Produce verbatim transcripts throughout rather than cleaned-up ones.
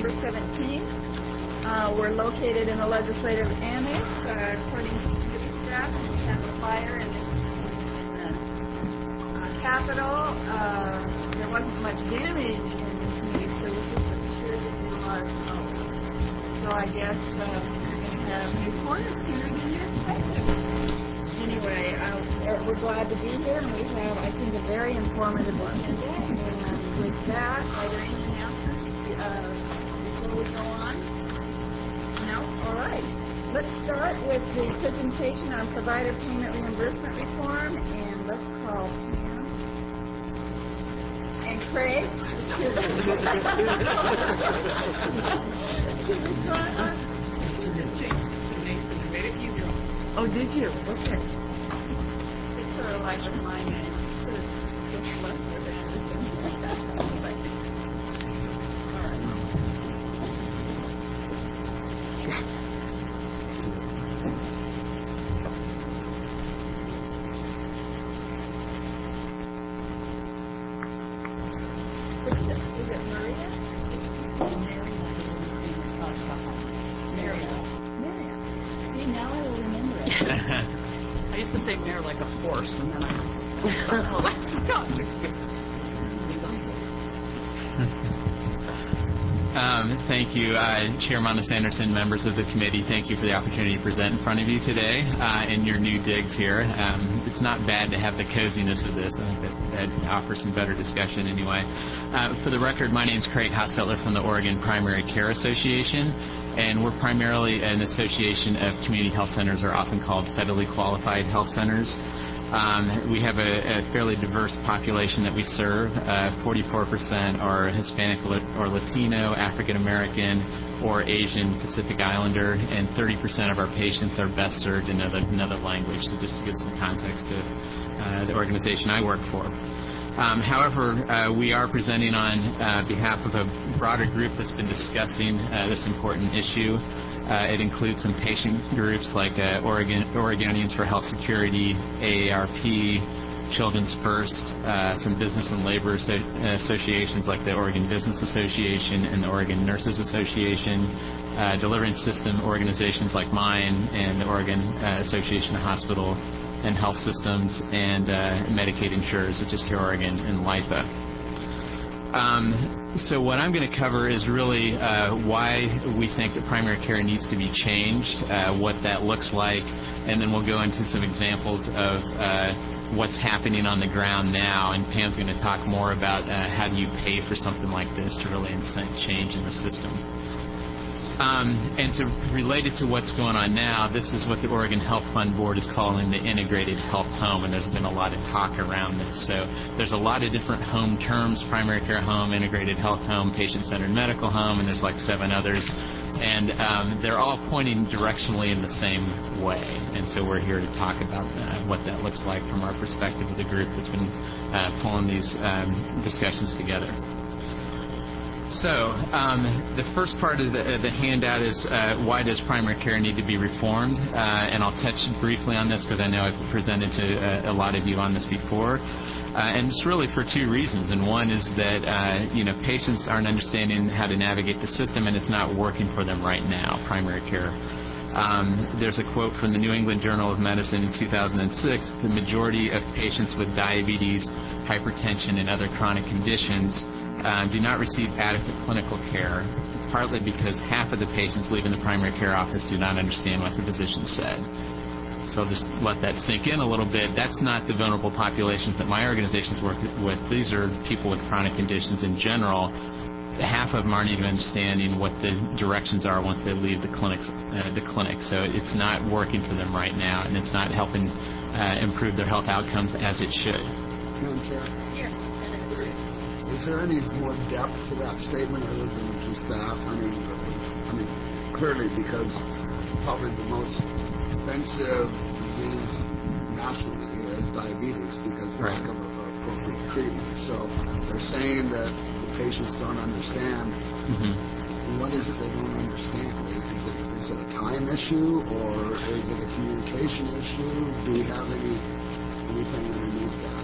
December seventeenth. Uh, we're located in the Legislative Annex, uh, according to committee staff. We have a fire in the, in the uh, Capitol. Uh, there wasn't much damage in the community services, but we sure did do a lot of smoke. So I guess uh, we're going to have new corners sooner than you expected. Anyway, uh, we're glad to be here, and we have, I think, a very informative one today. And with that, are there any announcements uh, before we go on? No? All right. Let's start with the presentation on provider payment reimbursement reform, and let's call Pam and Craig. Oh, did you? Okay. It's sort of like with my name. Should have just left with Anderson. All right. Is it, is it Maria? Maria. Maria. See, now I will remember it. I used to say mayor like a horse, and then I... oh, that's not Um, thank you, uh, Chair Monis Anderson, members of the committee. Thank you for the opportunity to present in front of you today uh, in your new digs here. Um, it's not bad to have the coziness of this. I think that, that offers some better discussion anyway. Uh, for the record, my name is Craig Hostetler from the Oregon Primary Care Association, and we're primarily an association of community health centers, or often called federally qualified health centers. Um, we have a, a fairly diverse population that we serve. Uh, forty-four percent are Hispanic or Latino, African American, or Asian Pacific Islander, and thirty percent of our patients are best served in another, another language. So just to give some context to uh, the organization I work for. Um, however, uh, we are presenting on uh, behalf of a broader group that's been discussing uh, this important issue. Uh, it includes some patient groups like uh, Oregon, Oregonians for Health Security, A A R P, Children's First, uh, some business and labor asso associations like the Oregon Business Association and the Oregon Nurses Association, uh, delivering system organizations like mine and the Oregon uh, Association of Hospital and Health Systems, and uh, Medicaid insurers such as Care Oregon and LIPA. Um, so what I'm going to cover is really uh, why we think that primary care needs to be changed, uh, what that looks like, and then we'll go into some examples of uh, what's happening on the ground now, and Pam's going to talk more about uh, how do you pay for something like this to really incent change in the system. Um, and to relate it to what's going on now, this is what the Oregon Health Fund Board is calling the integrated health home, and there's been a lot of talk around this. So there's a lot of different home terms: primary care home, integrated health home, patient-centered medical home, and there's like seven others. And um, they're all pointing directionally in the same way. And so we're here to talk about uh, what that looks like from our perspective of the group that's been uh, pulling these um, discussions together. So um, the first part of the, uh, the handout is uh, why does primary care need to be reformed? Uh, and I'll touch briefly on this because I know I've presented to uh, a lot of you on this before. Uh, and it's really for two reasons. And one is that uh, you know, patients aren't understanding how to navigate the system, and it's not working for them right now, primary care. Um, there's a quote from the New England Journal of Medicine in two thousand six: the majority of patients with diabetes, hypertension, and other chronic conditions Uh, do not receive adequate clinical care, partly because half of the patients leaving the primary care office do not understand what the physician said. So just let that sink in a little bit. That's not the vulnerable populations that my organizations work with. These are people with chronic conditions in general. Half of them aren't even understanding what the directions are once they leave the clinics, uh, the clinic. So it's not working for them right now, and it's not helping uh, improve their health outcomes as it should. Madam Chair? Yes. Is there any more depth to that statement other than just that? I mean, I mean, clearly, because probably the most expensive disease nationally is diabetes because of right. lack of appropriate treatment. So they're saying that the patients don't understand. Mm-hmm. What is it they don't understand? Is it is it a time issue or is it a communication issue? Do we have any anything underneath that?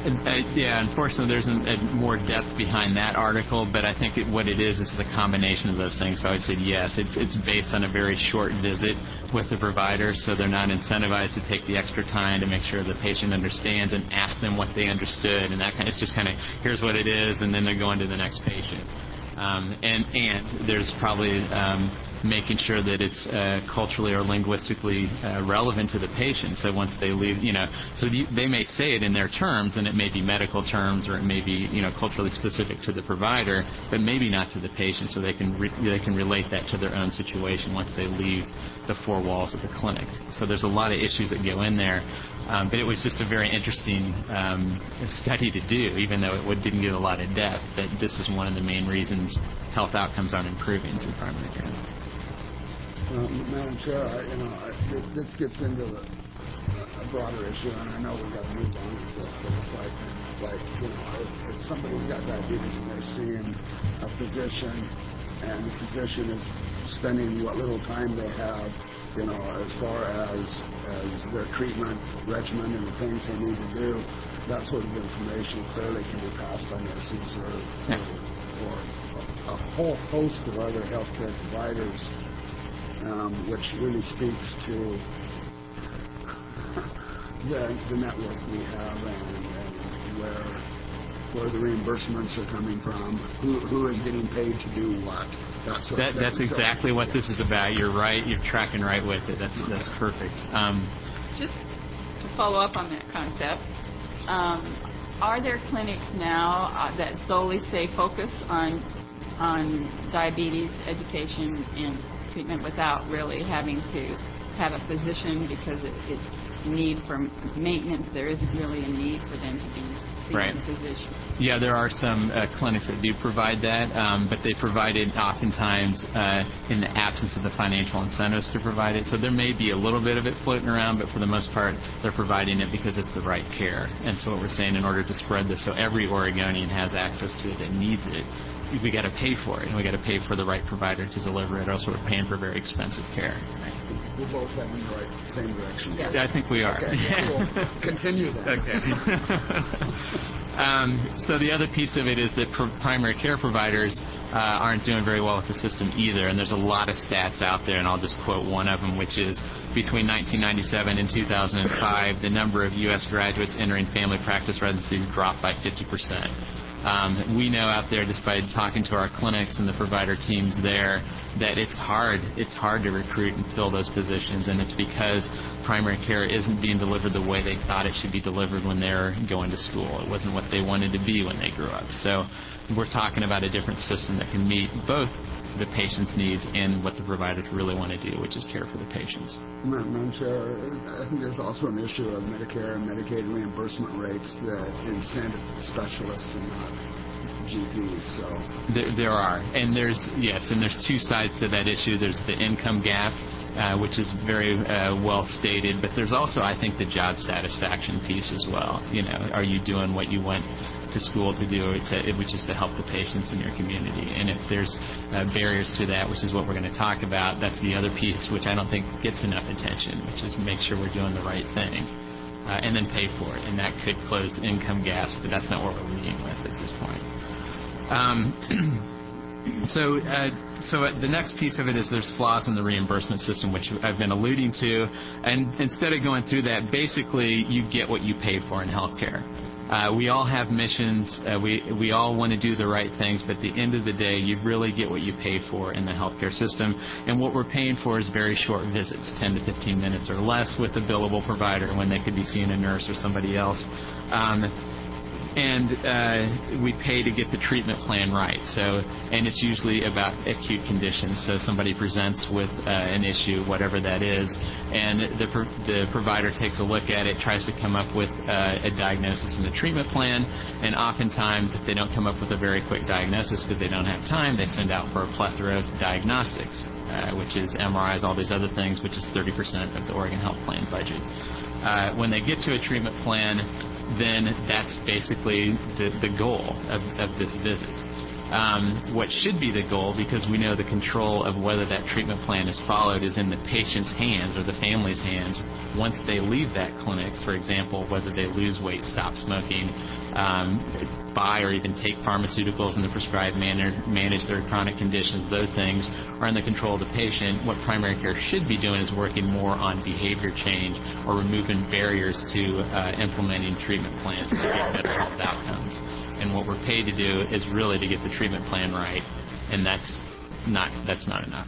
Uh, yeah, unfortunately, there's a, a more depth behind that article, but I think it, what it is is a combination of those things. So I would say yes, it's it's based on a very short visit with the provider, so they're not incentivized to take the extra time to make sure the patient understands and ask them what they understood, and that kind of, it's just kind of here's what it is, and then they're going to the next patient. Um, and and there's probably um, making sure that it's uh, culturally or linguistically uh, relevant to the patient. So once they leave, you know, so you, they may say it in their terms, and it may be medical terms, or it may be, you know, culturally specific to the provider, but maybe not to the patient. So they can re- they can relate that to their own situation once they leave the four walls of the clinic. So there's a lot of issues that go in there. Um, but it was just a very interesting um, study to do, even though it didn't give a lot of depth, that this is one of the main reasons health outcomes aren't improving through primary care. Uh, Madam Chair, I, you know, I, this, this gets into the, uh, a broader issue, and I know we've got to move on with this, but it's like, like you know, if, if somebody's got diabetes and they're seeing a physician, and the physician is spending what little time they have, you know, as far as as their treatment regimen and the things they need to do, that sort of information clearly can be passed by nurses or, yeah. or, or a, a whole host of other healthcare providers, um, which really speaks to the, the network we have and, and where where the reimbursements are coming from, who who is getting paid to do what. That sort that, of that's thing. exactly so, what yeah. this is about. You're right. You're tracking right with it. That's that's perfect. Um, Just to follow up on that concept, um, are there clinics now uh, that solely say focus on on diabetes education and treatment without really having to have a physician because it, it's need for maintenance? There isn't really a need for them to be seeing right. a physician. Yeah, there are some uh, clinics that do provide that, um, but they provide it oftentimes uh, in the absence of the financial incentives to provide it. So there may be a little bit of it floating around, but for the most part, they're providing it because it's the right care. And so what we're saying, in order to spread this so every Oregonian has access to it that needs it, we got to pay for it, and we got to pay for the right provider to deliver it, or else we're paying for very expensive care. We're both heading in the right, same direction. Yeah. I think we are. Okay, cool. Continue then. Okay. um, so the other piece of it is that pr- primary care providers uh, aren't doing very well with the system either, and there's a lot of stats out there, and I'll just quote one of them, which is between nineteen ninety-seven and two thousand five, the number of U S graduates entering family practice residency dropped by fifty percent. Um, we know out there, just by talking to our clinics and the provider teams there, that it's hard. It's hard to recruit and fill those positions, and it's because primary care isn't being delivered the way they thought it should be delivered when they're going to school. It wasn't what they wanted to be when they grew up. So we're talking about a different system that can meet both the patient's needs and what the providers really want to do, which is care for the patients. Madam Chair, I think there's also an issue of Medicare and Medicaid reimbursement rates that incent specialists and not G Ps. So there, there are, and there's yes, and there's two sides to that issue. There's the income gap, uh, which is very uh, well stated, but there's also, I think, the job satisfaction piece as well. You know, are you doing what you went to school to do, to, which is to help the patients in your community? And if there's uh, barriers to that, which is what we're going to talk about, that's the other piece, which I don't think gets enough attention, which is make sure we're doing the right thing, uh, and then pay for it. And that could close income gaps, but that's not what we're leading with at this point. Um, so, uh, so the next piece of it is there's flaws in the reimbursement system, which I've been alluding to. And instead of going through that, basically you get what you pay for in healthcare. Uh, we all have missions. Uh, we we all want to do the right things, but at the end of the day, you really get what you pay for in the healthcare system. And what we're paying for is very short visits, ten to fifteen minutes or less, with a billable provider when they could be seeing a nurse or somebody else. Um, and uh, we pay to get the treatment plan right. So, and it's usually about acute conditions. So somebody presents with uh, an issue, whatever that is, and the pro- the provider takes a look at it, tries to come up with uh, a diagnosis and a treatment plan. And oftentimes, if they don't come up with a very quick diagnosis because they don't have time, they send out for a plethora of diagnostics, uh, which is M R Is, all these other things, which is thirty percent of the Oregon Health Plan budget. Uh, when they get to a treatment plan, then that's basically the, the goal of, of this visit. Um, what should be the goal, because we know the control of whether that treatment plan is followed is in the patient's hands or the family's hands once they leave that clinic. For example, whether they lose weight, stop smoking, um, buy or even take pharmaceuticals in the prescribed manner, manage their chronic conditions, those things are in the control of the patient. What primary care should be doing is working more on behavior change or removing barriers to uh, implementing treatment plans to get better health outcomes. And what we're paid to do is really to get the treatment plan right, and that's not that's not enough.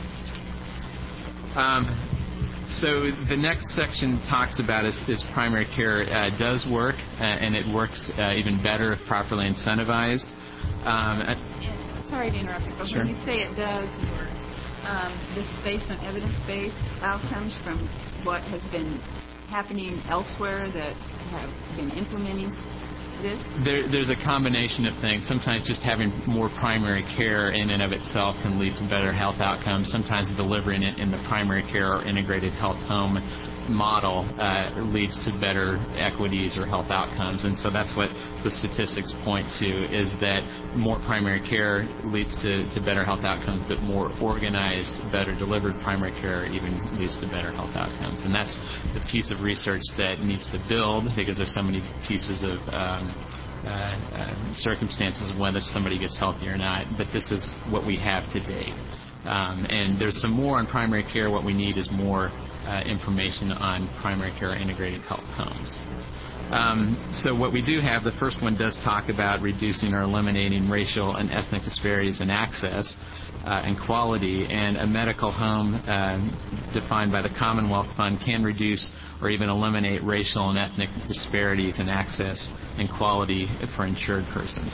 Um, so the next section talks about is, is primary care uh, does work, uh, and it works uh, even better if properly incentivized. Um, And, sorry to interrupt you, but Sure. when you say it does work, um, this is based on evidence-based outcomes from what has been happening elsewhere that have been implementing this? There, there's a combination of things. Sometimes just having more primary care in and of itself can lead to better health outcomes. Sometimes delivering it in the primary care or integrated health home model uh, leads to better equities or health outcomes. And so that's what the statistics point to, is that more primary care leads to, to better health outcomes, but more organized, better delivered primary care even leads to better health outcomes. And that's the piece of research that needs to build, because there's so many pieces of um, uh, uh, circumstances of whether somebody gets healthy or not. But this is what we have to date. Um, and there's some more on primary care. What we need is more uh, information on primary care integrated health homes. Um, so what we do have, the first one does talk about reducing or eliminating racial and ethnic disparities in access uh, and quality. And a medical home uh, defined by the Commonwealth Fund can reduce or even eliminate racial and ethnic disparities in access and quality for insured persons.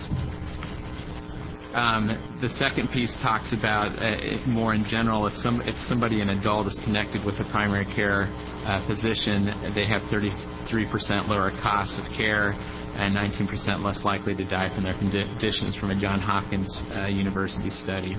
Um, the second piece talks about uh, more in general, if some if somebody, an adult, is connected with a primary care uh, physician, they have thirty-three percent lower costs of care and nineteen percent less likely to die from their conditions, from a Johns Hopkins uh, University study.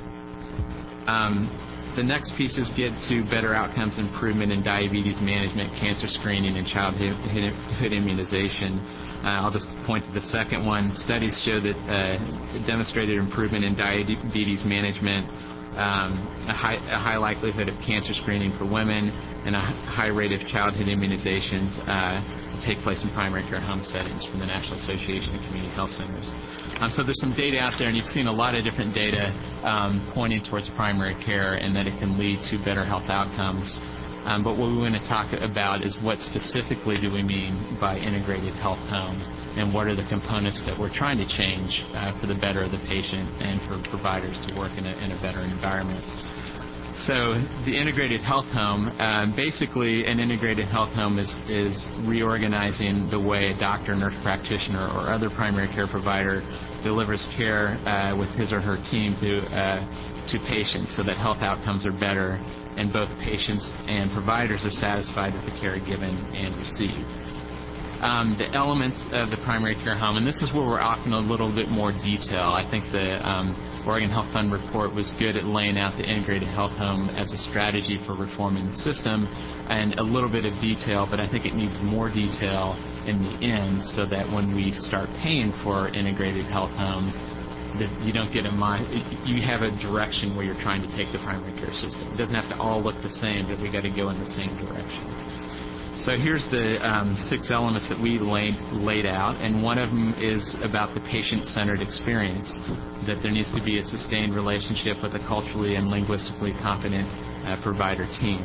Um, the next pieces get to better outcomes improvement in diabetes management, cancer screening, and childhood immunization. Uh, I'll just point to the second one. Studies show that uh, demonstrated improvement in diabetes management, um, a, high, a high likelihood of cancer screening for women, and a high rate of childhood immunizations uh, take place in primary care home settings from the National Association of Community Health Centers. Um, so there's some data out there, and you've seen a lot of different data um, pointing towards primary care and that it can lead to better health outcomes. Um, but what we want to talk about is what specifically do we mean by integrated health home, and what are the components that we're trying to change uh, for the better of the patient and for providers to work in a, in a better environment. So the integrated health home, uh, basically an integrated health home is, is reorganizing the way a doctor, nurse practitioner, or other primary care provider delivers care uh, with his or her team to, uh, to patients, so that health outcomes are better and both patients and providers are satisfied with the care given and received. Um, the elements of the primary care home, and this is where we're often a little bit more detail. I think the um, Oregon Health Fund report was good at laying out the integrated health home as a strategy for reforming the system, and a little bit of detail, but I think it needs more detail in the end, so that when we start paying for integrated health homes, that you don't get a you have a direction where you're trying to take the primary care system. It doesn't have to all look the same, but we got to go in the same direction. So here's the um, six elements that we laid, laid out, and one of them is about the patient-centered experience, that there needs to be a sustained relationship with a culturally and linguistically competent uh, provider team.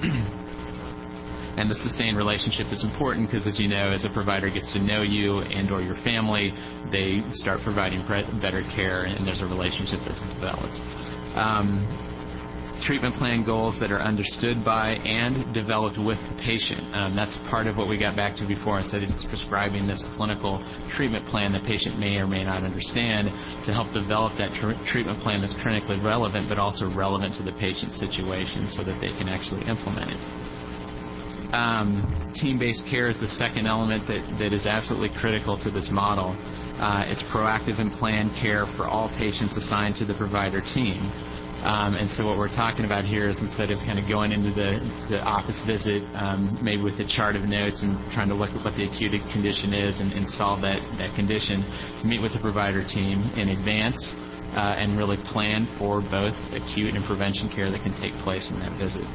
And the sustained relationship is important because, as you know, as a provider gets to know you and or your family, they start providing pre- better care, and there's a relationship that's developed. Um, treatment plan goals that are understood by and developed with the patient. Um, that's part of what we got back to before. Instead of just prescribing this clinical treatment plan the patient may or may not understand, to help develop that tr- treatment plan that's clinically relevant, but also relevant to the patient's situation, so that they can actually implement it. Um, team-based care is the second element that, that is absolutely critical to this model. Uh, it's proactive and planned care for all patients assigned to the provider team. Um, and so what we're talking about here is, instead of kind of going into the, the office visit, um, maybe with a chart of notes and trying to look at what the acute condition is and, and solve that, that condition, to meet with the provider team in advance uh, and really plan for both acute and prevention care that can take place in that visit.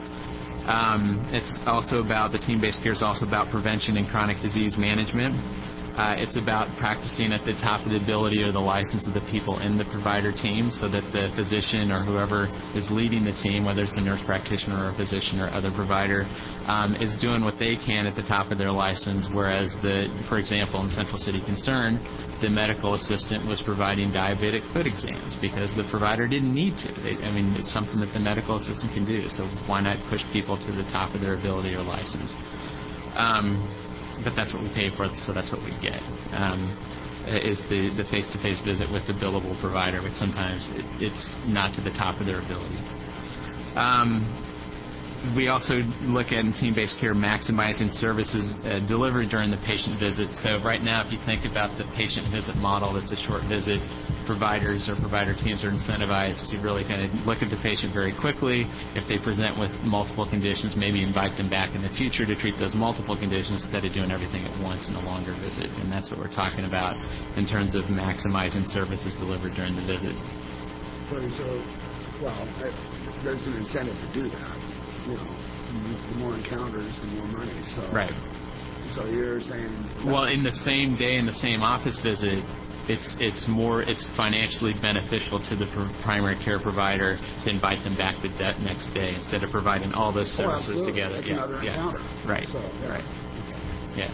Um, it's also about, the team-based care is also about prevention and chronic disease management. Uh, it's about practicing at the top of the ability or the license of the people in the provider team, so that the physician or whoever is leading the team, whether it's a nurse practitioner or a physician or other provider, um, is doing what they can at the top of their license, whereas, the, for example, in Central City Concern, the medical assistant was providing diabetic foot exams because the provider didn't need to. They, I mean, it's something that the medical assistant can do, so why not push people to the top of their ability or license? Um, But that's what we pay for, so that's what we get, um, is the, the face-to-face visit with the billable provider, which sometimes it, it's not to the top of their ability. Um, we also look at in team-based care maximizing services uh, delivered during the patient visit. So right now, if you think about the patient visit model, that's a short visit, providers or provider teams are incentivized to really kind of look at the patient very quickly. If they present with multiple conditions, maybe invite them back in the future to treat those multiple conditions instead of doing everything at once in a longer visit. And that's what we're talking about in terms of maximizing services delivered during the visit. So, well, I, there's an incentive to do that. You know, the more encounters, the more money. So, right. So you're saying, well, in the same day, in the same office visit, it's it's more it's financially beneficial to the pr- primary care provider to invite them back the de- next day instead of providing all those services oh, together. That's yeah, another yeah. encounter. Right. So, yeah. Right. Yeah.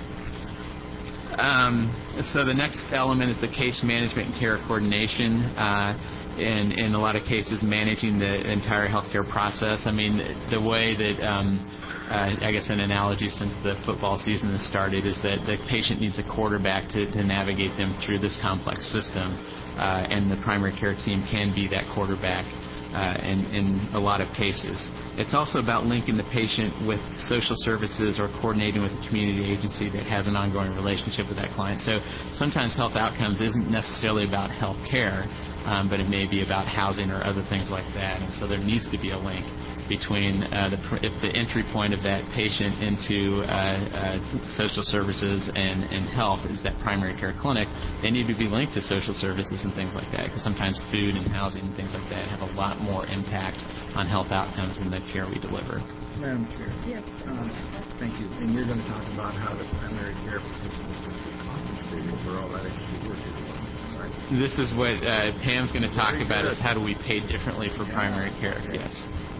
Um, so the next element is the case management and care coordination. Uh, in in a lot of cases, managing the entire healthcare process. I mean, the way that um, uh, I guess an analogy since the football season has started is that the patient needs a quarterback to, to navigate them through this complex system, uh, and the primary care team can be that quarterback uh, in, in a lot of cases. It's also about linking the patient with social services or coordinating with a community agency that has an ongoing relationship with that client. So sometimes health outcomes isn't necessarily about health care, um, but it may be about housing or other things like that. And so there needs to be a link between uh, the, if the entry point of that patient into uh, uh, social services and, and health is that primary care clinic, they need to be linked to social services and things like that, because sometimes food and housing and things like that have a lot more impact on health outcomes than the care we deliver. Madam Chair. Yes. Um, thank you. And you're going to talk about how the primary care professionals will be compensated for all that extra work they're doing. Right. This is what uh, Pam's going to talk Very about good. is how do we pay differently for Yeah. primary care. Okay. Yes.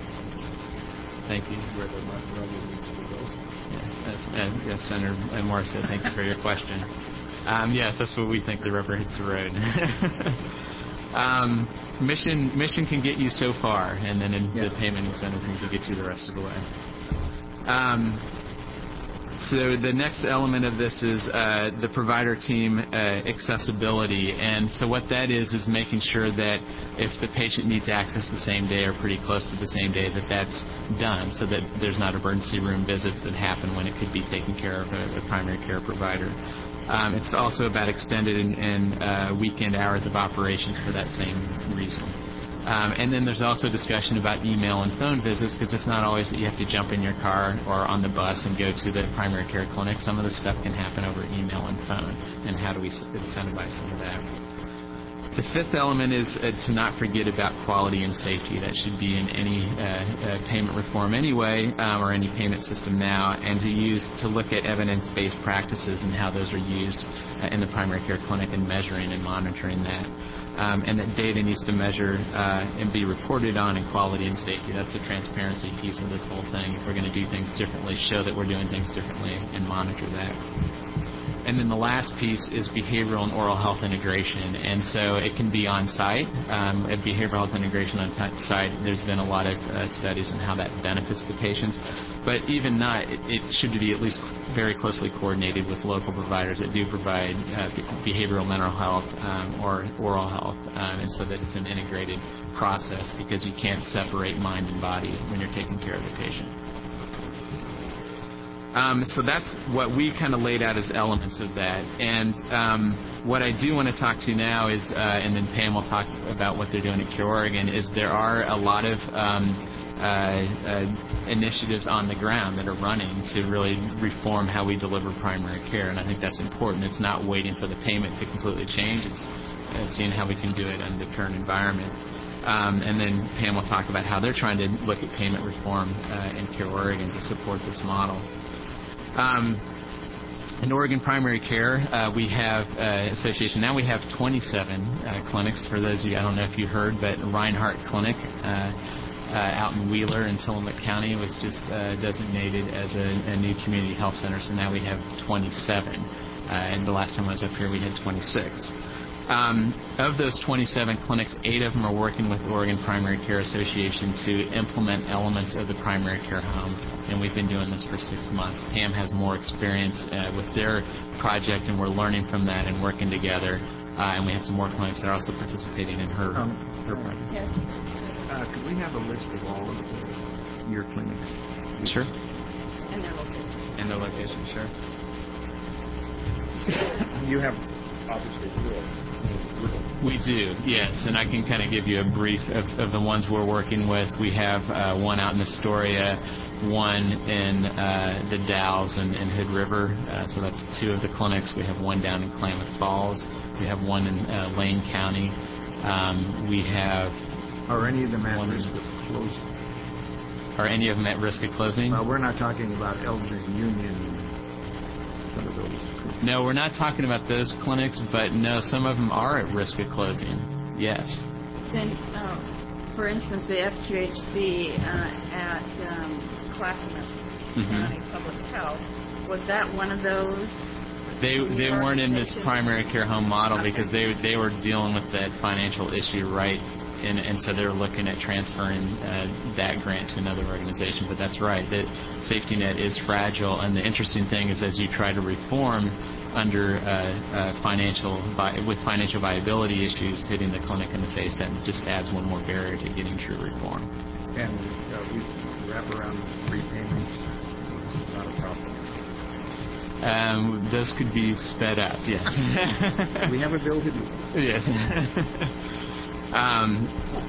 Thank you. Where the rubber needs to go. Yes, that's, uh, yes, Senator Morris said thank you for your question. Um, yes, that's what we think the rubber hits the road. um, mission mission can get you so far, and then in Yeah. the payment incentives need to get you the rest of the way. Um, So the next element of this is uh, the provider team uh, accessibility. And so what that is is making sure that if the patient needs access the same day or pretty close to the same day, that that's done so that there's not emergency room visits that happen when it could be taken care of a, a primary care provider. Um, it's also about extended and, and uh, weekend hours of operations for that same reason. Um, and then there's also discussion about email and phone visits, because it's not always that you have to jump in your car or on the bus and go to the primary care clinic. Some of the stuff can happen over email and phone, and how do we incentivize some of that? The fifth element is uh, to not forget about quality and safety. That should be in any uh, uh, payment reform anyway, um, or any payment system now, and to use to look at evidence-based practices and how those are used uh, in the primary care clinic and measuring and monitoring that. Um, and that data needs to measure uh, and be reported on in quality and safety. That's the transparency piece of this whole thing. If we're going to do things differently, show that we're doing things differently and monitor that. And then the last piece is behavioral and oral health integration. And so it can be on site. Um, at behavioral health integration on t- site, there's been a lot of uh, studies on how that benefits the patients. But even not, it, it should be at least very closely coordinated with local providers that do provide uh, behavioral mental health um, or oral health, um, and so that it's an integrated process, because you can't separate mind and body when you're taking care of the patient. Um, so that's what we kind of laid out as elements of that. And um, what I do want to talk to now is, uh, and then Pam will talk about what they're doing at Cure Oregon, is there are a lot of um, uh, uh, initiatives on the ground that are running to really reform how we deliver primary care. And I think that's important. It's not waiting for the payment to completely change. It's uh, seeing how we can do it in the current environment. Um, and then Pam will talk about how they're trying to look at payment reform uh, in Care Oregon to support this model. Um, in Oregon Primary Care, uh, we have uh, association. Now we have twenty-seven uh, clinics. For those of you, I don't know if you heard, but Reinhardt Clinic uh, uh, out in Wheeler in Tillamook County was just uh, designated as a, a new community health center. So now we have twenty-seven. Uh, and the last time I was up here, we had twenty-six. Um, of those twenty-seven clinics, eight of them are working with Oregon Primary Care Association to implement elements of the primary care home, and we've been doing this for six months. Pam has more experience uh, with their project, and we're learning from that and working together, uh, and we have some more clinics that are also participating in her, um, her project. Yes. Uh, could we have a list of all of the, your clinics? Sure. And their location. And the location, sure. You have obviously good. We do, yes, and I can kind of give you a brief of, of the ones we're working with. We have uh, one out in Astoria, one in uh, the Dalles and, and Hood River, uh, so that's two of the clinics. We have one down in Klamath Falls. We have one in uh, Lane County. Um, we have... Are any of them at one, risk of closing? Are any of them at risk of closing? Well, we're not talking about Elgin Union, some of those. No, we're not talking about those clinics, but no, some of them are at risk of closing. Yes. Then, uh, for instance, the F Q H C uh, at um, Clackamas Mm-hmm. County Public Health, was that one of those? They they weren't in this organizations? primary care home model Okay. because they they were dealing with that financial issue, right? And, and so they're looking at transferring uh, that grant to another organization. But that's right, that safety net is fragile. And the interesting thing is, as you try to reform under uh, uh, financial vi- with financial viability issues hitting the clinic in the face, that just adds one more barrier to getting true reform. And uh, we wrap around repayments, not a problem. Um, those could be sped up, yes. We have a bill to do. Yes. um,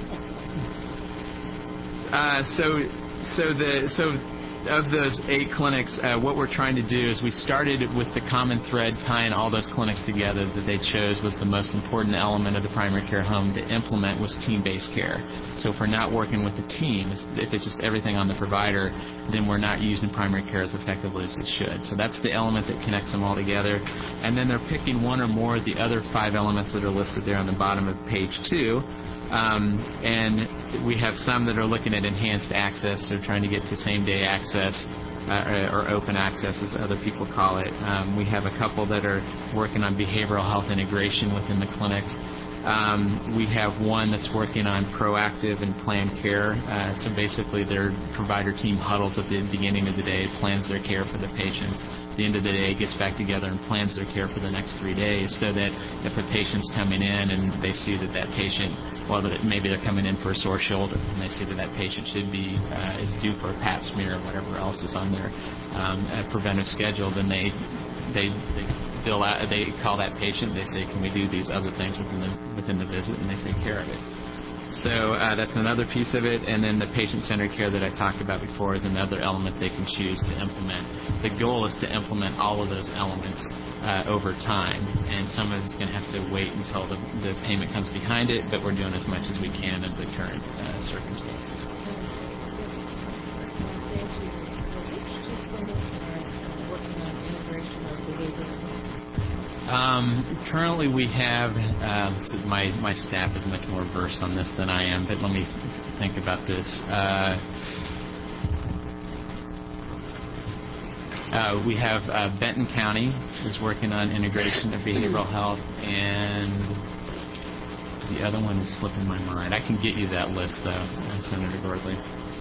uh, so, so the so of those eight clinics, uh, what we're trying to do is we started with the common thread tying all those clinics together that they chose was the most important element of the primary care home to implement was team-based care. So if we're not working with the team, if it's just everything on the provider, then we're not using primary care as effectively as it should. So that's the element that connects them all together. And then they're picking one or more of the other five elements that are listed there on the bottom of page two. Um, and we have some that are looking at enhanced access, so trying to get to same-day access uh, or open access, as other people call it. Um, we have a couple that are working on behavioral health integration within the clinic. Um, we have one that's working on proactive and planned care. Uh, so basically their provider team huddles at the beginning of the day, plans their care for the patients. At the end of the day, gets back together and plans their care for the next three days so that if a patient's coming in and they see that that patient, well, that maybe they're coming in for a sore shoulder and they see that that patient should be, uh, is due for a pap smear or whatever else is on their um, uh, preventive schedule, then they, they, they They'll, uh, they call that patient. They say, "Can we do these other things within the within the visit?" And they take care of it. So uh, that's another piece of it. And then the patient-centered care that I talked about before is another element they can choose to implement. The goal is to implement all of those elements uh, over time. And some of it's going to have to wait until the, the payment comes behind it. But we're doing as much as we can of the current uh, circumstances. Um, currently we have, uh, so my, my staff is much more versed on this than I am, but let me think about this. Uh, uh, we have uh, Benton County is working on integration of behavioral health, and the other one is slipping my mind. I can get you that list, though, uh, Senator Gordley.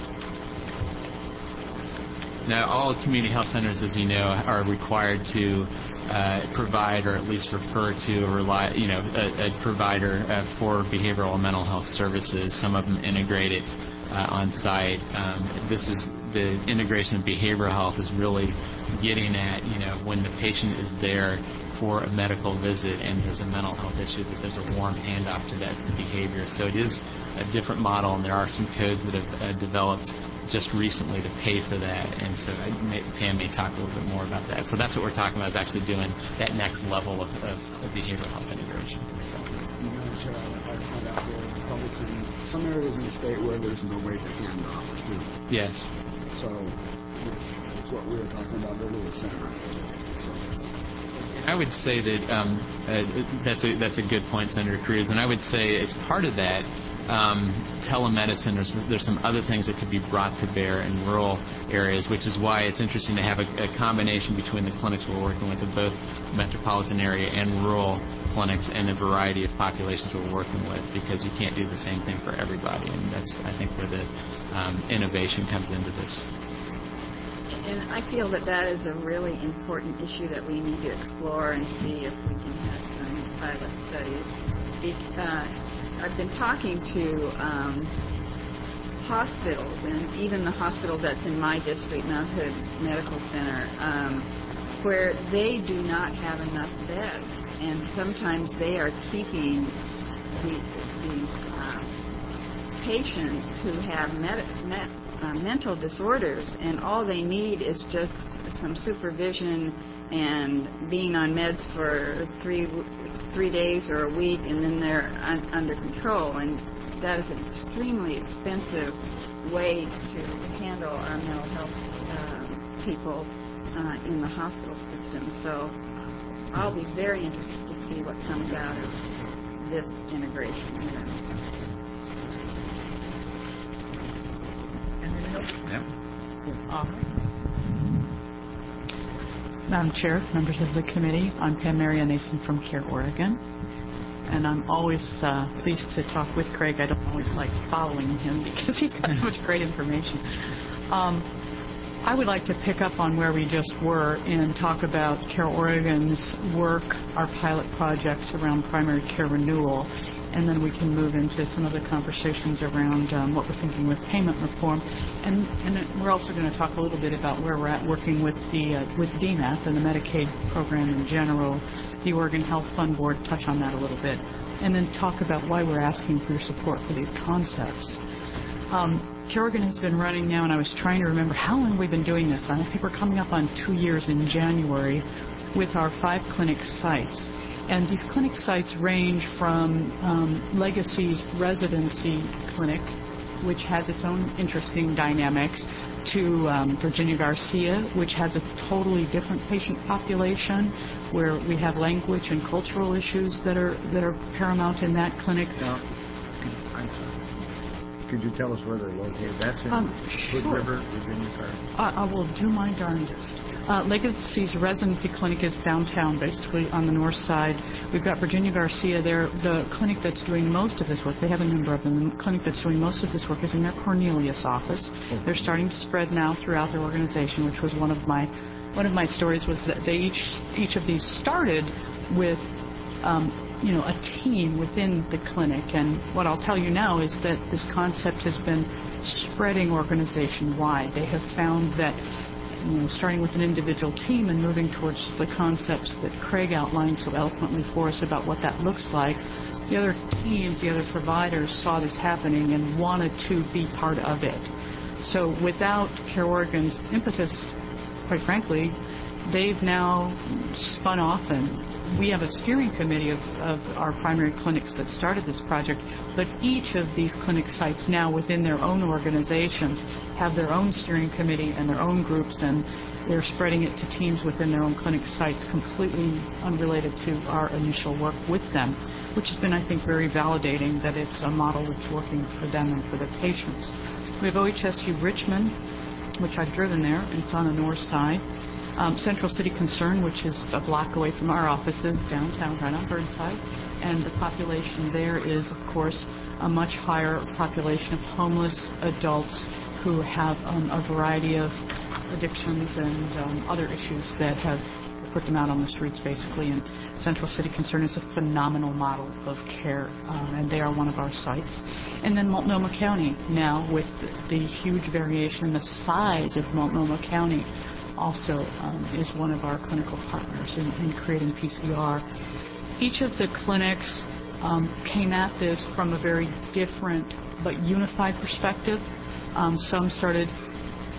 Now, all community health centers, as you know, are required to uh, provide or at least refer to a, rely, you know, a, a provider uh, for behavioral and mental health services. Some of them integrate it uh, on site. Um, this is the integration of behavioral health is really getting at, you know, when the patient is there for a medical visit and there's a mental health issue, that there's a warm handoff to that behavior. So it is a different model, and there are some codes that have uh, developed just recently to pay for that, and so I may, Pam may talk a little bit more about that. So that's what we're talking about, is actually doing that next level of, of, of behavioral health integration. So. Chair, I find out there are probably some, some areas in the state where there's no way to hand off too. Yes. So it's what we were talking about earlier, Senator. So. I would say that um, uh, that's a that's a good point, Senator Cruz, and I would say as part of that, um, telemedicine. There's there's some other things that could be brought to bear in rural areas, which is why it's interesting to have a, a combination between the clinics we're working with of both metropolitan area and rural clinics and a variety of populations we're working with, because you can't do the same thing for everybody, and that's I think where the um, innovation comes into this. And I feel that that is a really important issue that we need to explore and see if we can have some pilot studies. Be- uh, I've been talking to um, hospitals, and even the hospital that's in my district, Mount Hood Medical Center, um, where they do not have enough beds, and sometimes they are keeping the, these uh, patients who have med- med- uh, mental disorders, and all they need is just some supervision and being on meds for three three days or a week, and then they're un- under control. And that is an extremely expensive way to handle our mental health uh, people uh, in the hospital system. So I'll be very interested to see what comes out of this integration. Anything else? Yep. Uh, Madam Chair, members of the committee, I'm Pam Maria Nason from CARE Oregon, and I'm always uh, pleased to talk with Craig. I don't always like following him because he's got so much great information. Um, I would like to pick up on where we just were and talk about CARE Oregon's work, our pilot projects around primary care renewal, and then we can move into some of the conversations around um, what we're thinking with payment reform. And, and we're also going to talk a little bit about where we're at working with the uh, with D M A P and the Medicaid program in general, the Oregon Health Fund Board, touch on that a little bit, and then talk about why we're asking for your support for these concepts. Um, CARE Oregon has been running now, and I was trying to remember how long we've been doing this. And I think we're coming up on two years in January with our five clinic sites. And these clinic sites range from um, Legacy's residency clinic, which has its own interesting dynamics, to um, Virginia Garcia, which has a totally different patient population, where we have language and cultural issues that are that are paramount in that clinic. Now, I'm sorry. Could you tell us where they're located? That's in Um, Hood sure. River, Virginia Garcia. I, I will do my darndest. Uh, Legacy's residency clinic is downtown, basically on the north side. We've got Virginia Garcia there. The clinic that's doing most of this work, they have a number of them, the clinic that's doing most of this work is in their Cornelius office. Okay. They're starting to spread now throughout their organization, which was one of my one of my stories was that they each each of these started with um, you know, a team within the clinic. And what I'll tell you now is that this concept has been spreading organization-wide. They have found that, you know, starting with an individual team and moving towards the concepts that Craig outlined so eloquently for us about what that looks like, the other teams, the other providers saw this happening and wanted to be part of it. So without CARE Oregon's impetus, quite frankly, they've now spun off, and we have a steering committee of, of our primary clinics that started this project, but each of these clinic sites now within their own organizations have their own steering committee and their own groups, and they're spreading it to teams within their own clinic sites completely unrelated to our initial work with them, which has been, I think, very validating that it's a model that's working for them and for their patients. We have O H S U Richmond, which I've driven there, and it's on the north side. Um, Central City Concern, which is a block away from our offices downtown, right on Burnside, and the population there is, of course, a much higher population of homeless adults who have um, a variety of addictions and um, other issues that have put them out on the streets, basically. And Central City Concern is a phenomenal model of care, um, and they are one of our sites. And then Multnomah County, now with the, the huge variation in the size of Multnomah County, also um, is one of our clinical partners in, in creating P C R. Each of the clinics um, came at this from a very different but unified perspective. Um, some started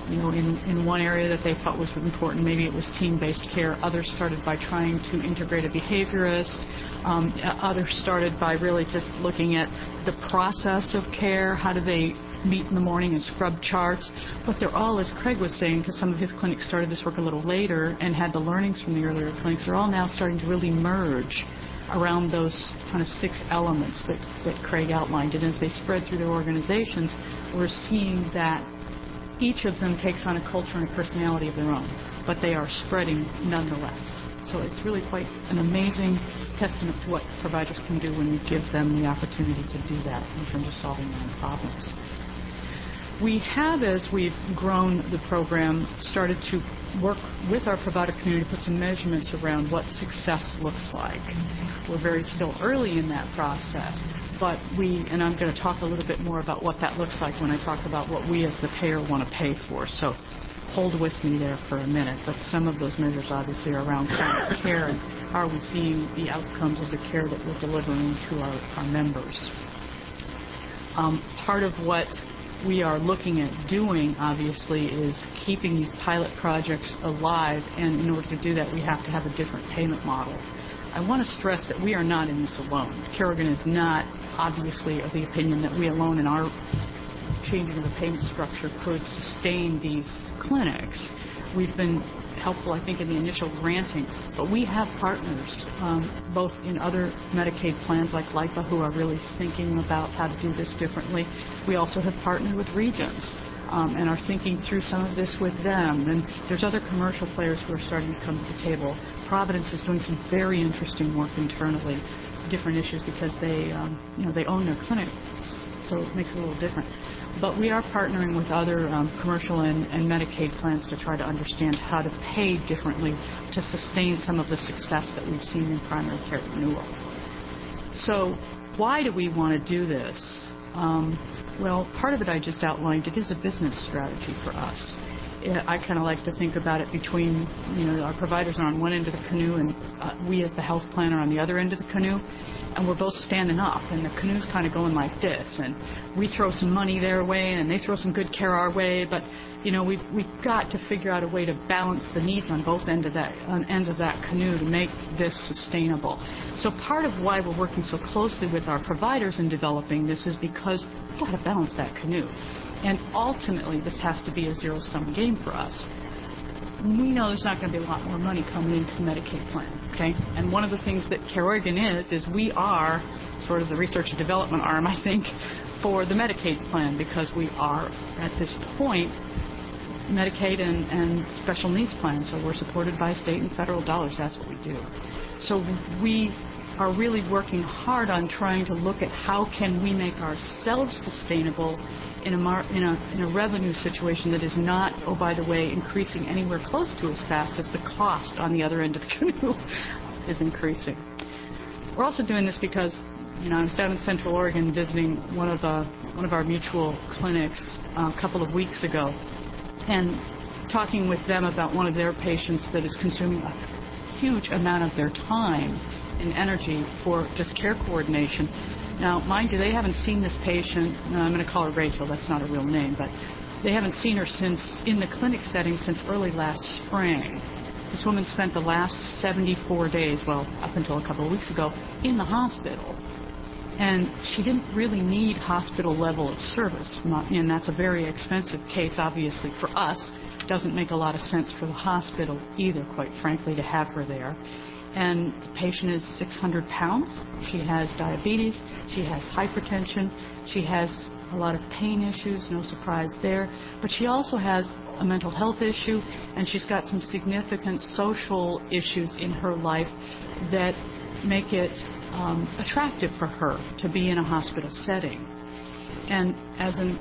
you know, in, in one area that they thought was important, maybe it was team-based care. Others started by trying to integrate a behaviorist. Um, others started by really just looking at the process of care. How do they meet in the morning and scrub charts? But they're all, as Craig was saying, because some of his clinics started this work a little later and had the learnings from the earlier clinics, they're all now starting to really merge around those kind of six elements that, that Craig outlined. And as they spread through their organizations, we're seeing that each of them takes on a culture and a personality of their own, but they are spreading nonetheless. So it's really quite an amazing testament to what providers can do when you give them the opportunity to do that in terms of solving their own problems. We have, as we've grown the program, started to work with our provider community to put some measurements around what success looks like. We're very still early in that process, but we, and I'm going to talk a little bit more about what that looks like when I talk about what we as the payer want to pay for. So hold with me there for a minute, but some of those measures obviously are around chronic care and how are we seeing the outcomes of the care that we're delivering to our, our members. Um, part of what we are looking at doing, obviously, is keeping these pilot projects alive, and in order to do that, we have to have a different payment model. I want to stress that we are not in this alone. CareOrgan is not, obviously, of the opinion that we alone in our changing of the payment structure could sustain these clinics. We've been helpful, I think, in the initial granting, but we have partners, um, both in other Medicaid plans like LIPA, who are really thinking about how to do this differently. We also have partnered with regions um, and are thinking through some of this with them. And there's other commercial players who are starting to come to the table. Providence is doing some very interesting work internally, different issues because they, um, you know, they own their clinics, so it makes it a little different. But we are partnering with other um, commercial and, and Medicaid plans to try to understand how to pay differently to sustain some of the success that we've seen in primary care renewal. So why do we want to do this? Um, well, part of it I just outlined. It is a business strategy for us. I kind of like to think about it between, you know, our providers are on one end of the canoe and uh, we as the health plan are on the other end of the canoe. And we're both standing up, and the canoe's kind of going like this. And we throw some money their way, and they throw some good care our way. But, you know, we've, we've got to figure out a way to balance the needs on both ends of that, on ends of that canoe to make this sustainable. So part of why we're working so closely with our providers in developing this is because we've got to balance that canoe. And ultimately, this has to be a zero-sum game for us. We know there's not going to be a lot more money coming into the Medicaid plan, okay? And one of the things that CareOrgan is, is we are sort of the research and development arm, I think, for the Medicaid plan because we are, at this point, Medicaid and, and special needs plans. So we're supported by state and federal dollars. That's what we do. So we are really working hard on trying to look at how can we make ourselves sustainable in a, mar- in a in a revenue situation that is not, oh, by the way, increasing anywhere close to as fast as the cost on the other end of the canoe is increasing. We're also doing this because, you know, I was down in Central Oregon visiting one of uh, one of our mutual clinics uh, a couple of weeks ago and talking with them about one of their patients that is consuming a huge amount of their time and energy for just care coordination. Now, mind you, they haven't seen this patient. No, I'm going to call her Rachel. That's not a real name, but they haven't seen her since in the clinic setting since early last spring. This woman spent the last seventy-four days, well, up until a couple of weeks ago, in the hospital. And she didn't really need hospital level of service. And that's a very expensive case, obviously, for us. Doesn't make a lot of sense for the hospital either, quite frankly, to have her there. And the patient is six hundred pounds. She has diabetes. She has hypertension. She has a lot of pain issues, no surprise there. But she also has a mental health issue, and she's got some significant social issues in her life that make it um, attractive for her to be in a hospital setting. And as an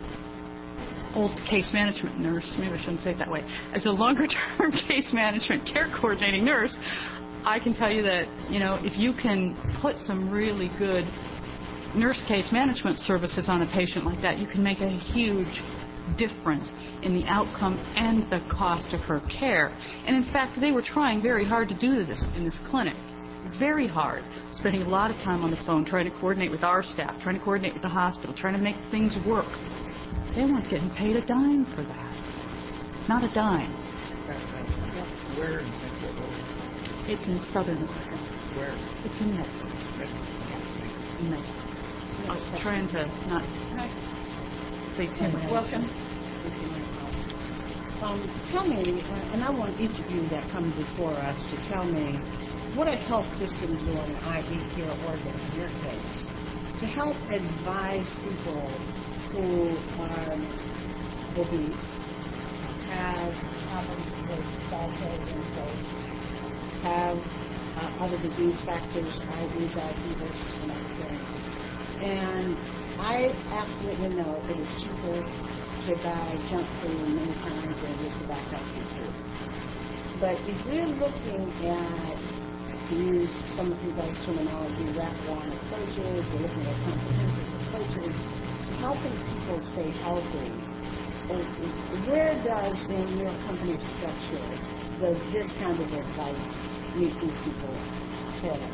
old case management nurse, maybe I shouldn't say it that way, as a longer-term case management care coordinating nurse, I can tell you that, you know, if you can put some really good nurse case management services on a patient like that, you can make a huge difference in the outcome and the cost of her care. And in fact, they were trying very hard to do this in this clinic. Very hard. Spending a lot of time on the phone, trying to coordinate with our staff, trying to coordinate with the hospital, trying to make things work. They weren't getting paid a dime for that. Not a dime. Where in Central Oregon? It's in southern Oregon. Where? It's in Medford. Yes, in Medford. I was trying to not say too much. Welcome. Um, tell me, uh, and I want each of you that come before us to tell me what a health system doing, that is here at Oregon in your case, to help advise people who are obese, have problems with dietary intakes, have uh, other disease factors, that is diabetes and other things. And I absolutely know it is cheaper to buy junk food many times than it is to buy healthy food. But if we're looking at, to use some of you guys' terminology, wraparound approaches, we're looking at comprehensive approaches to helping people stay healthy, where does, in your company structure, does this kind of advice meet these people better?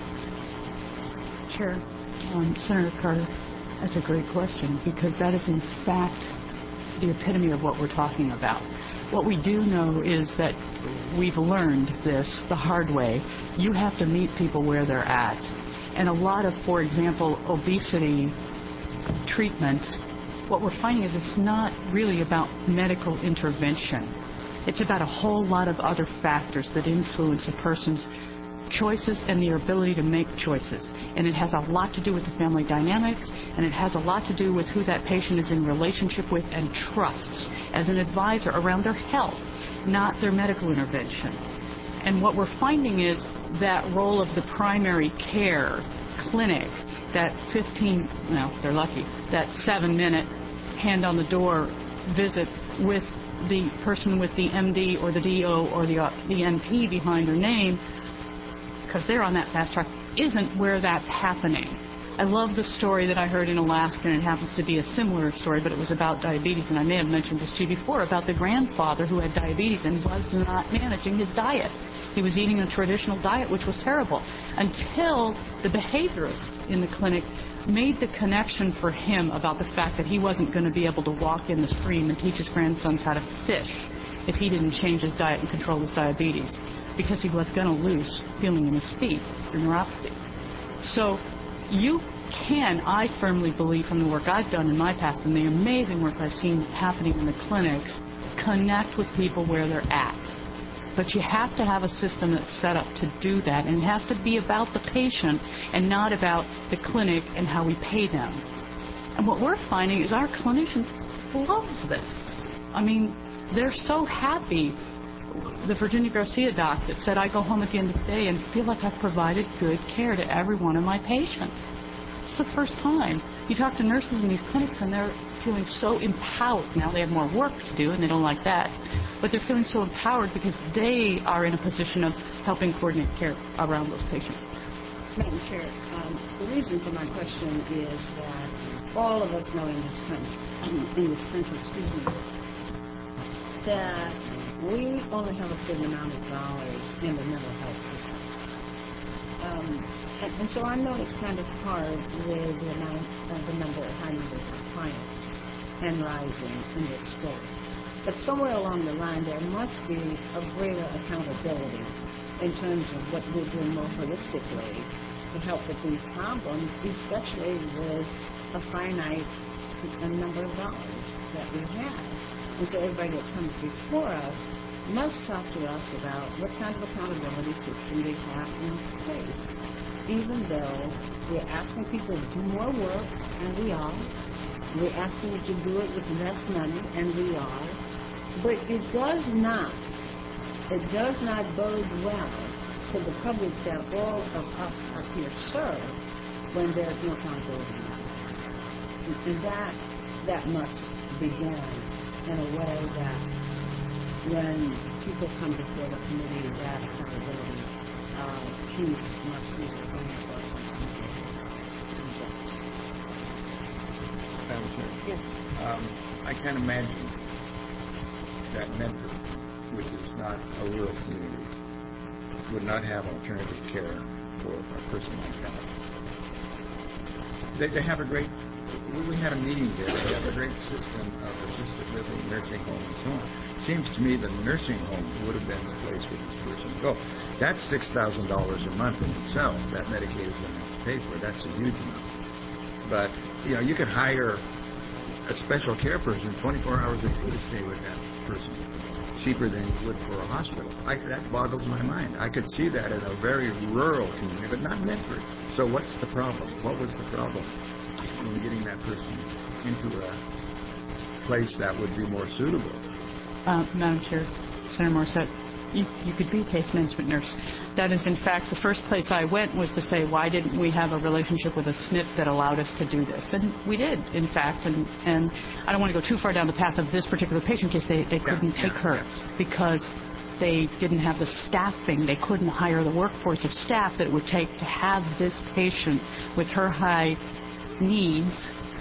Chair, um, Senator Carter, that's a great question, because that is in fact the epitome of what we're talking about. What we do know is that we've learned this the hard way. You have to meet people where they're at. And a lot of, for example, obesity treatment, what we're finding is it's not really about medical intervention. It's about a whole lot of other factors that influence a person's choices and their ability to make choices. And it has a lot to do with the family dynamics, and it has a lot to do with who that patient is in relationship with and trusts as an advisor around their health, not their medical intervention. And what we're finding is that role of the primary care clinic, that fifteen, no, they're lucky, that seven minute hand on the door visit with the person with the M D or the D O or the, uh, the N P behind their name, because they're on that fast track, isn't where that's happening. I love the story that I heard in Alaska, and it happens to be a similar story, but it was about diabetes, and I may have mentioned this to you before, about the grandfather who had diabetes and was not managing his diet. He was eating a traditional diet, which was terrible, until the behaviorist in the clinic made the connection for him about the fact that he wasn't going to be able to walk in the stream and teach his grandsons how to fish if he didn't change his diet and control his diabetes, because he was going to lose feeling in his feet through neuropathy. So you can, I firmly believe from the work I've done in my past and the amazing work I've seen happening in the clinics, connect with people where they're at. But you have to have a system that's set up to do that, and it has to be about the patient and not about the clinic and how we pay them. And what we're finding is our clinicians love this. I mean, they're so happy. The Virginia Garcia doc that said, I go home at the end of the day and feel like I've provided good care to every one of my patients. It's the first time. You talk to nurses in these clinics and they're feeling so empowered. Now they have more work to do and they don't like that. But they're feeling so empowered because they are in a position of helping coordinate care around those patients. Madam Chair, um, the reason for my question is that all of us know in this country, in this country, excuse me, that we only have a certain amount of dollars in the mental health system. Um, and, and so I know it's kind of hard with the amount of the number, high number of clients and rising in this state. But somewhere along the line, there must be a greater accountability in terms of what we're doing more holistically to help with these problems, especially with a finite number of dollars that we have. And so everybody that comes before us must talk to us about what kind of accountability system they have in place, even though we're asking people to do more work, and we are. We're asking them to do it with less money, and we are. But it does not, it does not bode well to the public that all of us up here serve when there's no accountability in place. And, and that, that must begin in a way that when people come before the committee, that accountability uh, piece must be explained for us. Madam Chair. Yes. Um, I can't imagine that Medford, which is not a rural community, would not have alternative care for a person like that. They, they have a great, we had a meeting there, they have a great system of assisted living, nursing home, and so on. seems to me the nursing home would have been the place for this person to go. That's six thousand dollars a month in itself. That Medicaid is going to have to pay for it. That's a huge amount. But, you know, you could hire a special care person twenty-four hours a day to stay with that person, cheaper than you would for a hospital. I, that boggles my mind. I could see that in a very rural community, but not Medford. So what's the problem? What was the problem in getting that person into a place that would be more suitable? Uh, Madam Chair, Senator Morissette, you, you could be a case management nurse. That is, in fact, the first place I went was to say, why didn't we have a relationship with a S N P that allowed us to do this? And we did, in fact. And, and I don't want to go too far down the path of this particular patient case. They, they couldn't yeah, take yeah, her yeah. because they didn't have the staffing. They couldn't hire the workforce of staff that it would take to have this patient with her high needs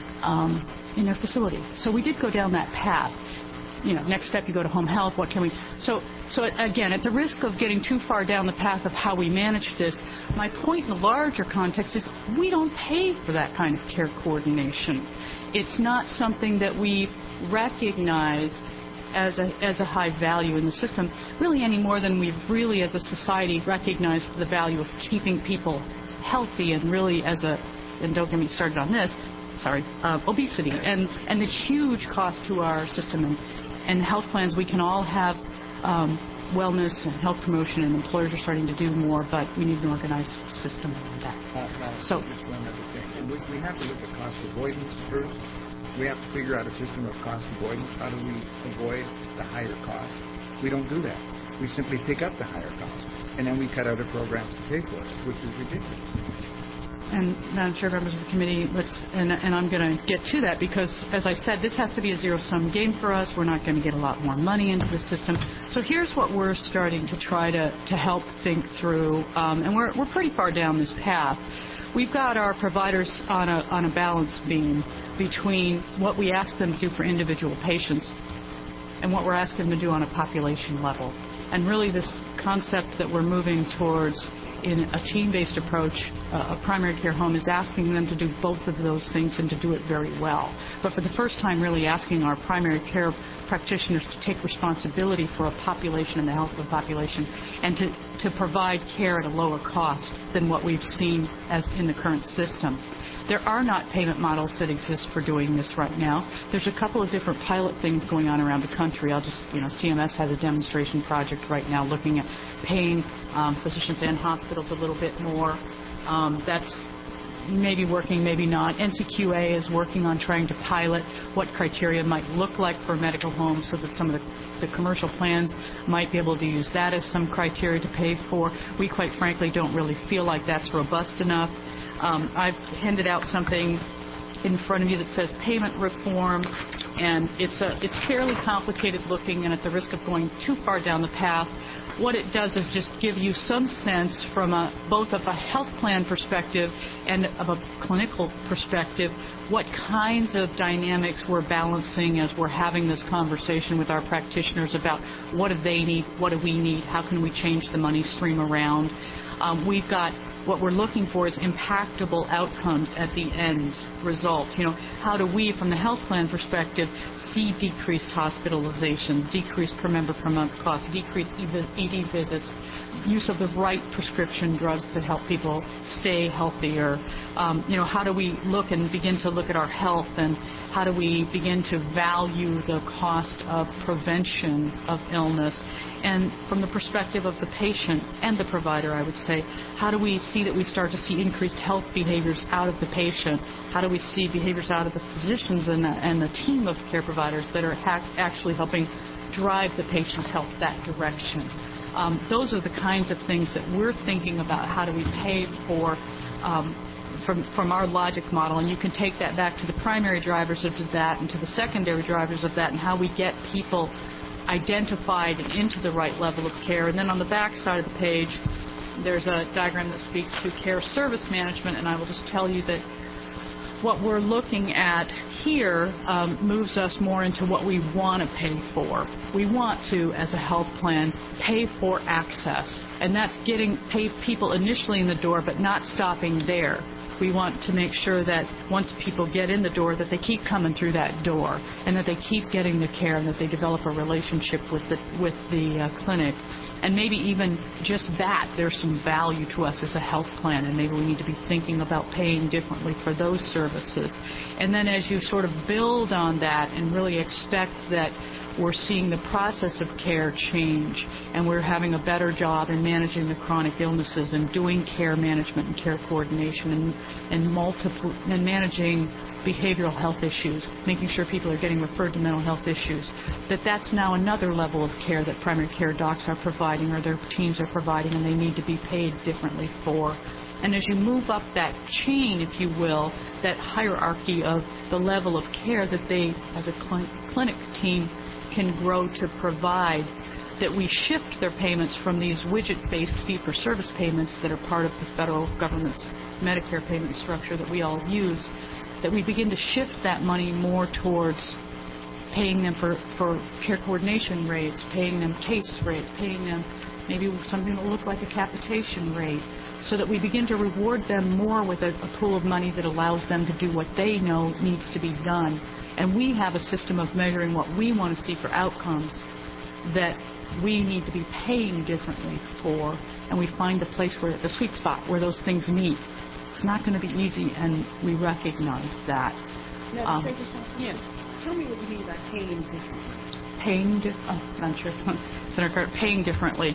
um, in their facility. So we did go down that path. You know, next step, you go to home health. What can we? So, so again, at the risk of getting too far down the path of how we manage this, my point in the larger context is we don't pay for that kind of care coordination. It's not something that we recognized as a as a high value in the system, really any more than we've really, as a society, recognized the value of keeping people healthy, and really as a, and don't get me started on this, sorry, uh, obesity, and, and the huge cost to our system. And, and health plans, we can all have um, wellness and health promotion, and employers are starting to do more, but we need an organized system around that. Uh, so, just one other thing. And we, we have to look at cost avoidance first. We have to figure out a system of cost avoidance. How do we avoid the higher cost? We don't do that. We simply pick up the higher cost, and then we cut other programs to pay for it, which is ridiculous. And Madam Chair, members of the committee, let's, and, and I'm going to get to that because, as I said, this has to be a zero-sum game for us. We're not going to get a lot more money into the system. So here's what we're starting to try to, to help think through, um, and we're, we're pretty far down this path. We've got our providers on a, on a balance beam between what we ask them to do for individual patients and what we're asking them to do on a population level. And really this concept that we're moving towards in a team-based approach, uh, a primary care home is asking them to do both of those things and to do it very well. But for the first time, really asking our primary care practitioners to take responsibility for a population and the health of the population, and to, to provide care at a lower cost than what we've seen as in the current system. There are not payment models that exist for doing this right now. There's a couple of different pilot things going on around the country. I'll just, you know, C M S has a demonstration project right now looking at paying um, physicians and hospitals a little bit more. Um, that's maybe working, maybe not. N C Q A is working on trying to pilot what criteria might look like for a medical home so that some of the, the commercial plans might be able to use that as some criteria to pay for. We, quite frankly, don't really feel like that's robust enough. Um, I've handed out something in front of you that says payment reform, and it's a, it's fairly complicated looking, and at the risk of going too far down the path, what it does is just give you some sense from a, both of a health plan perspective and of a clinical perspective what kinds of dynamics we're balancing as we're having this conversation with our practitioners about what do they need, what do we need, how can we change the money stream around. Um, we've got what we're looking for is impactable outcomes at the end result. You know, how do we, from the health plan perspective, see decreased hospitalizations, decreased per member per month costs, decreased E D visits, use of the right prescription drugs that help people stay healthier. Um, you know, how do we look and begin to look at our health, and how do we begin to value the cost of prevention of illness? And from the perspective of the patient and the provider, I would say, how do we see that we start to see increased health behaviors out of the patient? How do we see behaviors out of the physicians and the, and the team of care providers that are ha- actually helping drive the patient's health that direction? Um, those are the kinds of things that we're thinking about. How do we pay for um, from, from our logic model? And you can take that back to the primary drivers of that and to the secondary drivers of that, and how we get people identified and into the right level of care. And then on the back side of the page, there's a diagram that speaks to care service management, and I will just tell you that what we're looking at here um, moves us more into what we want to pay for. We want to, as a health plan, pay for access, and that's getting pay people initially in the door, but not stopping there. We want to make sure that once people get in the door, that they keep coming through that door, and that they keep getting the care, and that they develop a relationship with the with the uh, clinic. And maybe even just that, there's some value to us as a health plan, and maybe we need to be thinking about paying differently for those services. And then as you sort of build on that and really expect that we're seeing the process of care change, and we're having a better job in managing the chronic illnesses and doing care management and care coordination and, and multiple and managing behavioral health issues, making sure people are getting referred to mental health issues, that that's now another level of care that primary care docs are providing or their teams are providing, and they need to be paid differently for. And as you move up that chain, if you will, that hierarchy of the level of care that they, as a cl- clinic team, can grow to provide, that we shift their payments from these widget-based fee-for-service payments that are part of the federal government's Medicare payment structure that we all use, that we begin to shift that money more towards paying them for, for care coordination rates, paying them case rates, paying them maybe something that will look like a capitation rate, so that we begin to reward them more with a, a pool of money that allows them to do what they know needs to be done. And we have a system of measuring what we want to see for outcomes that we need to be paying differently for, and we find the place where, the sweet spot where those things meet. It's not going to be easy, and we recognize that. Now, um, yes. Tell me what you mean by paying differently. Paying, di- oh, not sure. Senator Carter, paying differently.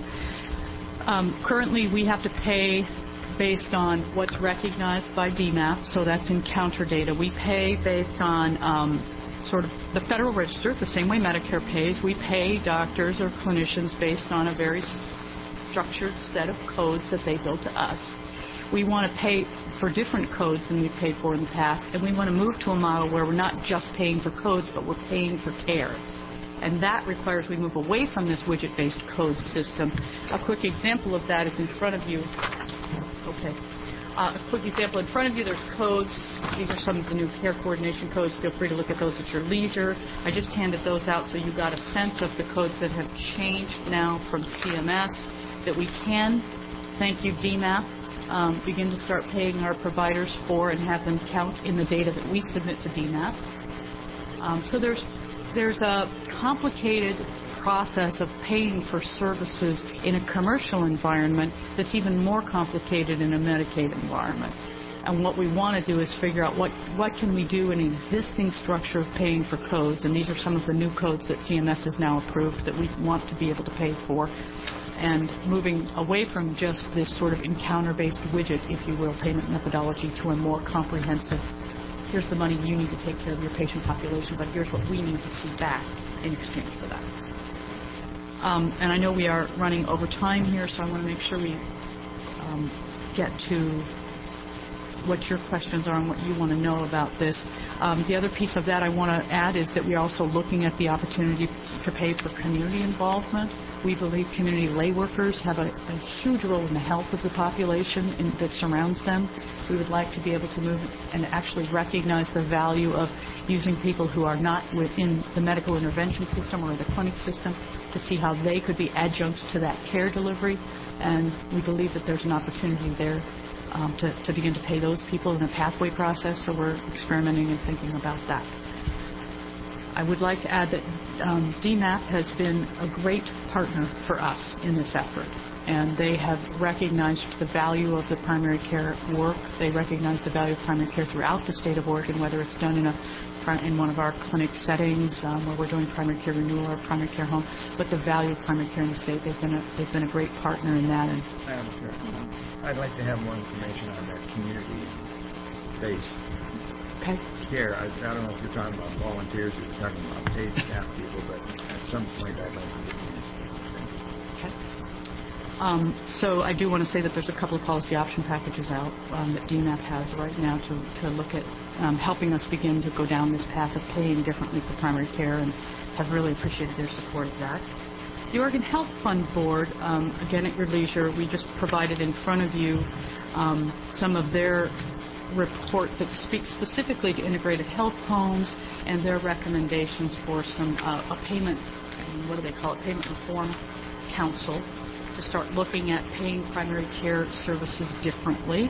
Um, currently, we have to pay based on what's recognized by D M A P, so that's encounter data. We pay based on um, sort of the Federal Register, the same way Medicare pays. We pay doctors or clinicians based on a very structured set of codes that they build to us. We want to pay for different codes than we've paid for in the past, and we want to move to a model where we're not just paying for codes, but we're paying for care. And that requires we move away from this widget-based code system. A quick example of that is in front of you. Okay. Uh, a quick example in front of you, there's codes. These are some of the new care coordination codes. Feel free to look at those at your leisure. I just handed those out so you got a sense of the codes that have changed now from C M S, that we can, thank you D M A P, um, begin to start paying our providers for and have them count in the data that we submit to D M A P. Um, so there's there's a complicated process of paying for services in a commercial environment that's even more complicated in a Medicaid environment. And what we want to do is figure out what, what can we do in an existing structure of paying for codes, and these are some of the new codes that C M S has now approved that we want to be able to pay for, and moving away from just this sort of encounter-based widget, if you will, payment methodology to a more comprehensive, here's the money you need to take care of your patient population, but here's what we need to see back in exchange for that. Um, and I know we are running over time here, so I want to make sure we um, get to what your questions are and what you want to know about this. Um, the other piece of that I want to add is that we're also looking at the opportunity to pay for community involvement. We believe community lay workers have a, a huge role in the health of the population in, that surrounds them. We would like to be able to move and actually recognize the value of using people who are not within the medical intervention system or the clinic system to see how they could be adjuncts to that care delivery. And we believe that there's an opportunity there um, to, to begin to pay those people in a pathway process, so we're experimenting and thinking about that. I would like to add that um, D M A P has been a great partner for us in this effort, and they have recognized the value of the primary care work. They recognize the value of primary care throughout the state of Oregon, whether it's done in a in one of our clinic settings um, where we're doing primary care renewal or primary care home, but the value of primary care in the state. They've been a, they've been a great partner in that. And Madam Chair, I'd like to have more information on that community-based okay. care. I, I don't know if you're talking about volunteers or you're talking about paid staff people, but at some point I'd like to get more information. Okay. Um, so I do want to say that there's a couple of policy option packages out um, that D M A P has right now to, to look at um, helping us begin to go down this path of paying differently for primary care, and have really appreciated their support of that. The Oregon Health Fund Board, um, again at your leisure, we just provided in front of you um, some of their report that speaks specifically to integrated health homes and their recommendations for some uh, a payment, what do they call it, payment reform council, to start looking at paying primary care services differently.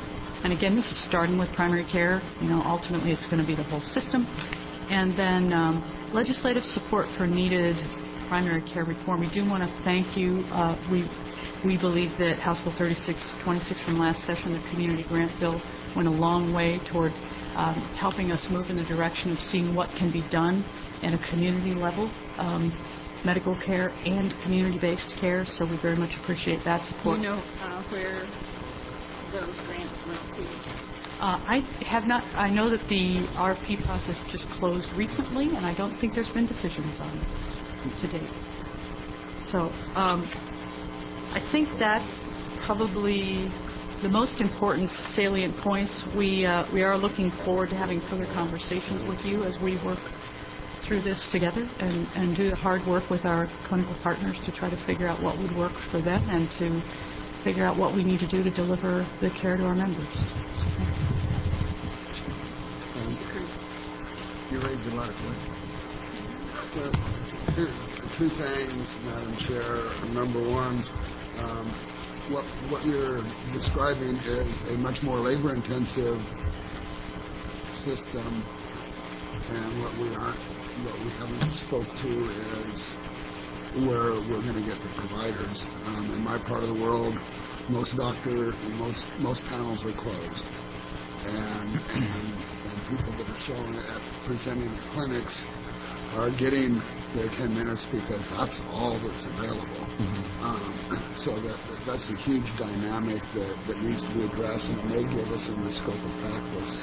And again, this is starting with primary care. You know, ultimately it's going to be the whole system. And then um, legislative support for needed primary care reform. We do want to thank you. Uh, we we believe that House Bill thirty-six twenty-six from last session, the community grant bill, went a long way toward um, helping us move in the direction of seeing what can be done at a community level, um, medical care and community-based care. So we very much appreciate that Do support. you know uh, where those grants will be? Uh, I have not. I know that the R F P process just closed recently, and I don't think there's been decisions on it to date. So um, I think that's probably the most important salient points. We uh, we are looking forward to having further conversations with you as we work through this together and, and do the hard work with our clinical partners to try to figure out what would work for them and to figure out what we need to do to deliver the care to our members. So thank you. Um, you raised a lot of questions. Well, two, two things, Madam Chair. Number one, um, what what you're describing is a much more labor-intensive system, and what we aren't, what we haven't spoke to is where we're going to get the providers. Um, in my part of the world, most doctor, most most panels are closed, and and, and people that are showing at presenting at clinics are getting their ten minutes because that's all that's available. Mm-hmm. Um, so that, that that's a huge dynamic that, that needs to be addressed, and it may give us in the scope of practice.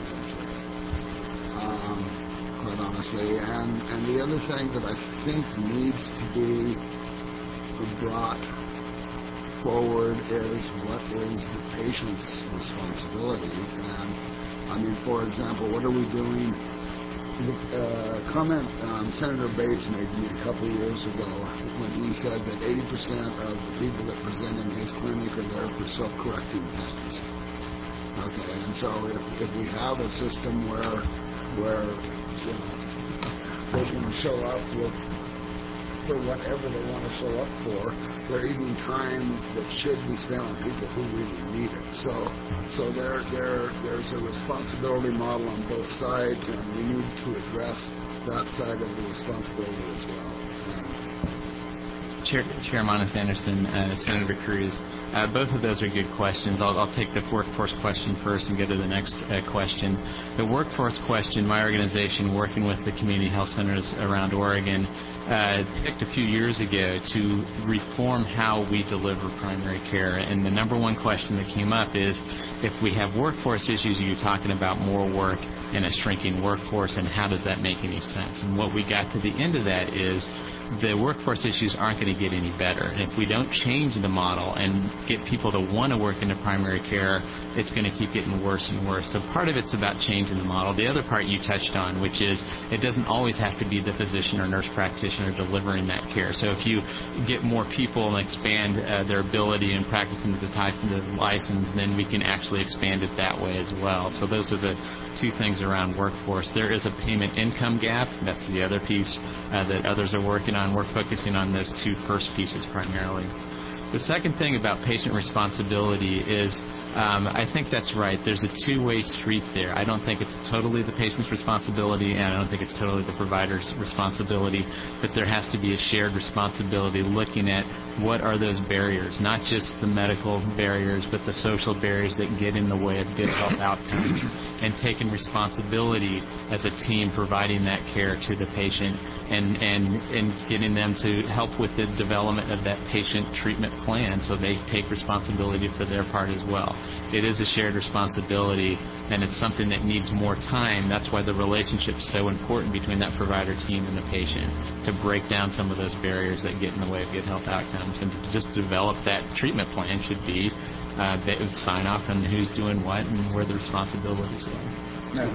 Mm-hmm. um, quite honestly. And, and the other thing that I think needs to be brought forward is what is the patient's responsibility. And, I mean, for example, what are we doing? The uh, comment um, Senator Bates made to me a couple of years ago when he said that eighty percent of the people that present in his clinic are there for self-correcting things. Okay, and so if, if we have a system where where you know, they can show up with for whatever they want to show up for, they're eating time that should be spent on people who really need it. So, so there, there, there's a responsibility model on both sides, and we need to address that side of the responsibility as well. Chair, Chair Monis Anderson, uh, Senator Cruz, uh, both of those are good questions. I'll, I'll take the workforce question first and go to the next uh, question. The workforce question, my organization, working with the community health centers around Oregon, uh, picked a few years ago to reform how we deliver primary care. And the number one question that came up is, if we have workforce issues, are you talking about more work in a shrinking workforce, and how does that make any sense? And what we got to the end of that is, the workforce issues aren't going to get any better. And if we don't change the model and get people to want to work into primary care, it's going to keep getting worse and worse. So part of it's about changing the model. The other part you touched on, which is it doesn't always have to be the physician or nurse practitioner delivering that care. So if you get more people and expand uh, their ability and practice into the type of the license, then we can actually expand it that way as well. So those are the two things around workforce. There is a payment income gap. That's the other piece uh, that others are working on. We're focusing on those two first pieces primarily. The second thing about patient responsibility is um, I think that's right. There's a two-way street there. I don't think it's totally the patient's responsibility, and I don't think it's totally the provider's responsibility, but there has to be a shared responsibility looking at what are those barriers, not just the medical barriers, but the social barriers that get in the way of good health outcomes, and taking responsibility as a team providing that care to the patient and, and, and getting them to help with the development of that patient treatment plan so they take responsibility for their part as well. It is a shared responsibility, and it's something that needs more time. That's why the relationship is so important between that provider team and the patient, to break down some of those barriers that get in the way of good health outcomes, and to just develop that treatment plan should be uh, they would sign off on who's doing what and where the responsibilities are. No.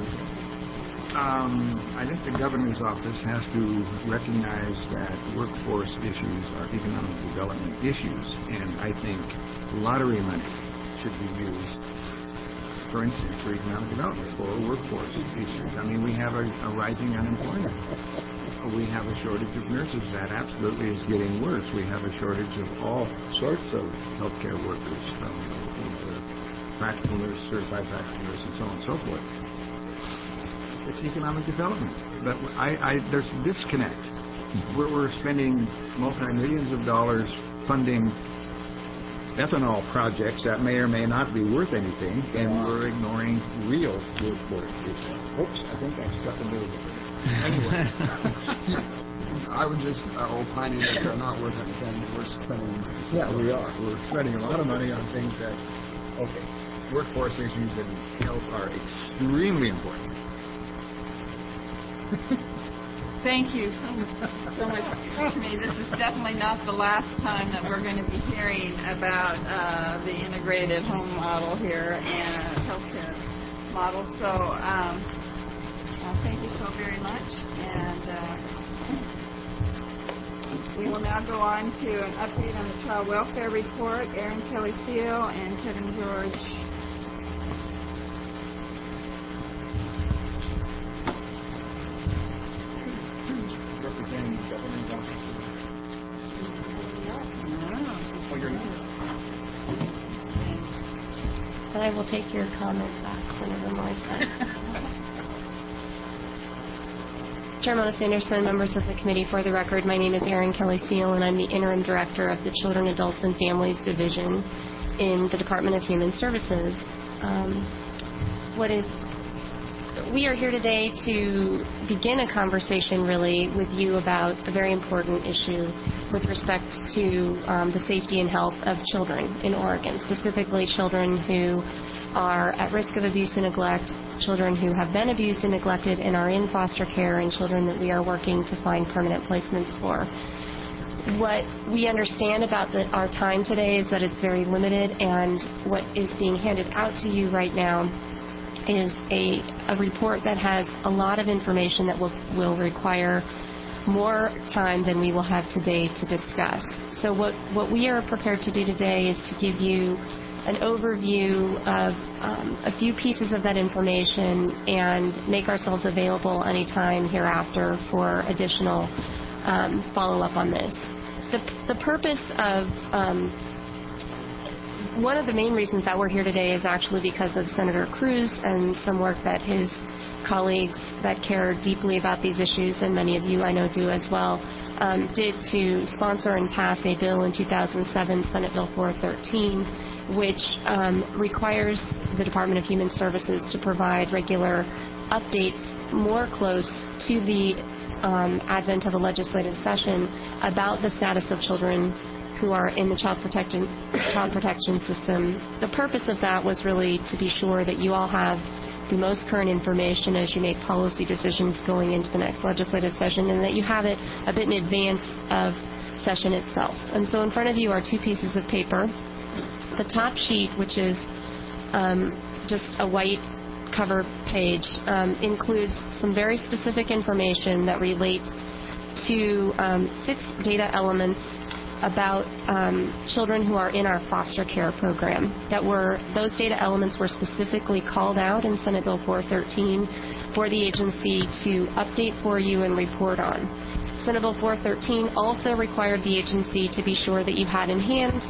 Um, I think the governor's office has to recognize that workforce issues are economic development issues, and I think lottery money should be used, for instance, for economic development, for workforce issues. I mean, we have a, a rising unemployment. We have a shortage of nurses. That absolutely is getting worse. We have a shortage of all sorts of healthcare workers, from the, the practical nurse, certified practical nurse, and so on and so forth. It's economic development. But I, I, there's a disconnect. We're, we're spending multi-millions of dollars funding ethanol projects that may or may not be worth anything, and we're ignoring real workforce issues. Oops, I think I struck a little bit. Anyway. I would just uh, opining that they're not worth anything. We're spending. Yeah, we are. We're spending a lot of money on things that, okay, workforce issues and health are extremely important. Thank you so, so much for me. This is definitely not the last time that we're going to be hearing about uh, the integrated home model here and healthcare model. So um, uh, thank you so very much. And uh, we will now go on to an update on the child welfare report. Erin Kelly Seal and Kevin George. Representing the government office. Oh, you're not. And I will take your comment back, Senator Morrison. Chair Monis-Anderson, members of the committee, for the record, my name is Erin Kelly Seal, and I'm the interim director of the Children, Adults, and Families Division in the Department of Human Services. Um, what is We are here today to begin a conversation, really, with you about a very important issue with respect to um, the safety and health of children in Oregon, specifically children who are at risk of abuse and neglect, children who have been abused and neglected and are in foster care, and children that we are working to find permanent placements for. What we understand about the, our time today is that it's very limited, and what is being handed out to you right now is a, a report that has a lot of information that will, will require more time than we will have today to discuss. So what, what we are prepared to do today is to give you an overview of um, a few pieces of that information and make ourselves available anytime hereafter for additional um, follow-up on this. The, the purpose of um, One of the main reasons that we're here today is actually because of Senator Cruz and some work that his colleagues that care deeply about these issues, and many of you I know do as well, um, did to sponsor and pass a bill in two thousand seven, Senate Bill four thirteen, which um, requires the Department of Human Services to provide regular updates more close to the um, advent of a legislative session about the status of children who are in the child protection child protection system. The purpose of that was really to be sure that you all have the most current information as you make policy decisions going into the next legislative session, and that you have it a bit in advance of session itself. And so in front of you are two pieces of paper. The top sheet, which is um, just a white cover page, um, includes some very specific information that relates to um, six data elements about um, children who are in our foster care program. That were those data elements were specifically called out in Senate Bill four thirteen for the agency to update for you and report on. Senate Bill four thirteen also required the agency to be sure that you had in hand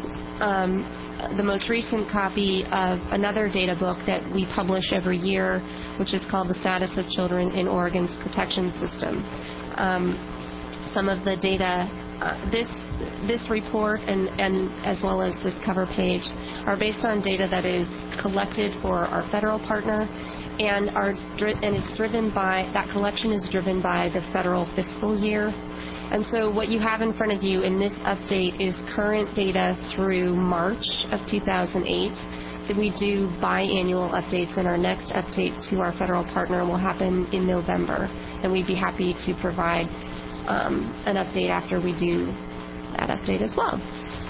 um, the most recent copy of another data book that we publish every year, which is called The Status of Children in Oregon's Protection System. Um, some of the data, uh, this This report and, and as well as this cover page are based on data that is collected for our federal partner, and are dri- and it's driven by that collection is driven by the federal fiscal year. And so what you have in front of you in this update is current data through March of two thousand eight. That we do biannual updates, and our next update to our federal partner will happen in November, and we'd be happy to provide um, an update after we do that update as well.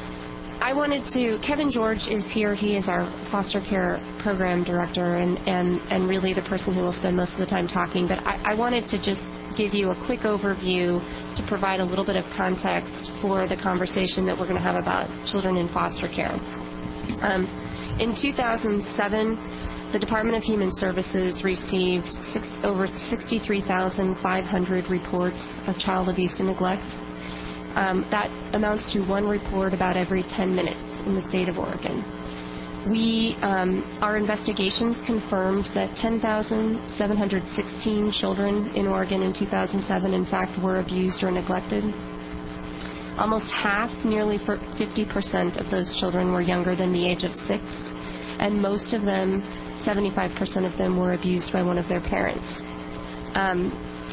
I wanted to, Kevin George is here. He is our foster care program director, and, and, and really the person who will spend most of the time talking. But I, I wanted to just give you a quick overview to provide a little bit of context for the conversation that we're going to have about children in foster care. Um, in two thousand seven, the Department of Human Services received six, over sixty-three thousand five hundred reports of child abuse and neglect. Um, that amounts to one report about every ten minutes in the state of Oregon. We, um, our investigations confirmed that ten thousand seven hundred sixteen children in Oregon in two thousand seven, in fact, were abused or neglected. Almost half, nearly fifty percent of those children were younger than the age of six, and most of them, seventy-five percent of them, were abused by one of their parents. Um,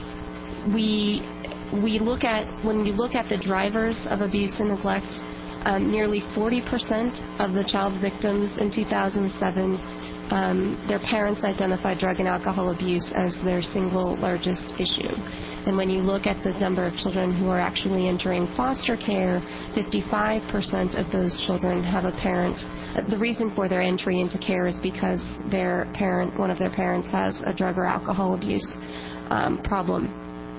we we look at when you look at the drivers of abuse and neglect. Um, nearly forty percent of the child victims in two thousand seven, um, their parents identified drug and alcohol abuse as their single largest issue. And when you look at the number of children who are actually entering foster care, fifty-five percent of those children have a parent. The reason for their entry into care is because their parent, one of their parents, has a drug or alcohol abuse um, problem.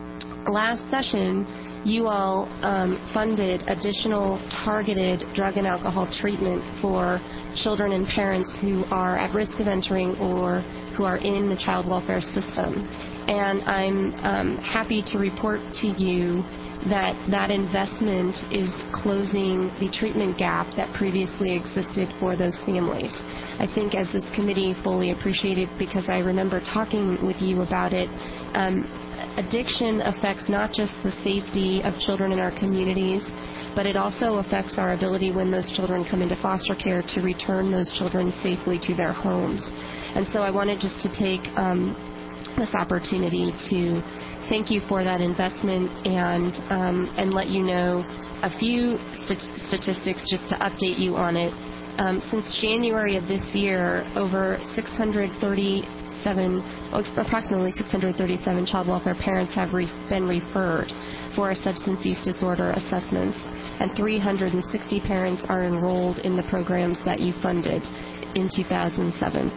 Last session, you all um, funded additional targeted drug and alcohol treatment for children and parents who are at risk of entering or who are in the child welfare system. And I'm um, happy to report to you that that investment is closing the treatment gap that previously existed for those families. I think as this committee fully appreciated, because I remember talking with you about it, um, addiction affects not just the safety of children in our communities, but it also affects our ability when those children come into foster care to return those children safely to their homes. And so I wanted just to take um, this opportunity to thank you for that investment and um, and let you know a few st- statistics just to update you on it. Um, since January of this year, over six hundred thirty-seven, approximately six hundred thirty-seven child welfare parents have re- been referred for substance use disorder assessments, and three hundred sixty parents are enrolled in the programs that you funded in two thousand seven.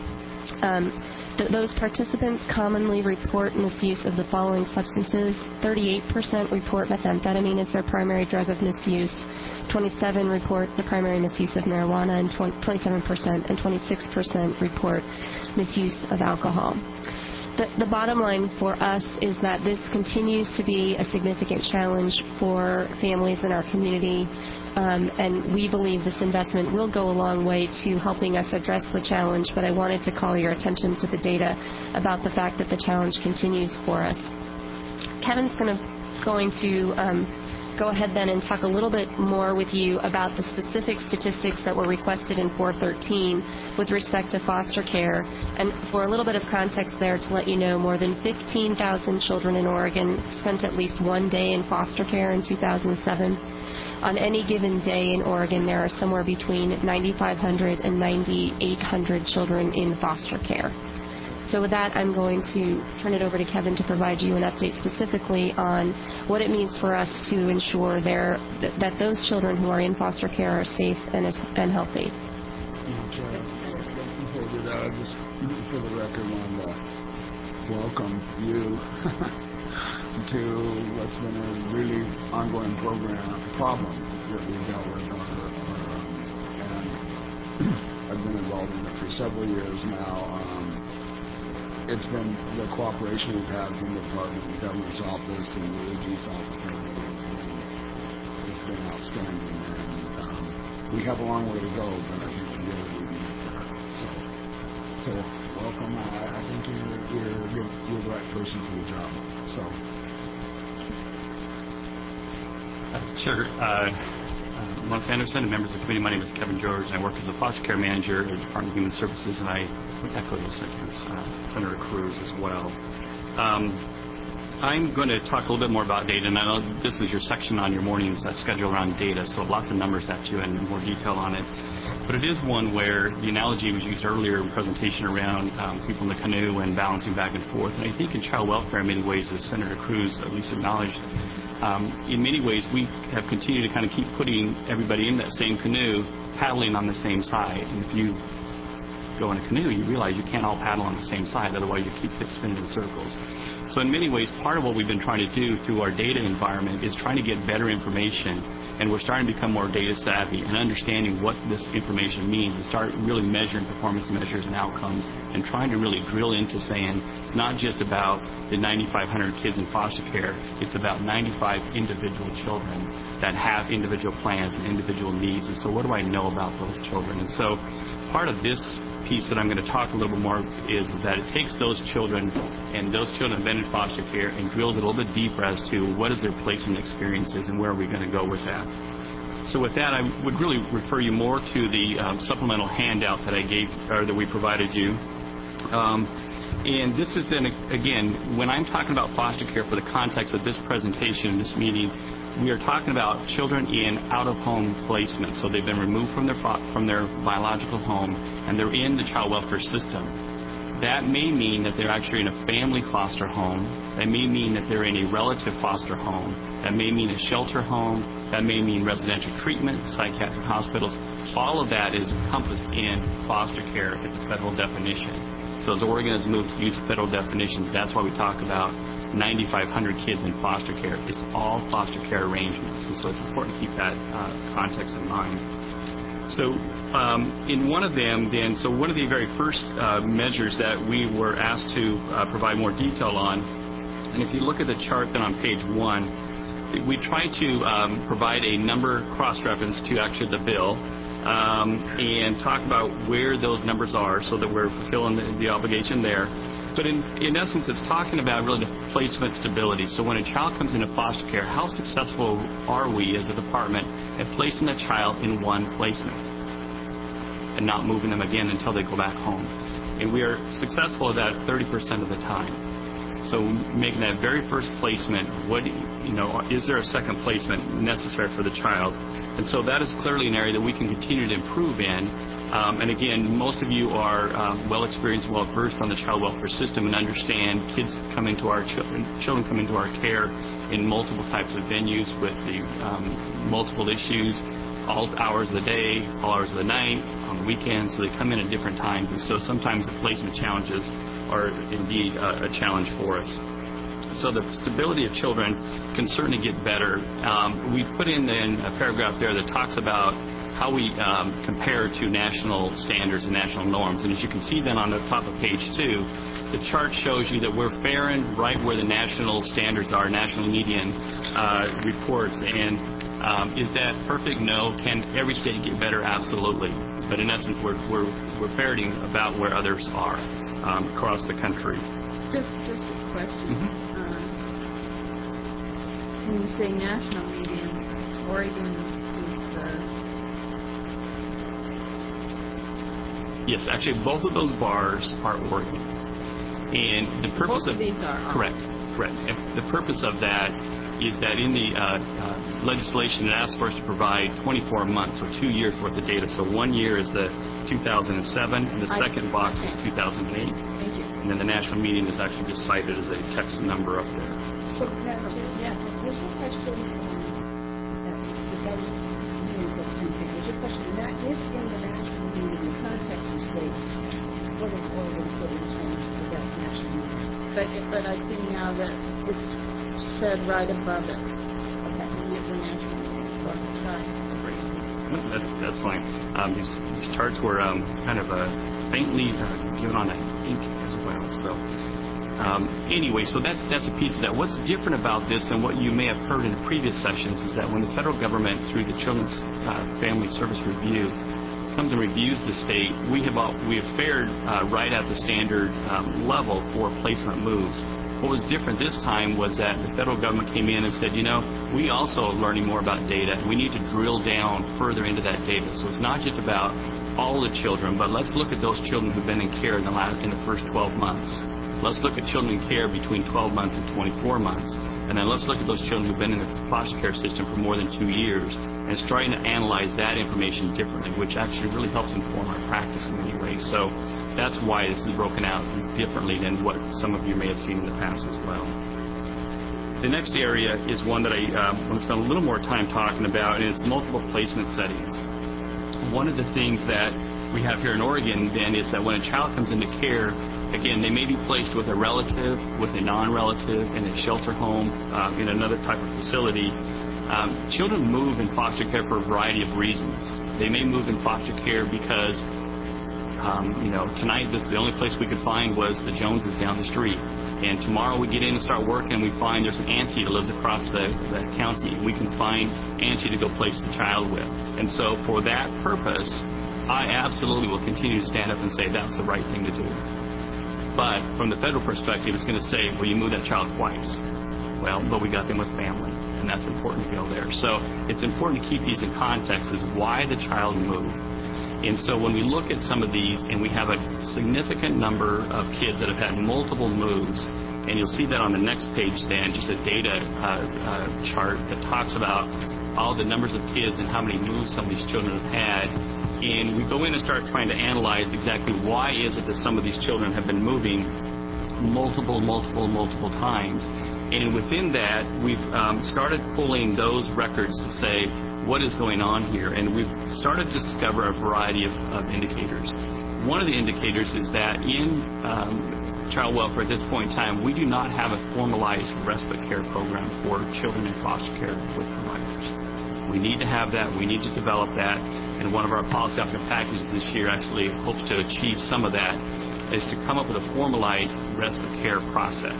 Um, th- those participants commonly report misuse of the following substances. thirty-eight percent report methamphetamine as their primary drug of misuse. twenty-seven report the primary misuse of marijuana, and twenty-seven percent and twenty-six percent report misuse of alcohol. The, the bottom line for us is that this continues to be a significant challenge for families in our community, um, and we believe this investment will go a long way to helping us address the challenge, but I wanted to call your attention to the data about the fact that the challenge continues for us. Kevin's gonna, going to um, go ahead then and talk a little bit more with you about the specific statistics that were requested in four thirteen with respect to foster care. And for a little bit of context there, to let you know, more than fifteen thousand children in Oregon spent at least one day in foster care in two thousand seven. On any given day in Oregon, there are somewhere between ninety-five hundred and ninety-eight hundred children in foster care. So with that, I'm going to turn it over to Kevin to provide you an update specifically on what it means for us to ensure there, th- that those children who are in foster care are safe and, is, and healthy. Before we do that, I just, for the record, wanted to welcome you to what's been a really ongoing program, problem that we dealt with. On our, our, um, and I've been involved in it for several years now. Um, It's been the cooperation we've had from the Department of the Governor's Office and the A G's office and everything has been, has been outstanding. And um, we have a long way to go, but I think together we can get there. So, so welcome. I, I think you're, you're, you're, you're the right person for the job. So. Uh, sure. Uh, uh, Melissa Anderson and members of the committee, my name is Kevin George, and I work as a foster care manager at the Department of Human Services, and I would echo those sentiments, uh, Senator Cruz as well. Um, I'm going to talk a little bit more about data, and I know this is your section on your morning's uh, schedule around data, so lots of numbers at you and more detail on it. But it is one where the analogy was used earlier in the presentation around um, people in the canoe and balancing back and forth. And I think in child welfare, in many ways, as Senator Cruz at least acknowledged, um, in many ways we have continued to kind of keep putting everybody in that same canoe, paddling on the same side. And if you go in a canoe, you realize you can't all paddle on the same side, otherwise you keep spinning in circles. So in many ways, part of what we've been trying to do through our data environment is trying to get better information, and we're starting to become more data savvy and understanding what this information means and start really measuring performance measures and outcomes and trying to really drill into saying it's not just about the ninety-five hundred kids in foster care, it's about ninety-five individual children that have individual plans and individual needs. And so what do I know about those children? And so part of this piece that I'm going to talk a little bit more is, is that it takes those children and those children have been in foster care and drills a little bit deeper as to what is their placement experiences and where are we going to go with that. So with that, I would really refer you more to the um, supplemental handout that I gave, or that we provided you. Um, and this is then, again, when I'm talking about foster care for the context of this presentation, this meeting, we are talking about children in out-of-home placement. So they've been removed from their from their biological home, and they're in the child welfare system. That may mean that they're actually in a family foster home. That may mean that they're in a relative foster home. That may mean a shelter home. That may mean residential treatment, psychiatric hospitals. All of that is encompassed in foster care at the federal definition. So as Oregon has moved to use federal definitions, that's why we talk about ninety-five hundred kids in foster care. It's all foster care arrangements, and so it's important to keep that uh, context in mind. So um, in one of them, then, so one of the very first uh, measures that we were asked to uh, provide more detail on, and if you look at the chart then on page one, we try to um, provide a number cross-reference to actually the bill. Um, and talk about where those numbers are so that we're fulfilling the, the obligation there. But in, in essence, it's talking about really the placement stability. So when a child comes into foster care, how successful are we as a department at placing a child in one placement and not moving them again until they go back home? And we are successful at that thirty percent of the time. So making that very first placement, what you know, is there a second placement necessary for the child? And so that is clearly an area that we can continue to improve in. Um, and again, most of you are um, well experienced, well versed on the child welfare system and understand kids come into our children, children come into our care in multiple types of venues with the um, multiple issues, all hours of the day, all hours of the night, on the weekends. So they come in at different times. And so sometimes the placement challenges are indeed uh, a challenge for us. So the stability of children can certainly get better. Um, we put in, in a paragraph there that talks about how we um, compare to national standards and national norms. And as you can see then on the top of page two, the chart shows you that we're faring right where the national standards are, national median uh, reports. And um, is that perfect? No. Can every state get better? Absolutely. But in essence, we're, we're, we're ferreting about where others are um, across the country. Just, just a question. Mm-hmm. Uh, when you say national median, Oregon is, is the... Yes, actually, both of those bars are Oregon. And the purpose both of, of these are correct, correct. And the purpose of that is that in the uh, uh, legislation, it asks for us to provide twenty-four months, so two years worth of data. So one year is the two thousand seven, and the I, second box okay. is two thousand eight. Thank you. And then the national median is actually just cited as a text number up there. So, Madam Chair, Yes. was your question, um, is that you know, same thing, was your question, not if in the national meeting, the context of states, what is Oregon put in terms of that national meeting? But, but I see now that it's said right above it. Okay. With the national median. So, sorry. Great. No, that's that's fine. Um, these, these charts were um, kind of uh, faintly uh, given on an ink as well. So um, anyway, so that's that's a piece of that. What's different about this and what you may have heard in previous sessions is that when the federal government, through the Children's uh, Family Service Review, comes and reviews the state, we have all, we have fared uh, right at the standard um, level for placement moves. What was different this time was that the federal government came in and said, you know, we also are learning more about data. We need to drill down further into that data. So it's not just about all the children, but let's look at those children who've been in care in the, last, in the first twelve months. Let's look at children in care between twelve months and twenty-four months. And then let's look at those children who've been in the foster care system for more than two years and starting to analyze that information differently, which actually really helps inform our practice in many ways. So that's why this is broken out differently than what some of you may have seen in the past as well. The next area is one that I um, want to spend a little more time talking about, and it's multiple placement settings. One of the things that we have here in Oregon, then, is that when a child comes into care, again, they may be placed with a relative, with a non-relative, in a shelter home, uh, in another type of facility. Um, children move in foster care for a variety of reasons. They may move in foster care because, um, you know, tonight this, the only place we could find was the Joneses down the street. And tomorrow we get in and start working, and we find there's an auntie that lives across the, the county. We can find auntie to go place the child with. And so for that purpose, I absolutely will continue to stand up and say that's the right thing to do. But from the federal perspective, it's going to say, well, you moved that child twice. Well, but we got them with family, and that's important to go there. So it's important to keep these in context as why the child moved. And so when we look at some of these, and we have a significant number of kids that have had multiple moves, and you'll see that on the next page, Dan, just a data uh, uh, chart that talks about all the numbers of kids and how many moves some of these children have had. And we go in and start trying to analyze exactly why is it that some of these children have been moving multiple, multiple, multiple times. And within that, we've um, started pulling those records to say, what is going on here? And we've started to discover a variety of, of indicators. One of the indicators is that in um, child welfare at this point in time, we do not have a formalized respite care program for children in foster care with providers. We need to have that. We need to develop that. And one of our policy option packages this year actually hopes to achieve some of that, is to come up with a formalized respite care process.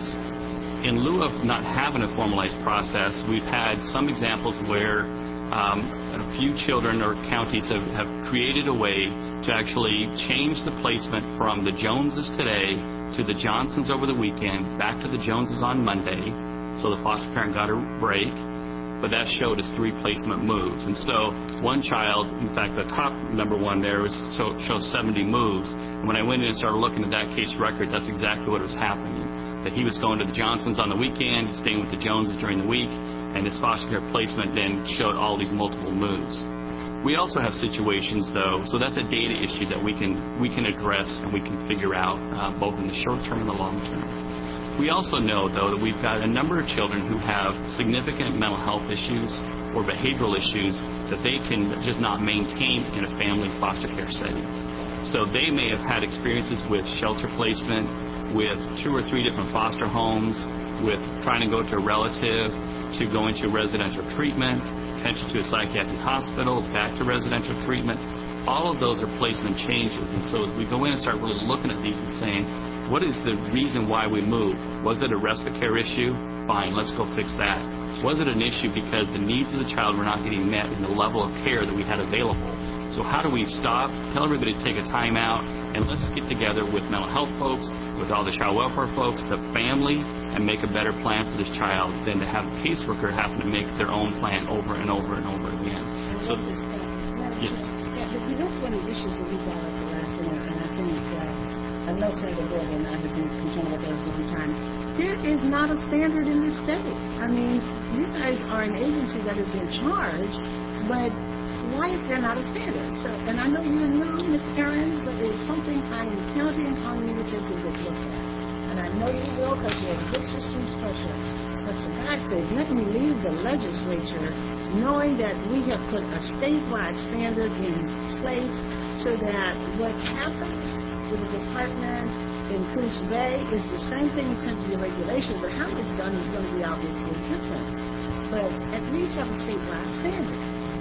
In lieu of not having a formalized process, we've had some examples where Um, a few children or counties have, have created a way to actually change the placement from the Joneses today to the Johnsons over the weekend, back to the Joneses on Monday, so the foster parent got a break, but that showed as three placement moves. And so one child, in fact, the top number one there was show, shows seventy moves. And when I went in and started looking at that case record, that's exactly what was happening. That he was going to the Johnsons on the weekend, staying with the Joneses during the week, and his foster care placement then showed all these multiple moves. We also have situations, though, so that's a data issue that we can we can address and we can figure out uh, both in the short term and the long term. We also know, though, that we've got a number of children who have significant mental health issues or behavioral issues that they can just not maintain in a family foster care setting. So they may have had experiences with shelter placement, with two or three different foster homes, with trying to go to a relative, to going to residential treatment, potentially to a psychiatric hospital, back to residential treatment. All of those are placement changes. And so as we go in and start really looking at these and saying, what is the reason why we moved? Was it a respite care issue? Fine, let's go fix that. Was it an issue because the needs of the child were not getting met in the level of care that we had available? So how do we stop, tell everybody to take a time out, and let's get together with mental health folks, with all the child welfare folks, the family, and make a better plan for this child than to have a caseworker having to make their own plan over and over and over again. So, yes. Yeah, but you know, one of the issues that we brought up the last one, and I think uh, I know Senator Gordon and I have been concerned about those every time. There is not a standard in this state. I mean, you guys are an agency that is in charge, but why is there not a standard? So, and I know you're new, Miz Erin, but it's something I am counting on you to take a good look at. And I know you will because you're a good systems person. But for God's sake, let me leave the legislature knowing that we have put a statewide standard in place so that what happens with the department in Coos Bay is the same thing in terms of your regulations, but how it's done is going to be obviously different. But at least have a statewide standard.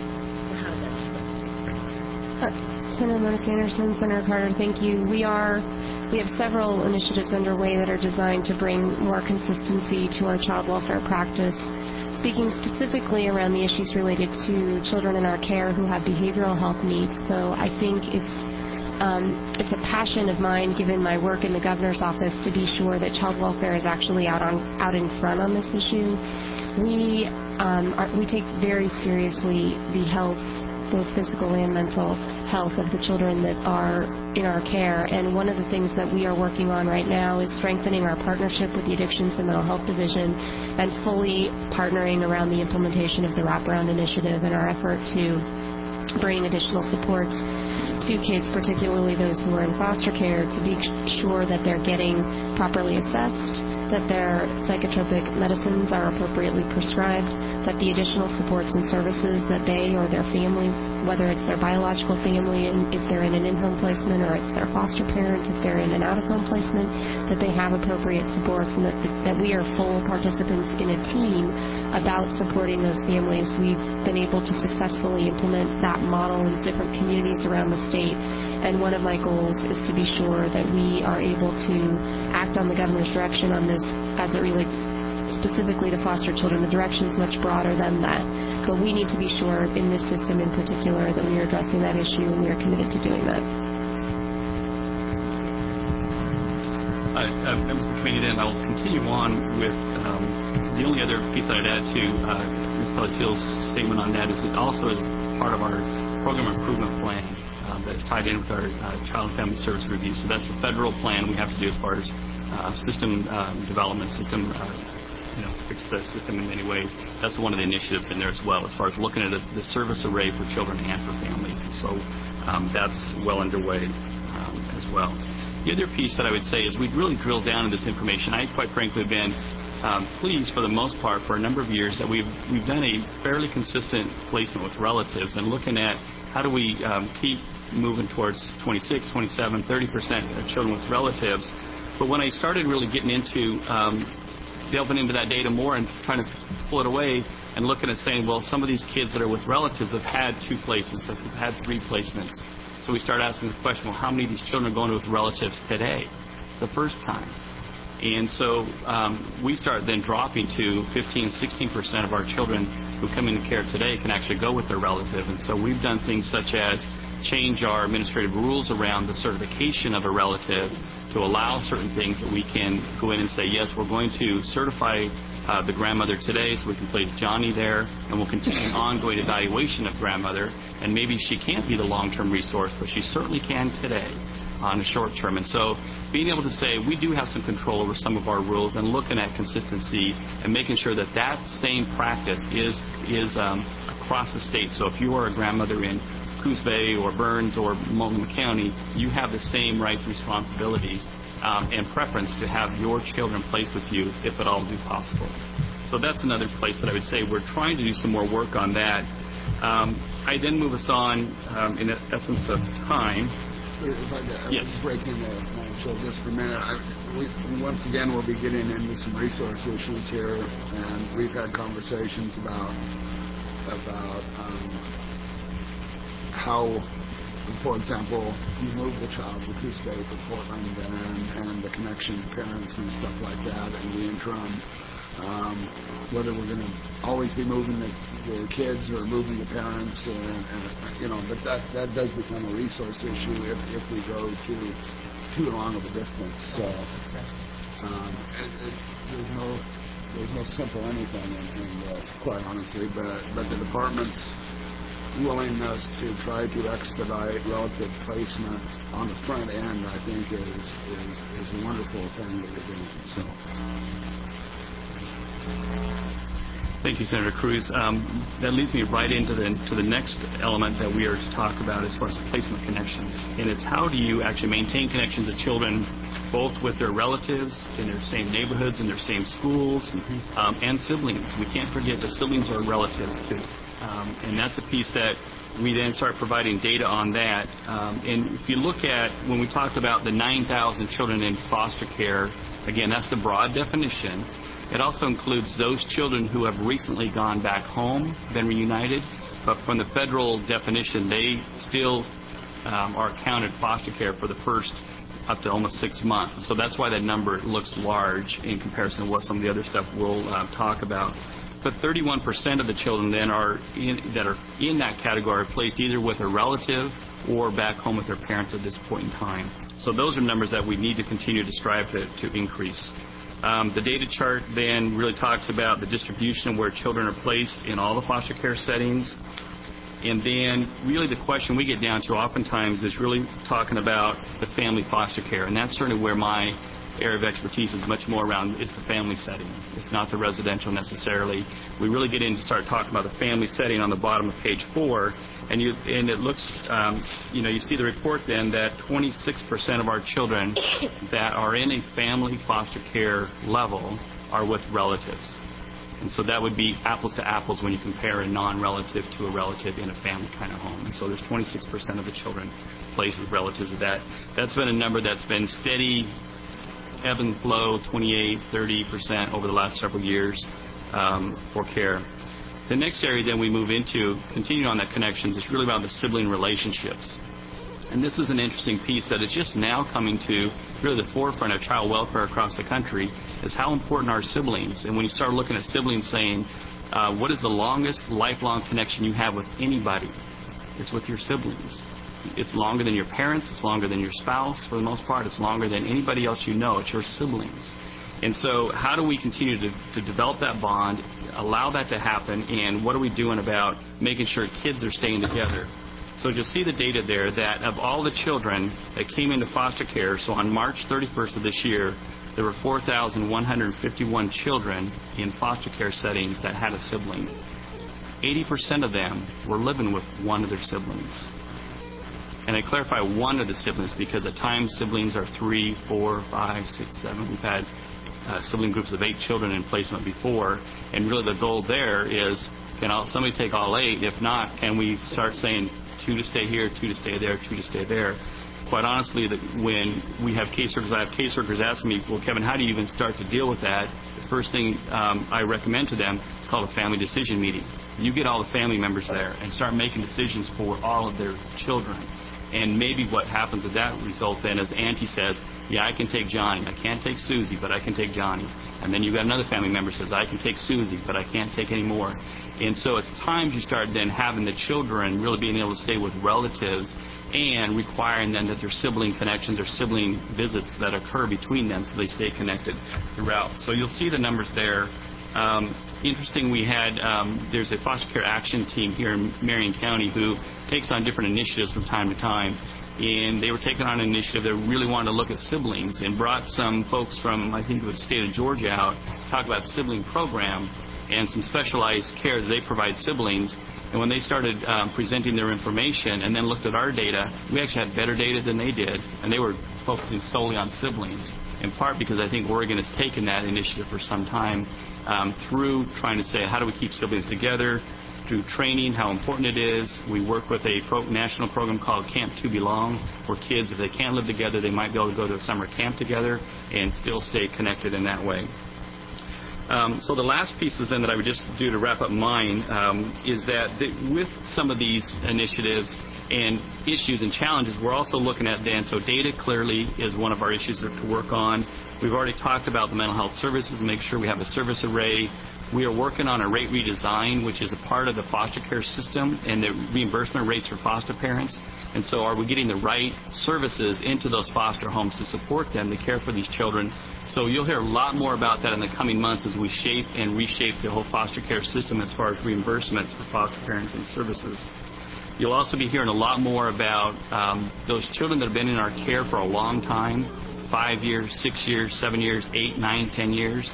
Uh, Senator Mona Anderson, Senator Carter, thank you. We are, we have several initiatives underway that are designed to bring more consistency to our child welfare practice, speaking specifically around the issues related to children in our care who have behavioral health needs. So I think it's um, it's a passion of mine, given my work in the governor's office, to be sure that child welfare is actually out on out in front on this issue. We um, are, we take very seriously the health, both physical and mental health of the children that are in our care. And one of the things that we are working on right now is strengthening our partnership with the Addictions and Mental Health Division and fully partnering around the implementation of the Wraparound Initiative and our effort to bring additional supports to kids, particularly those who are in foster care, to be sure that they're getting properly assessed, that their psychotropic medicines are appropriately prescribed, that the additional supports and services that they or their family, whether it's their biological family, and if they're in an in-home placement, or it's their foster parent, if they're in an out-of-home placement, that they have appropriate supports, and that, the, that we are full participants in a team about supporting those families. We've been able to successfully implement that model in different communities around the state, and one of my goals is to be sure that we are able to act on the governor's direction on this as it relates specifically to foster children. The direction is much broader than that, but we need to be sure in this system in particular that we are addressing that issue, and we are committed to doing that. Uh, uh, members of the committee, then I'll continue on with um, the only other piece that I'd add to uh, Miz Palacios' statement on that is it also is part of our program improvement plan uh, that is tied in with our uh, Child and Family Service Review. So that's the federal plan we have to do as far as uh, system um, development, system, uh, you know, fix the system in many ways. That's one of the initiatives in there as well, as far as looking at a, the service array for children and for families. And so um, that's well underway um, as well. The other piece that I would say is we've really drilled down in this information. I, quite frankly, have been um, pleased for the most part for a number of years that we've we've done a fairly consistent placement with relatives and looking at how do we um, keep moving towards twenty-six, twenty-seven, thirty percent of children with relatives. But when I started really getting into um, delving into that data more and trying to pull it away and looking at saying, well, some of these kids that are with relatives have had two placements, have had three placements. So we start asking the question, well, how many of these children are going with relatives today, the first time? And so um, we start then dropping to fifteen, sixteen percent of our children who come into care today can actually go with their relative. And so we've done things such as change our administrative rules around the certification of a relative to allow certain things that we can go in and say, yes, we're going to certify Uh, the grandmother today, so we can place Johnny there, and we'll continue an ongoing evaluation of grandmother, and maybe she can't be the long-term resource, but she certainly can today on the short term. And so being able to say we do have some control over some of our rules and looking at consistency and making sure that that same practice is is um, across the state. So if you are a grandmother in Coos Bay or Burns or Multnomah County, you have the same rights and responsibilities Um, and preference to have your children placed with you, if at all be possible. So that's another place that I would say we're trying to do some more work on that. Um, I then move us on, um, in the essence of time. If I could yes. break in there, so just for a minute, I, we, once again we'll be getting into some resource issues here, and we've had conversations about about um, how, for example, you move the child to Coos Bay for Portland and, and the connection to parents and stuff like that in the interim. Um, whether we're going to always be moving the, the kids or moving the parents, and, and you know, but that that does become a resource issue if, if we go too too long of a distance. So um, it, it, there's no there's no simple anything in, in this, quite honestly. But but the department's willingness to try to expedite relative placement on the front end, I think, is is, is a wonderful thing that we're doing. So, thank you, Senator Cruz. Um, that leads me right into the to the next element that we are to talk about as far as placement connections, and it's how do you actually maintain connections of children both with their relatives in their same neighborhoods, in their same schools, mm-hmm. um, and siblings. We can't forget that siblings are relatives too. Um, and that's a piece that we then start providing data on that. Um, and if you look at, when we talked about the nine thousand children in foster care, again, that's the broad definition. It also includes those children who have recently gone back home, been reunited, but from the federal definition, they still um, are counted foster care for the first up to almost six months. So that's why that number looks large in comparison to what some of the other stuff we'll uh, talk about. But thirty-one percent of the children then are in, that are in that category are placed either with a relative or back home with their parents at this point in time. So those are numbers that we need to continue to strive to, to increase. Um, the data chart then really talks about the distribution of where children are placed in all the foster care settings. And then really the question we get down to oftentimes is really talking about the family foster care. And that's certainly where my area of expertise is much more around it's the family setting. It's not the residential necessarily. We really get in to start talking about the family setting on the bottom of page four, and you and it looks, um, you know, you see the report then that twenty-six percent of our children that are in a family foster care level are with relatives. And so that would be apples to apples when you compare a non-relative to a relative in a family kind of home. And so there's twenty-six percent of the children placed with relatives of that. That's been a number that's been steady, ebb and flow, twenty-eight, thirty percent over the last several years um, for care. The next area then we move into, continuing on that connections, is really about the sibling relationships. And this is an interesting piece that is just now coming to really the forefront of child welfare across the country, is how important are siblings. And when you start looking at siblings saying, uh, what is the longest lifelong connection you have with anybody? It's with your siblings. It's longer than your parents. It's longer than your spouse for the most part. It's longer than anybody else you know. It's your siblings. And so how do we continue to, to develop that bond, allow that to happen, and what are we doing about making sure kids are staying together? So you'll see the data there that of all the children that came into foster care, so on March thirty-first of this year, there were four thousand one hundred fifty-one children in foster care settings that had a sibling. eighty percent of them were living with one of their siblings. And I clarify one of the siblings because at times siblings are three, four, five, six, seven. We've had uh, sibling groups of eight children in placement before, and really the goal there is, can all, somebody take all eight? If not, can we start saying two to stay here, two to stay there, two to stay there? Quite honestly, that when we have caseworkers, I have caseworkers asking me, well, Kevin, how do you even start to deal with that? The first thing um, I recommend to them is called a family decision meeting. You get all the family members there and start making decisions for all of their children. And maybe what happens at that result then is Auntie says, yeah, I can take Johnny. I can't take Susie, but I can take Johnny. And then you've got another family member says, I can take Susie, but I can't take any more. And so it's times you start then having the children really being able to stay with relatives and requiring them that their sibling connections or sibling visits that occur between them so they stay connected throughout. So you'll see the numbers there. Um, interesting, we had, um, there's a foster care action team here in Marion County who takes on different initiatives from time to time. And they were taking on an initiative that really wanted to look at siblings and brought some folks from, I think it was the state of Georgia out to talk about the sibling program and some specialized care that they provide siblings. And when they started um, presenting their information and then looked at our data, we actually had better data than they did. And they were focusing solely on siblings, in part because I think Oregon has taken that initiative for some time um, through trying to say, how do we keep siblings together? Through training, how important it is. We work with a pro- national program called Camp to Belong, where kids, if they can't live together, they might be able to go to a summer camp together and still stay connected in that way. Um, so the last pieces then that I would just do to wrap up mine um, is that the, with some of these initiatives and issues and challenges, we're also looking at then, so data clearly is one of our issues to work on. We've already talked about the mental health services, make sure we have a service array. We are working on a rate redesign, which is a part of the foster care system and the reimbursement rates for foster parents. And so are we getting the right services into those foster homes to support them, to care for these children? So you'll hear a lot more about that in the coming months as we shape and reshape the whole foster care system as far as reimbursements for foster parents and services. You'll also be hearing a lot more about um, those children that have been in our care for a long time, five years, six years, seven years, eight, nine, ten years.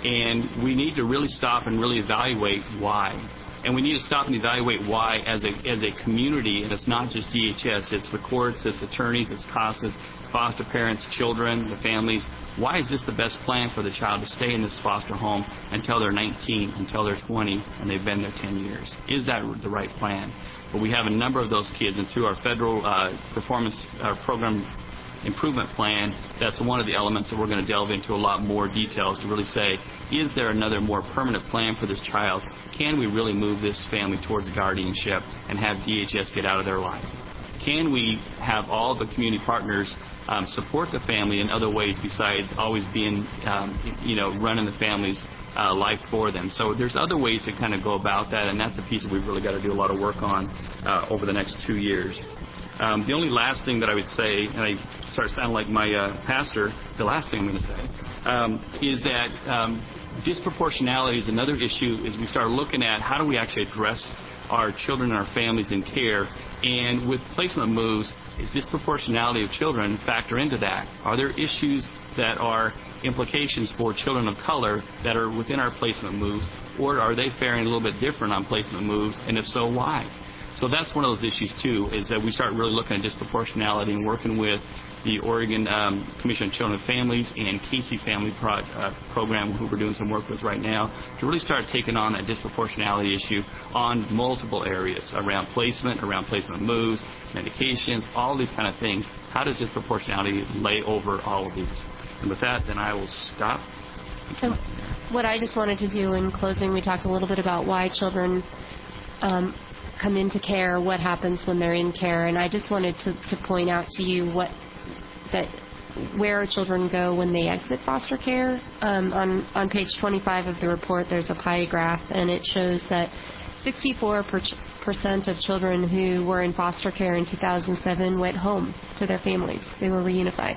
And we need to really stop and really evaluate why. And we need to stop and evaluate why as a as a community, and it's not just D H S, it's the courts, it's attorneys, it's CASAs, foster parents, children, the families. Why is this the best plan for the child to stay in this foster home until they're nineteen, until they're twenty, and they've been there ten years? Is that the right plan? But we have a number of those kids, and through our federal uh, performance uh, program improvement plan, that's one of the elements that we're going to delve into a lot more detail to really say, is there another more permanent plan for this child? Can we really move this family towards guardianship and have D H S get out of their life? Can we have all the community partners um, support the family in other ways besides always being, um, you know, running the family's uh, life for them? So there's other ways to kind of go about that, and that's a piece that we've really got to do a lot of work on uh, over the next two years. Um, the only last thing that I would say, and I start sounding like my uh, pastor, the last thing I'm going to say, um, is that um, disproportionality is another issue as we start looking at how do we actually address our children and our families in care. And with placement moves, is disproportionality of children factor into that? Are there issues that are implications for children of color that are within our placement moves, or are they faring a little bit different on placement moves, and if so, why? So that's one of those issues, too, is that we start really looking at disproportionality and working with the Oregon um, Commission on Children and Families and Casey Family Pro- uh, Program, who we're doing some work with right now, to really start taking on that disproportionality issue on multiple areas around placement, around placement moves, medications, all these kind of things. How does disproportionality lay over all of these? And with that, then I will stop. Um, what I just wanted to do in closing, we talked a little bit about why children um, come into care, what happens when they're in care, and I just wanted to, to point out to you what that where children go when they exit foster care. Um, on, on page twenty-five of the report, there's a pie graph, and it shows that sixty-four percent of children who were in foster care in two thousand seven went home to their families. They were reunified.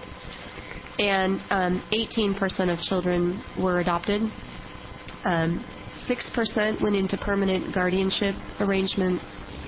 And um, eighteen percent of children were adopted. Um, six percent went into permanent guardianship arrangements,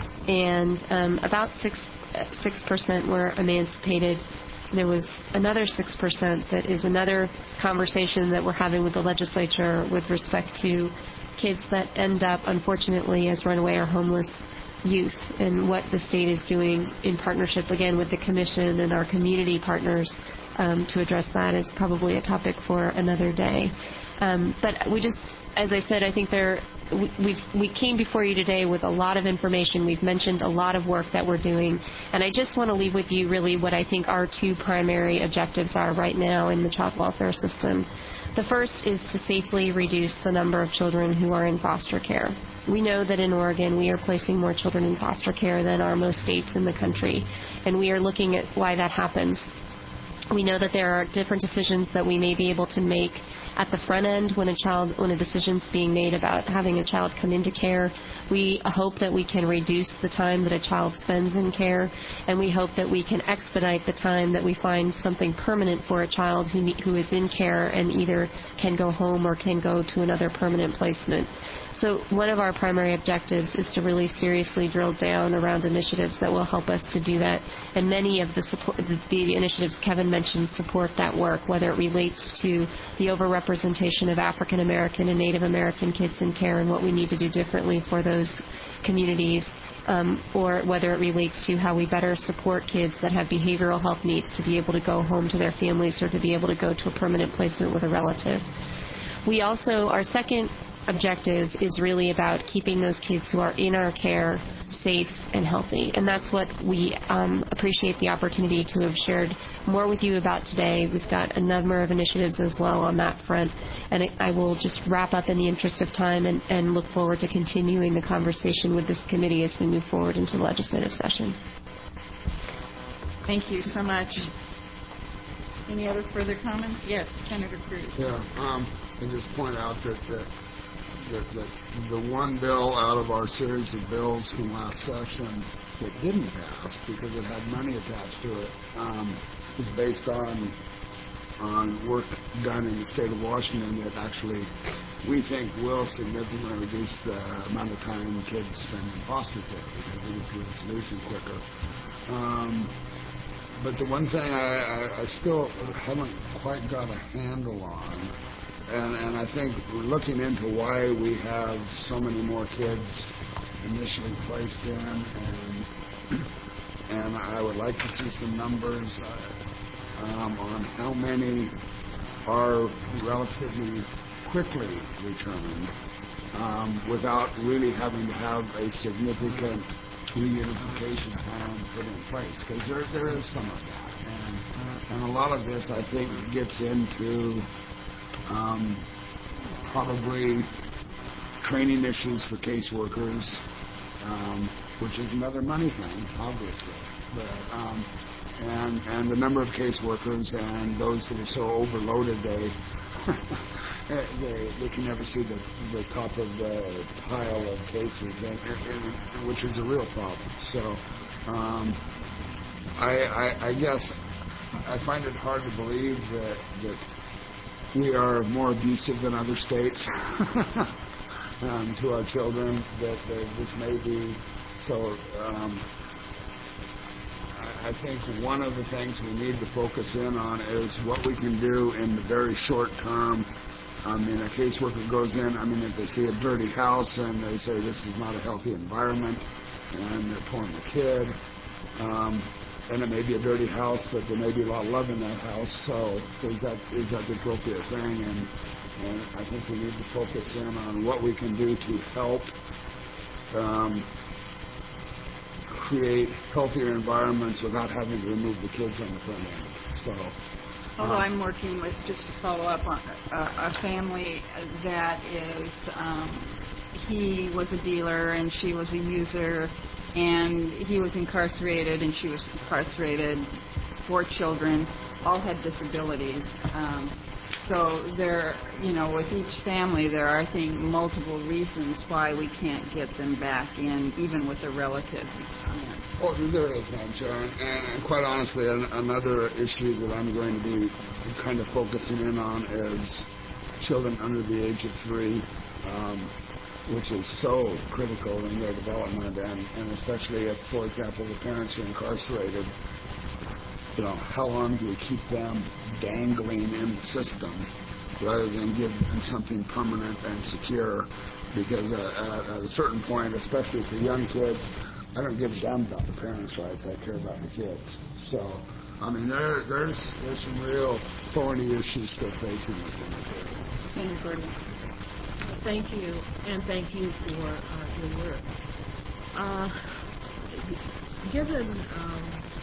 and um, about six, six percent were emancipated. There was another six percent that is another conversation that we're having with the legislature with respect to kids that end up, unfortunately, as runaway or homeless youth, and what the state is doing in partnership, again, with the Commission and our community partners um, to address that is probably a topic for another day. Um, but we just, as I said, I think there, we, we've, we came before you today with a lot of information. We've mentioned a lot of work that we're doing, and I just want to leave with you really what I think our two primary objectives are right now in the child welfare system. The first is to safely reduce the number of children who are in foster care. We know that in Oregon we are placing more children in foster care than are most states in the country, and we are looking at why that happens. We know that there are different decisions that we may be able to make at the front end when a child, when a decision's being made about having a child come into care. We hope that we can reduce the time that a child spends in care, and we hope that we can expedite the time that we find something permanent for a child who, who is in care and either can go home or can go to another permanent placement. So one of our primary objectives is to really seriously drill down around initiatives that will help us to do that. And many of the, support, the, the initiatives Kevin mentioned support that work, whether it relates to the overrepresentation of African American and Native American kids in care and what we need to do differently for those communities, um, or whether it relates to how we better support kids that have behavioral health needs to be able to go home to their families or to be able to go to a permanent placement with a relative. We also, our second objective is really about keeping those kids who are in our care safe and healthy. And that's what we um, appreciate the opportunity to have shared more with you about today. We've got a number of initiatives as well on that front. And I will just wrap up in the interest of time and, and look forward to continuing the conversation with this committee as we move forward into the legislative session. Thank you so much. Any other further comments? Yes, Senator Cruz. Yeah, um, I just point out that, that That, that the one bill out of our series of bills from last session that didn't pass because it had money attached to it um, is based on on work done in the state of Washington that actually we think will significantly reduce the amount of time kids spend in foster care because it gets to resolution quicker. Um, but the one thing I, I, I still haven't quite got a handle on, And, and I think we're looking into why we have so many more kids initially placed in, and and I would like to see some numbers uh, um, on how many are relatively quickly returned um, without really having to have a significant reunification plan put in place, because there there is some of that, and and a lot of this I think gets into Um, probably training issues for caseworkers, um, which is another money thing, obviously. But, um, and and the number of caseworkers and those that are so overloaded they they, they can never see the, the top of the pile of cases, and, and, and, which is a real problem. So um, I, I, I guess I find it hard to believe that that. we are more abusive than other states um, to our children, that, that this may be. So um, I, I think one of the things we need to focus in on is what we can do in the very short term. I mean, a caseworker goes in, I mean, if they see a dirty house and they say this is not a healthy environment and they're pulling the kid, um, and it may be a dirty house, but there may be a lot of love in that house. So is that is that the appropriate thing? And and I think we need to focus in on what we can do to help um, create healthier environments without having to remove the kids on the front end. So. Although I'm working with, just to follow up on a, a family that is, um, he was a dealer and she was a user, and he was incarcerated and she was incarcerated. Four children, all had disabilities. Um, so there, you know, with each family, there are, I think, multiple reasons why we can't get them back in, even with a relative. Oh, there is, Madam Chair, and, and quite honestly, an, another issue that I'm going to be kind of focusing in on is children under the age of three, um, which is so critical in their development, and, and especially if, for example, the parents are incarcerated. You know, how long do we keep them dangling in the system rather than give them something permanent and secure? Because uh, at, at a certain point, especially for young kids, I don't give a damn about the parents' rights. I care about the kids. So, I mean, there, there's there's some real thorny issues still facing us in this area. Senator Gordon. Thank you, and thank you for uh, your work. Uh, given um,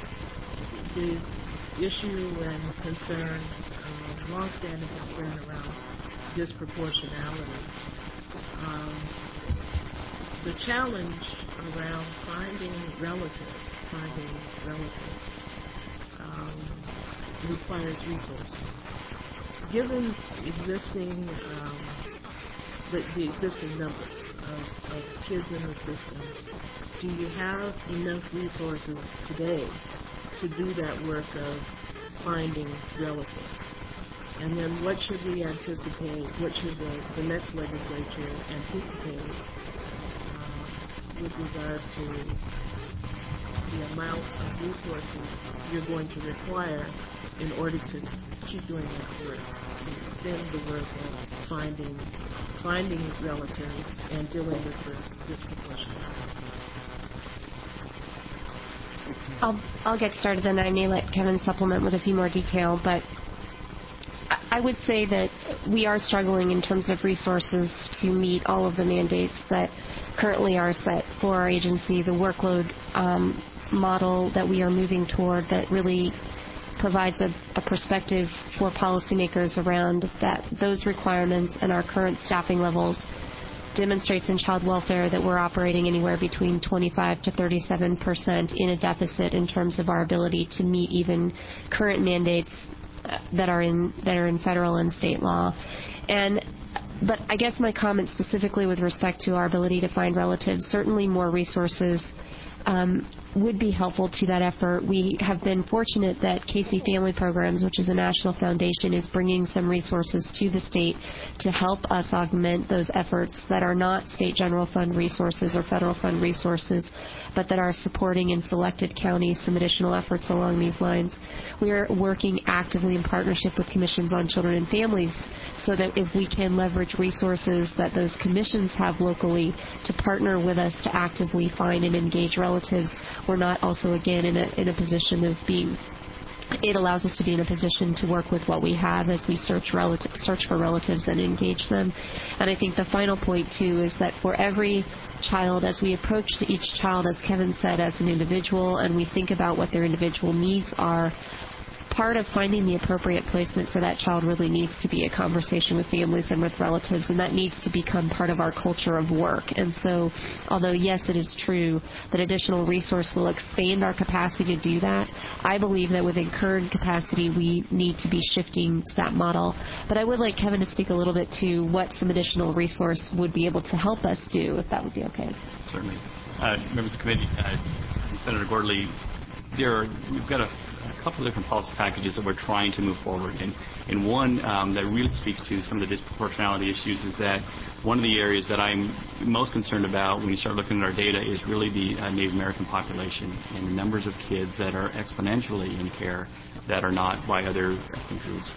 the issue and concern, uh, long-standing concern around disproportionality, um, the challenge around finding relatives, finding relatives, um, requires resources. Given existing, um, the, the existing numbers of, of kids in the system, do you have enough resources today to do that work of finding relatives? And then what should we anticipate, what should the, the next legislature anticipate with regard to the amount of resources you're going to require in order to keep doing that work, to extend the work of finding finding relatives and dealing with the disproportionality. I'll, I'll get started, and I may let Kevin supplement with a few more detail, but I would say that we are struggling in terms of resources to meet all of the mandates that currently are set for our agency. The workload um, model that we are moving toward that really provides a, a perspective for policymakers around that those requirements and our current staffing levels demonstrates in child welfare that we're operating anywhere between twenty-five to thirty-seven percent in a deficit in terms of our ability to meet even current mandates that are in that are in federal and state law. And but I guess my comment specifically with respect to our ability to find relatives, certainly more resources um, would be helpful to that effort. We have been fortunate that K C Family Programs, which is a national foundation, is bringing some resources to the state to help us augment those efforts that are not state general fund resources or federal fund resources, but that are supporting in selected counties some additional efforts along these lines. We are working actively in partnership with commissions on children and families so that if we can leverage resources that those commissions have locally to partner with us to actively find and engage relatives, we're not also, again, in a, in a position of being, it allows us to be in a position to work with what we have as we search relative, search for relatives and engage them. And I think the final point, too, is that for every child, as we approach each child, as Kevin said, as an individual, and we think about what their individual needs are, part of finding the appropriate placement for that child really needs to be a conversation with families and with relatives, and that needs to become part of our culture of work. And so, although, yes, it is true that additional resource will expand our capacity to do that, I believe that within current capacity, we need to be shifting to that model. But I would like Kevin to speak a little bit to what some additional resource would be able to help us do, if that would be okay. Certainly. Uh, members of the committee, uh, Senator Gordley, there are, we've got a, a couple of different policy packages that we're trying to move forward. And, and one um, that really speaks to some of the disproportionality issues is that one of the areas that I'm most concerned about when you start looking at our data is really the uh, Native American population and the numbers of kids that are exponentially in care that are not by other ethnic groups.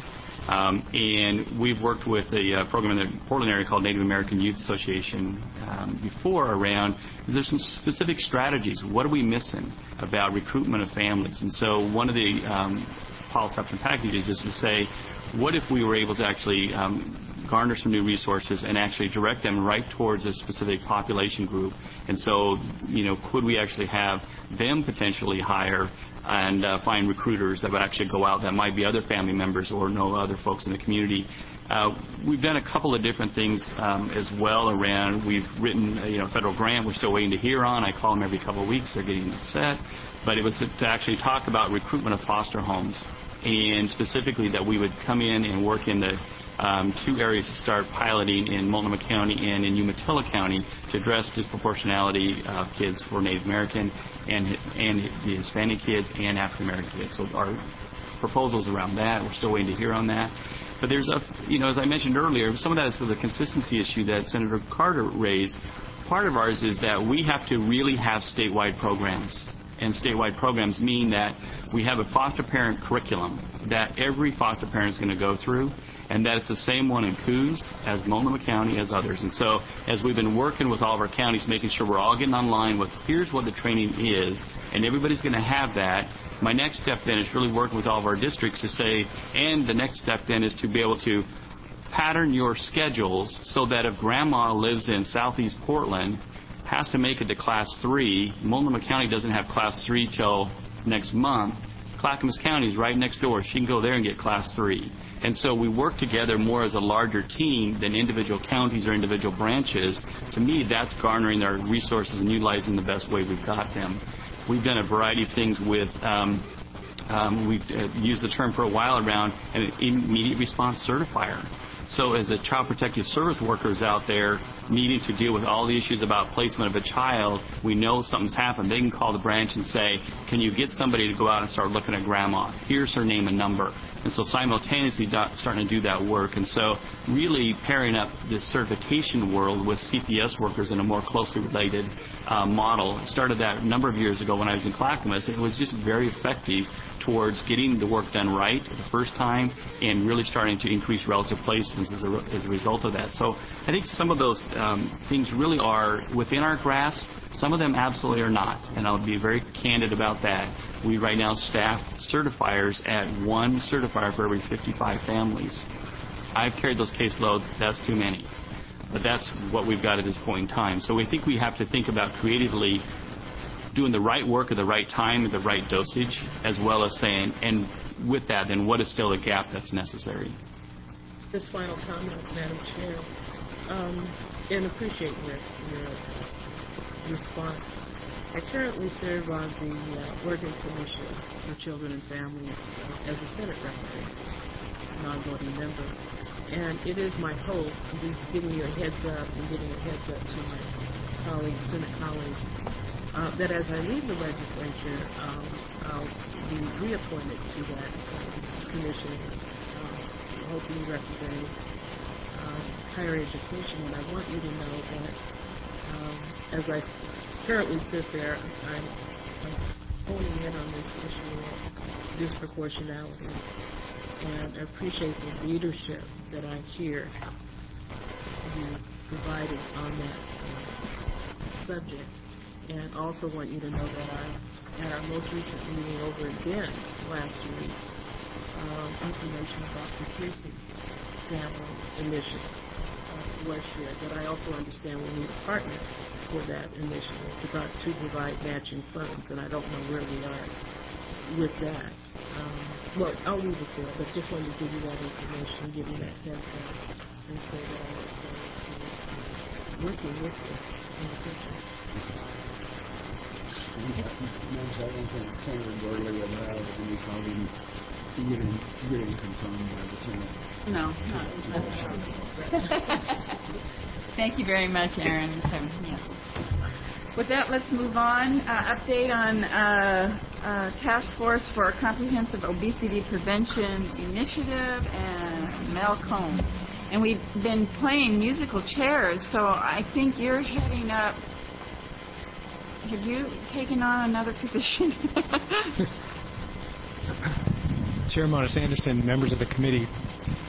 Um, and we've worked with a uh, program in the Portland area called Native American Youth Association um, before around, is there some specific strategies? What are we missing about recruitment of families? And so one of the um, policy option packages is to say, what if we were able to actually um, garner some new resources and actually direct them right towards a specific population group? And so, you know, could we actually have them potentially hire and uh, find recruiters that would actually go out that might be other family members or know other folks in the community? Uh, we've done a couple of different things um, as well around. We've written a you know, federal grant we're still waiting to hear on. I call them every couple of weeks. They're getting upset. But it was to actually talk about recruitment of foster homes, and specifically that we would come in and work in the um, two areas to start piloting in Multnomah County and in Umatilla County to address disproportionality of kids for Native American and and the Hispanic kids and African American kids. So our proposals around that, we're still waiting to hear on that. But there's a, you know, as I mentioned earlier, some of that is for the consistency issue that Senator Carter raised. Part of ours is that we have to really have statewide programs. And statewide programs mean that we have a foster parent curriculum that every foster parent is going to go through, and that it's the same one in Coos as Multnomah County as others. And so as we've been working with all of our counties, making sure we're all getting online with here's what the training is, and everybody's going to have that, my next step then is really working with all of our districts to say, and the next step then is to be able to pattern your schedules so that if grandma lives in southeast Portland, has to make it to class three. Multnomah County doesn't have class three till next month. Clackamas County is right next door. She can go there and get class three. And so we work together more as a larger team than individual counties or individual branches. To me, that's garnering our resources and utilizing the best way we've got them. We've done a variety of things with, um, um, we've uh, used the term for a while around an immediate response certifier. So as the child protective service workers out there needing to deal with all the issues about placement of a child, we know something's happened. They can call the branch and say, can you get somebody to go out and start looking at grandma? Here's her name and number. And so simultaneously do, starting to do that work. And so really pairing up this certification world with C P S workers in a more closely related uh, model. I started that a number of years ago when I was in Clackamas. It was just very effective towards getting the work done right the first time and really starting to increase relative placements as a, as a result of that. So I think some of those um, things really are within our grasp. Some of them absolutely are not, and I'll be very candid about that. We right now staff certifiers at one certifier for every fifty-five families. I've carried those caseloads. That's too many. But that's what we've got at this point in time. So we think we have to think about creatively doing the right work at the right time at the right dosage, as well as saying, and with that, then what is still a gap that's necessary? This final comment, Madam Chair, um, and appreciate your, your response. I currently serve on the uh, Oregon Commission for Children and Families uh, as a Senate representative, non-voting member. And it is my hope, I'm just giving you a heads up and giving a heads up to my colleagues, Senate colleagues, uh, that as I leave the legislature, um, I'll be reappointed to that uh, commission, uh, hopefully representing uh, higher education. And I want you to know that um, as I currently sit there, I'm, I'm honing in on this issue of disproportionality, and I appreciate the leadership that I hear you provided on that uh, subject. And also want you to know that I, at our most recent meeting over again last week, um, information about the Casey family initiative uh, was shared. But I also understand we need a partner for that initiative to, to provide matching funds, and I don't know where we are with that. Um, well, I'll leave it there, but just wanted to give you that information, give you that heads up, and say that I look forward to working with you in the future. I don't think Senator Gurley would have any problem getting, getting confirmed by the Senate. No, not. Thank you very much, Aaron. So, yeah. With that, let's move on. Uh, update on uh, uh, Task Force for Comprehensive Obesity Prevention Initiative and Mel Combs. And we've been playing musical chairs, so I think you're heading up. Have you taken on another position? Chair Monis Anderson, members of the committee,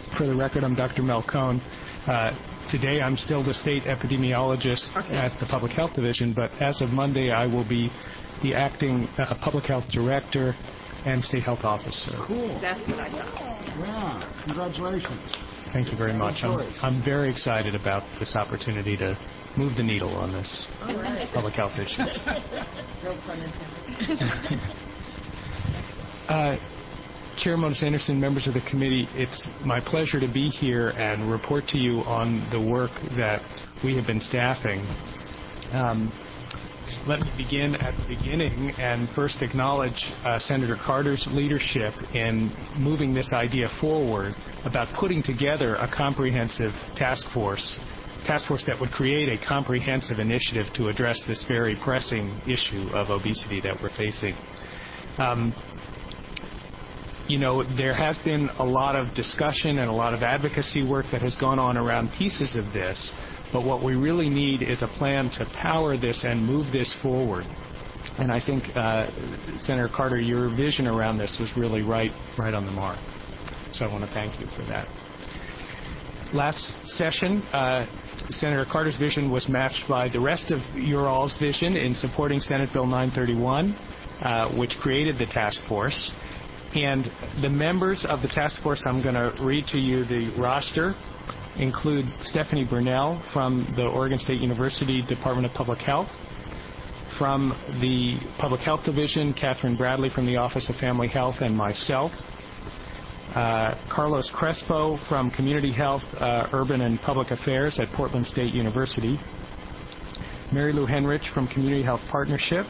for the record, I'm Doctor Mel Cohn. Uh, today, I'm still the state epidemiologist okay. at the Public Health Division, but as of Monday, I will be the acting uh, Public Health Director and State Health Officer. Cool. That's what I thought. Yeah, congratulations. Thank you very much. I'm, I'm very excited about this opportunity to move the needle on this right. public health issues. No pun intended. uh, Chair Mona Anderson, members of the committee, it's my pleasure to be here and report to you on the work that we have been staffing. Um, Let me begin at the beginning and first acknowledge uh, Senator Carter's leadership in moving this idea forward about putting together a comprehensive task force, task force that would create a comprehensive initiative to address this very pressing issue of obesity that we're facing. Um, you know, there has been a lot of discussion and a lot of advocacy work that has gone on around pieces of this. But what we really need is a plan to power this and move this forward. And I think, uh, Senator Carter, your vision around this was really right, right on the mark. So I want to thank you for that. Last session, uh, Senator Carter's vision was matched by the rest of your all's vision in supporting Senate Bill nine thirty-one, uh, which created the task force. And the members of the task force, I'm going to read to you the roster, include Stephanie Burnell from the Oregon State University Department of Public Health, from the Public Health Division, Catherine Bradley from the Office of Family Health, and myself, uh, Carlos Crespo from Community Health, uh, Urban and Public Affairs at Portland State University, Mary Lou Henrich from Community Health Partnership,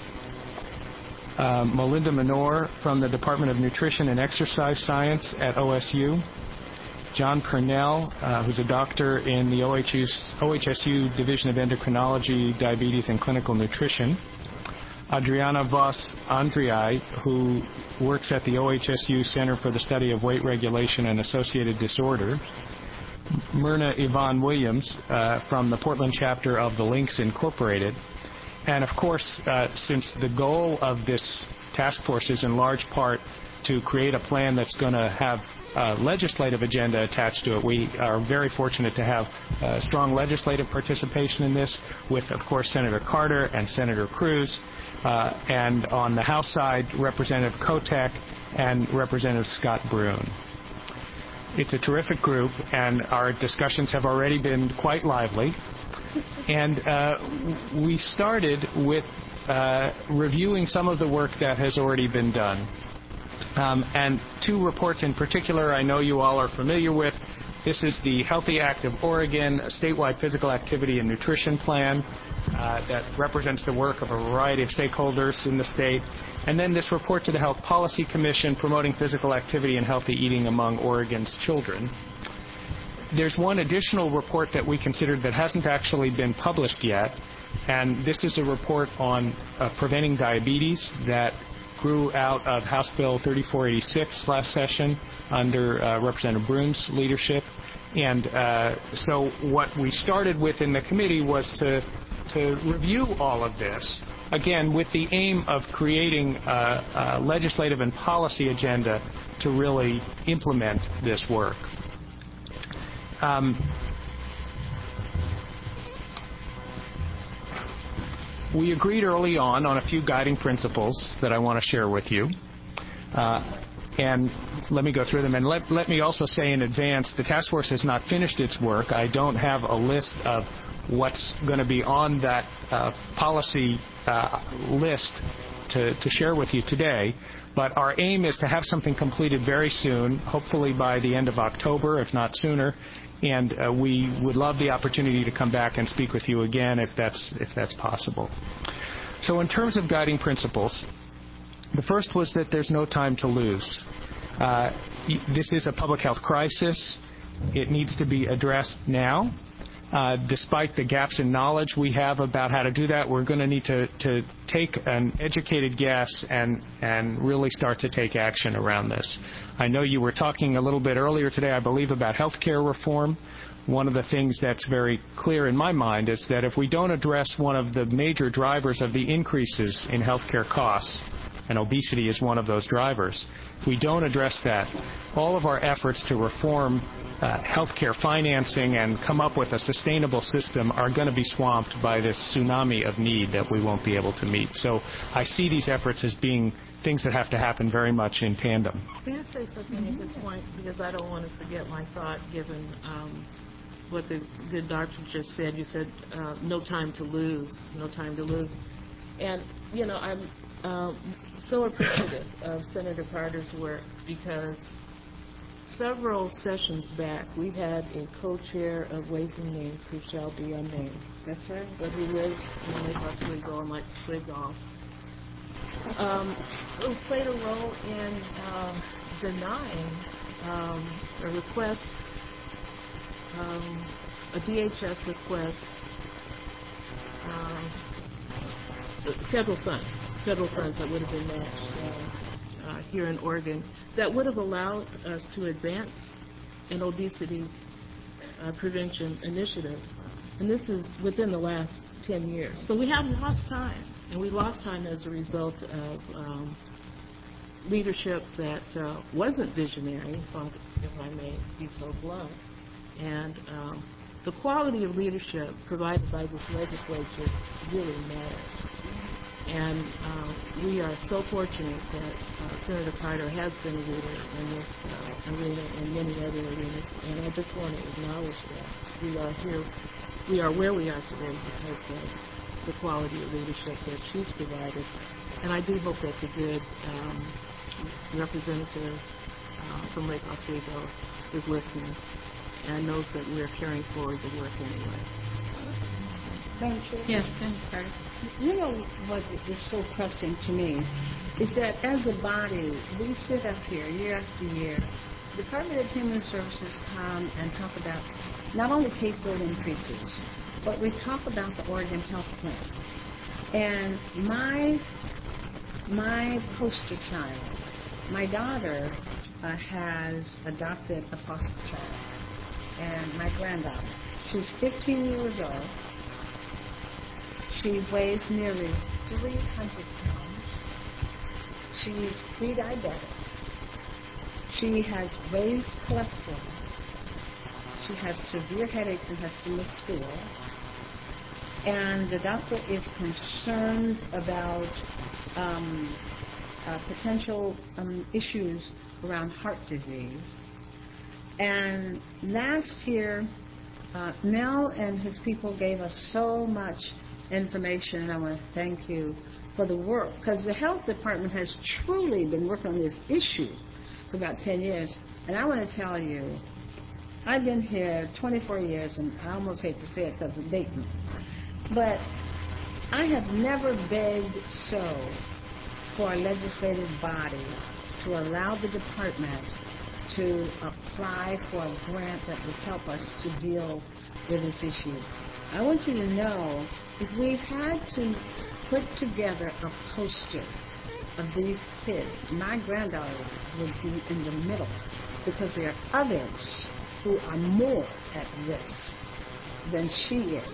uh, Melinda Menor from the Department of Nutrition and Exercise Science at O S U, John Purnell, uh, who's a doctor in the O H S U Division of Endocrinology, Diabetes, and Clinical Nutrition. Adriana Voss Andriai, who works at the O H S U Center for the Study of Weight Regulation and Associated Disorders. Myrna Yvonne Williams uh, from the Portland chapter of the Links Incorporated. And of course, uh, since the goal of this task force is in large part to create a plan that's going to have Uh, legislative agenda attached to it. We are very fortunate to have uh, strong legislative participation in this with, of course, Senator Carter and Senator Cruz, uh, and on the House side, Representative Kotek and Representative Scott Brune. It's a terrific group, and our discussions have already been quite lively. And uh, we started with uh, reviewing some of the work that has already been done. Um, and two reports in particular I know you all are familiar with. This is the Healthy Active Oregon, a statewide physical activity and nutrition plan uh, that represents the work of a variety of stakeholders in the state. And then this report to the Health Policy Commission promoting physical activity and healthy eating among Oregon's children. There's one additional report that we considered that hasn't actually been published yet, and this is a report on uh, preventing diabetes that grew out of House Bill thirty-four eighty-six last session under uh, Representative Brune's leadership. And uh, so what we started with in the committee was to, to review all of this, again, with the aim of creating a, a legislative and policy agenda to really implement this work. Um, We agreed early on on a few guiding principles that I want to share with you. Uh, and let me go through them. And let, let me also say in advance, the task force has not finished its work. I don't have a list of what's going to be on that uh, policy uh, list to, to share with you today. But our aim is to have something completed very soon, hopefully by the end of October, if not sooner. And uh, we would love the opportunity to come back and speak with you again if that's, if that's possible. So in terms of guiding principles, the first was that there's no time to lose. Uh, this is a public health crisis. It needs to be addressed now. Uh, despite the gaps in knowledge we have about how to do that, we're going to need to, to take an educated guess and, and really start to take action around this. I know you were talking a little bit earlier today, I believe, about health care reform. One of the things that's very clear in my mind is that if we don't address one of the major drivers of the increases in health care costs, and obesity is one of those drivers. If we don't address that, all of our efforts to reform uh, healthcare financing and come up with a sustainable system are going to be swamped by this tsunami of need that we won't be able to meet. So I see these efforts as being things that have to happen very much in tandem. Can I say something at this point? Because I don't want to forget my thought given um, what the good doctor just said. You said uh, no time to lose, no time to lose. And, you know, I'm uh, so appreciative of Senator Carter's work because several sessions back, we had a co-chair of Ways and Means who shall be unnamed. That's right. But who lives in Lake Oswego and likes to play golf. Um, who played a role in uh, denying um, a request, um, a D H S request, uh, federal funds, federal funds that would have been matched uh, uh, here in Oregon, that would have allowed us to advance an obesity uh, prevention initiative. And this is within the last ten years. So we have lost time. And we lost time as a result of um, leadership that uh, wasn't visionary, if I may be so blunt. And um, the quality of leadership provided by this legislature really matters. And uh, we are so fortunate that uh, Senator Carter has been a leader in this uh, arena and many other arenas. And I just want to acknowledge that we are here, we are where we are today because of the quality of leadership that she's provided. And I do hope that the good um, representative uh, from Lake Oswego is listening and knows that we're carrying forward the work anyway. Madam Chair? Yes, Senator Carter. You know what is so pressing to me is that as a body, we sit up here year after year. The Department of Human Services come and talk about not only caseload increases, but we talk about the Oregon Health Plan. And my my poster child, my daughter uh, has adopted a foster child, and my granddaughter. She's fifteen years old. She weighs nearly three hundred pounds. She's pre-diabetic. She has raised cholesterol. She has severe headaches and has to miss school. And the doctor is concerned about um, uh, potential um, issues around heart disease. And last year, uh, Mel and his people gave us so much information, and I want to thank you for the work, because the health department has truly been working on this issue for about ten years. And I want to tell you, I've been here twenty-four years, and I almost hate to say it because of Dayton, but I have never begged so for a legislative body to allow the department to apply for a grant that would help us to deal with this issue. I want you to know, if we had to put together a poster of these kids, my granddaughter would be in the middle, because there are others who are more at risk than she is.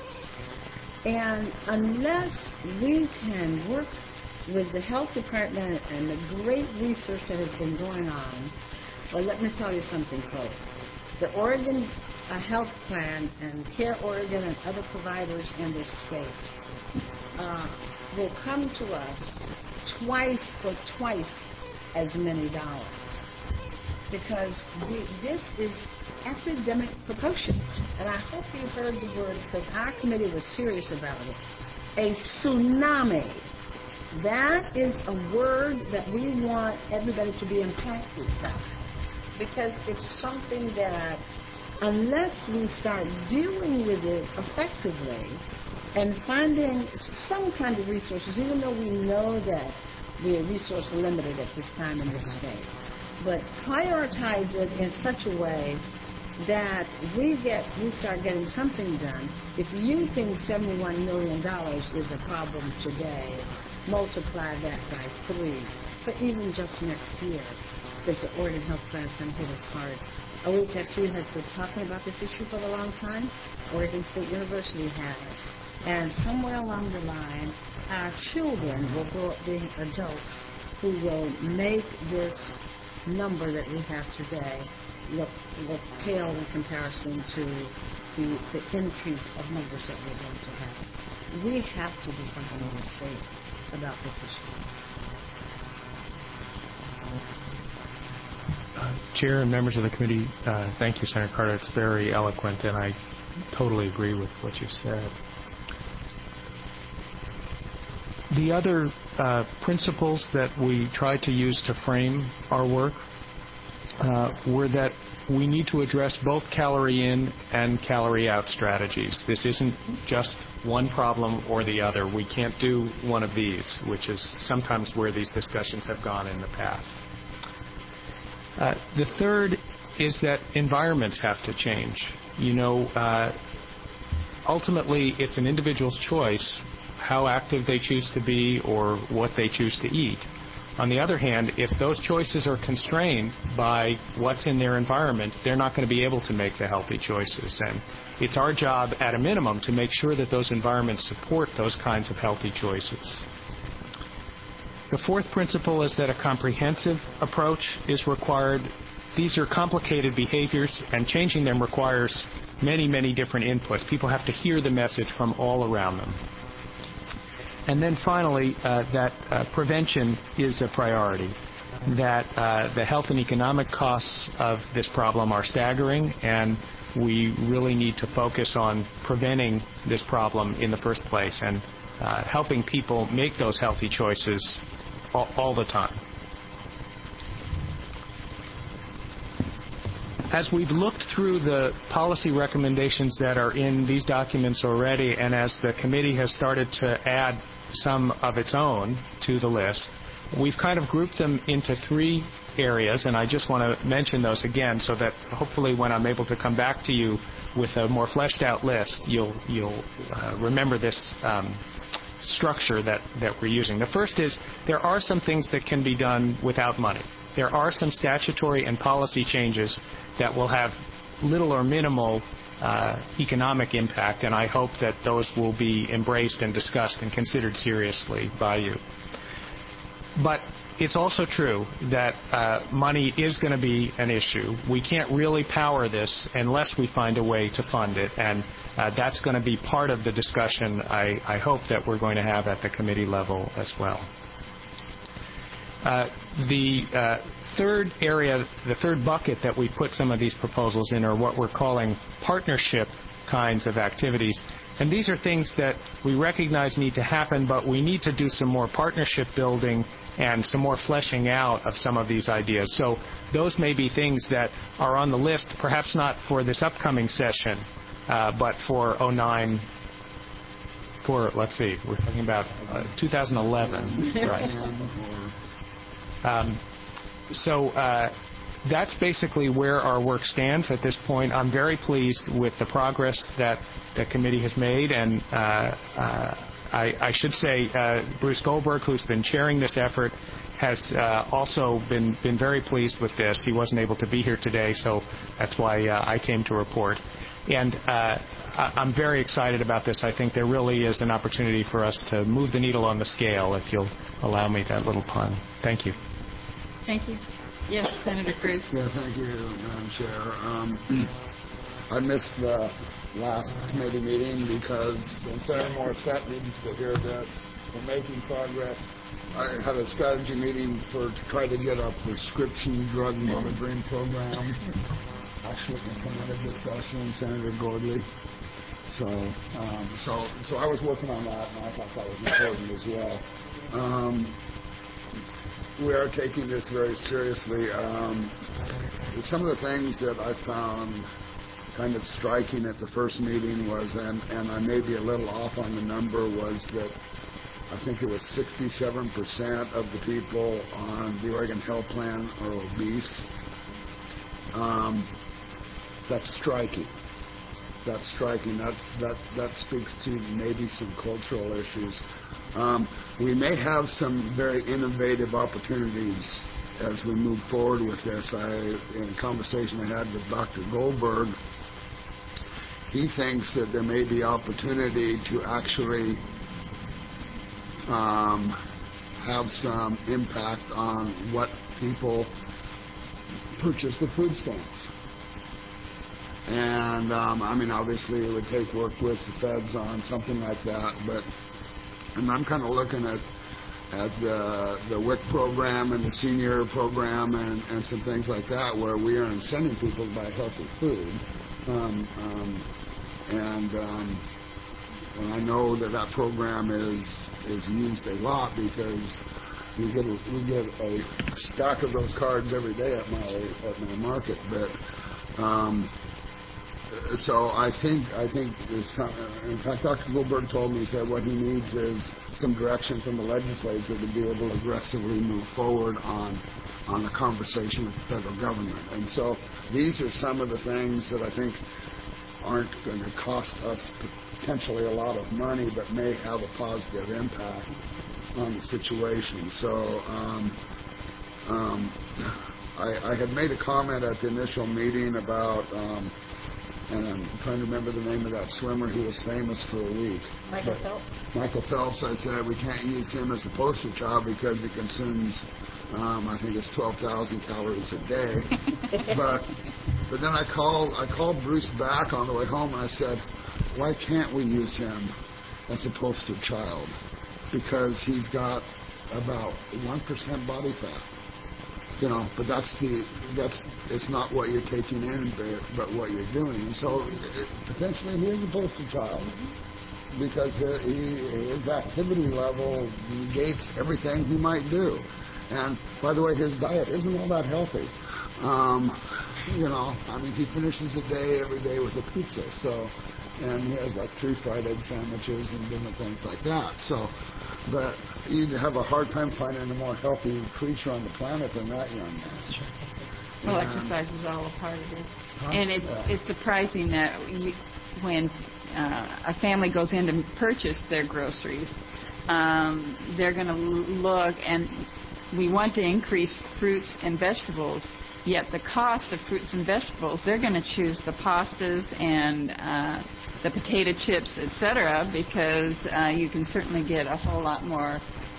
And unless we can work with the health department and the great research that has been going on, well, let me tell you something, folks. The Oregon uh, Health Plan and Care Oregon and other providers in this state uh, will come to us twice for twice as many dollars, because we, this is epidemic proportion. And I hope you heard the word, because our committee was serious about it. A tsunami. That is a word that we want everybody to be impacted by, because it's something that, unless we start dealing with it effectively and finding some kind of resources, even though we know that we are resource limited at this time in this state, but prioritize it in such a way that we get, we start getting something done. If you think seventy-one million dollars is a problem today, multiply that by three for even just next year, because the Oregon Health Plan is going to hit us hard. O H S U has been talking about this issue for a long time. Oregon State University has. And somewhere along the line, our children will grow up being adults who will make this number that we have today look, look pale in comparison to the, the increase of numbers that we're going to have. We have to do something in the state about this issue. Uh, Chair and members of the committee, uh, thank you, Senator Carter. It's very eloquent, and I totally agree with what you said. The other uh, principles that we tried to use to frame our work uh, were that we need to address both calorie in and calorie out strategies. This isn't just one problem or the other. We can't do one of these, which is sometimes where these discussions have gone in the past. Uh, the third is that environments have to change. You know, uh, ultimately, it's an individual's choice how active they choose to be or what they choose to eat. On the other hand, if those choices are constrained by what's in their environment, they're not going to be able to make the healthy choices. And it's our job, at a minimum, to make sure that those environments support those kinds of healthy choices. The fourth principle is that a comprehensive approach is required. These are complicated behaviors, and changing them requires many, many different inputs. People have to hear the message from all around them. And then finally, uh, that uh, prevention is a priority, that uh, the health and economic costs of this problem are staggering, and we really need to focus on preventing this problem in the first place and uh, helping people make those healthy choices all, all the time. As we've looked through the policy recommendations that are in these documents already, and as the committee has started to add some of its own to the list, we've kind of grouped them into three areas, and I just want to mention those again so that hopefully when I'm able to come back to you with a more fleshed out list, you'll, you'll uh, remember this um, structure that, that we're using. The first is there are some things that can be done without money. There are some statutory and policy changes that will have little or minimal uh, economic impact, and I hope that those will be embraced and discussed and considered seriously by you. But it's also true that uh, money is going to be an issue. We can't really power this unless we find a way to fund it, and uh, that's going to be part of the discussion I, I hope that we're going to have at the committee level as well. Uh, the uh, third area, the third bucket that we put some of these proposals in are what we're calling partnership kinds of activities. And these are things that we recognize need to happen, but we need to do some more partnership building and some more fleshing out of some of these ideas. So those may be things that are on the list, perhaps not for this upcoming session, uh, but for oh nine, for, let's see, we're talking about uh, two thousand eleven, right? Um, so uh, that's basically where our work stands at this point. I'm very pleased with the progress that the committee has made, and uh, uh, I, I should say uh, Bruce Goldberg, who's been chairing this effort, has uh, also been, been very pleased with this. He wasn't able to be here today, so that's why uh, I came to report. And uh, I'm very excited about this. I think there really is an opportunity for us to move the needle on the scale, if you'll allow me that little pun. Thank you. Thank you. Yes, Senator Cruz. Yeah, thank you, Madam Chair. Um, I missed the last committee meeting because Senator Morissette needs to hear this. We're making progress. I had a strategy meeting for to try to get a prescription drug monitoring program. Actually, implemented this session, Senator Gordley. So, um, so, so I was working on that, and I thought that was important as well. Um, we are taking this very seriously. Um, some of the things that I found kind of striking at the first meeting was, and, and I may be a little off on the number, was that I think it was sixty-seven percent of the people on the Oregon Health Plan are obese. Um, that's striking. That's striking. That, that, that speaks to maybe some cultural issues. Um, we may have some very innovative opportunities as we move forward with this. I, in a conversation I had with Doctor Goldberg, he thinks that there may be opportunity to actually um, have some impact on what people purchase with food stamps. And, um, I mean, obviously it would take work with the feds on something like that, but, and I'm kind of looking at, at the, the W I C program and the senior program and, and some things like that where we are incenting people to buy healthy food. Um, um, and, um, and I know that that program is, is used a lot because we get a, we get a stack of those cards every day at my, at my market, but, um, so I think I think it's not, in fact, Doctor Goldberg told me, he said what he needs is some direction from the legislature to be able to aggressively move forward on on the conversation with the federal government. And so these are some of the things that I think aren't going to cost us potentially a lot of money, but may have a positive impact on the situation. So um, um, I, I had made a comment at the initial meeting about. Um, And I'm trying to remember the name of that swimmer who was famous for a week. Michael but Phelps? Michael Phelps, I said, we can't use him as a poster child because he consumes, um, I think it's twelve thousand calories a day. but but then I called, I called Bruce back on the way home and I said, why can't we use him as a poster child? Because he's got about one percent body fat. You know, but that's the that's it's not what you're taking in, but, but what you're doing. And so it, potentially he is a poster child because uh, he, his activity level negates everything he might do. And by the way, his diet isn't all that healthy. Um, you know, I mean, he finishes a day every day with a pizza. So, and he has like three fried egg sandwiches and different things like that. So, but you'd have a hard time finding a more healthy creature on the planet than that young man. Well, And, exercise is all a part of it. Huh? And it's Yeah. it's surprising that you, when uh, a family goes in to purchase their groceries, um, they're going to look, and we want to increase fruits and vegetables, yet the cost of fruits and vegetables, they're going to choose the pastas and uh, the potato chips, et cetera, because uh, you can certainly get a whole lot more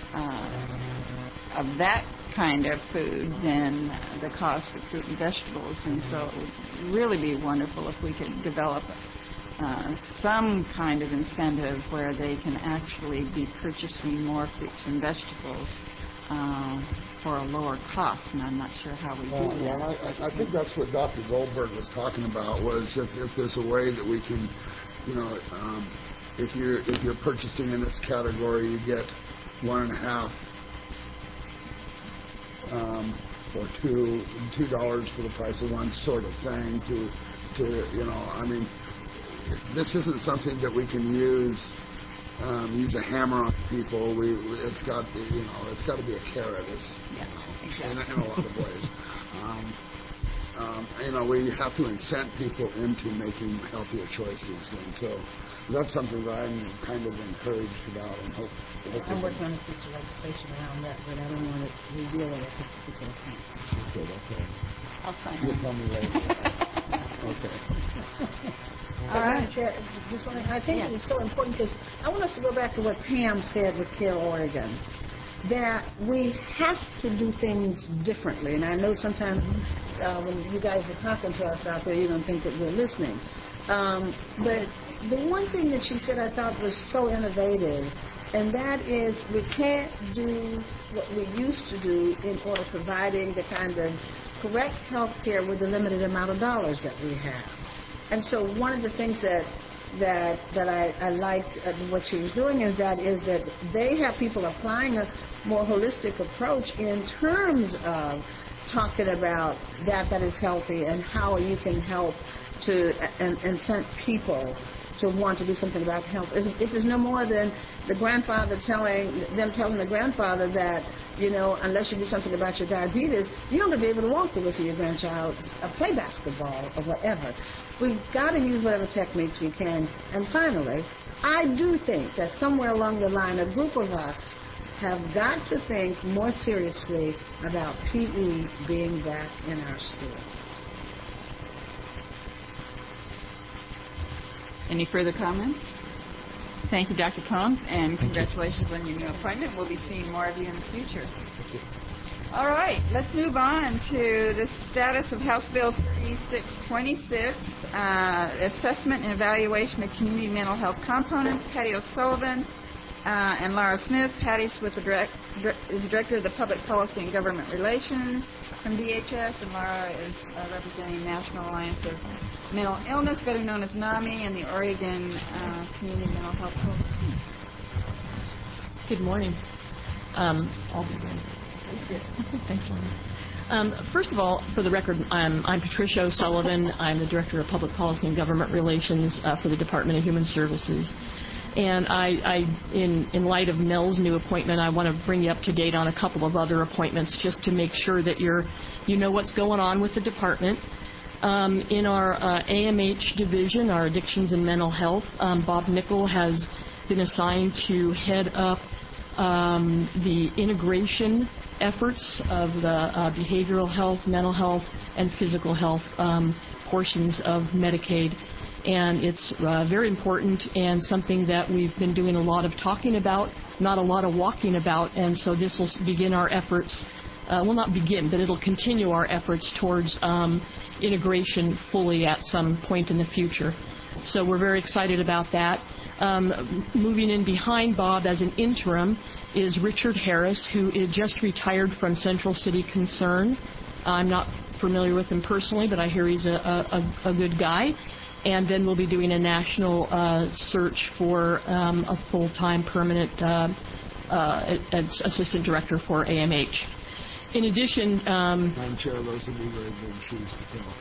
uh, of that kind of food than the cost of fruit and vegetables. And so it would really be wonderful if we could develop uh, some kind of incentive where they can actually be purchasing more fruits and vegetables uh, for a lower cost, and I'm not sure how we Well, do that. well, I, I think that's what Doctor Goldberg was talking about, was if, if there's a way that we can, you know, um, if you're if you're purchasing in this category, you get one and a half um, or two two dollars for the price of one, sort of thing. To to you know, I mean, this isn't something that we can use. Um, use a hammer on people. We, it's got, you know, it's got to be a carrot. It's, Yeah, you know, in, in a lot of ways. Um, um, you know, we have to incent people into making healthier choices, and so that's something that I'm kind of encouraged about, and hope. hope I'm working on a piece of legislation around that, but I don't want to reveal it at this particular point. Okay, okay. I'll sign You'll it. tell me later. Okay. All right. Chair, just want to, I think Yeah. it is so important because I want us to go back to what Pam said with Care Oregon, that we have to do things differently. And I know sometimes uh, when you guys are talking to us out there, you don't think that we're listening. Um, but the one thing that she said I thought was so innovative, and that is we can't do what we used to do in order providing the kind of correct health care with the limited amount of dollars that we have. And so one of the things that that that I, I liked uh, what she was doing is that is that they have people applying a more holistic approach in terms of talking about that that is healthy and how you can help to and, and incent people to want to do something about health. It, it is no more than the grandfather telling them telling the grandfather that, you know, unless you do something about your diabetes, you're not going to be able to walk the rest of your grandchild uh, play basketball or whatever. We've got to use whatever techniques we can. And finally, I do think that somewhere along the line, a group of us have got to think more seriously about P E being back in our schools. Any further comment? Thank you, Doctor Combs, and congratulations on your new appointment. We'll be seeing more of you in the future. All right, let's move on to the status of House Bill thirty-six twenty-six, uh, Assessment and Evaluation of Community Mental Health Components. Patty O'Sullivan uh, and Laura Smith. Patty's with the direct, is Director of the Public Policy and Government Relations from D H S, and Laura is uh, representing National Alliance of Mental Illness, better known as NAMI, and the Oregon uh, Community Mental Health Program. Good morning. Um, I'll be ready. Thanks, Laura. Um, first of all, for the record, I'm, I'm Patricia O'Sullivan. I'm the Director of Public Policy and Government Relations uh, for the Department of Human Services. And I, I in, in light of Mel's new appointment, I want to bring you up to date on a couple of other appointments just to make sure that you're, you know what's going on with the department. Um, in our uh, A M H division, our Addictions and Mental Health, um, Bob Nickel has been assigned to head up um, the integration efforts of the uh, behavioral health, mental health, and physical health um, portions of Medicaid. And it's uh, very important and something that we've been doing a lot of talking about, not a lot of walking about, and so this will begin our efforts, uh, well, not begin, but it'll continue our efforts towards um, integration fully at some point in the future. So we're very excited about that. Um, moving in behind Bob as an interim is Richard Harris, who is just retired from Central City Concern. I'm not familiar with him personally, but I hear he's a, a, a good guy. And then we'll be doing a national uh, search for um, a full-time permanent uh, uh, assistant director for A M H. In addition, um, Madam Chair, those would be very big shoes to fill.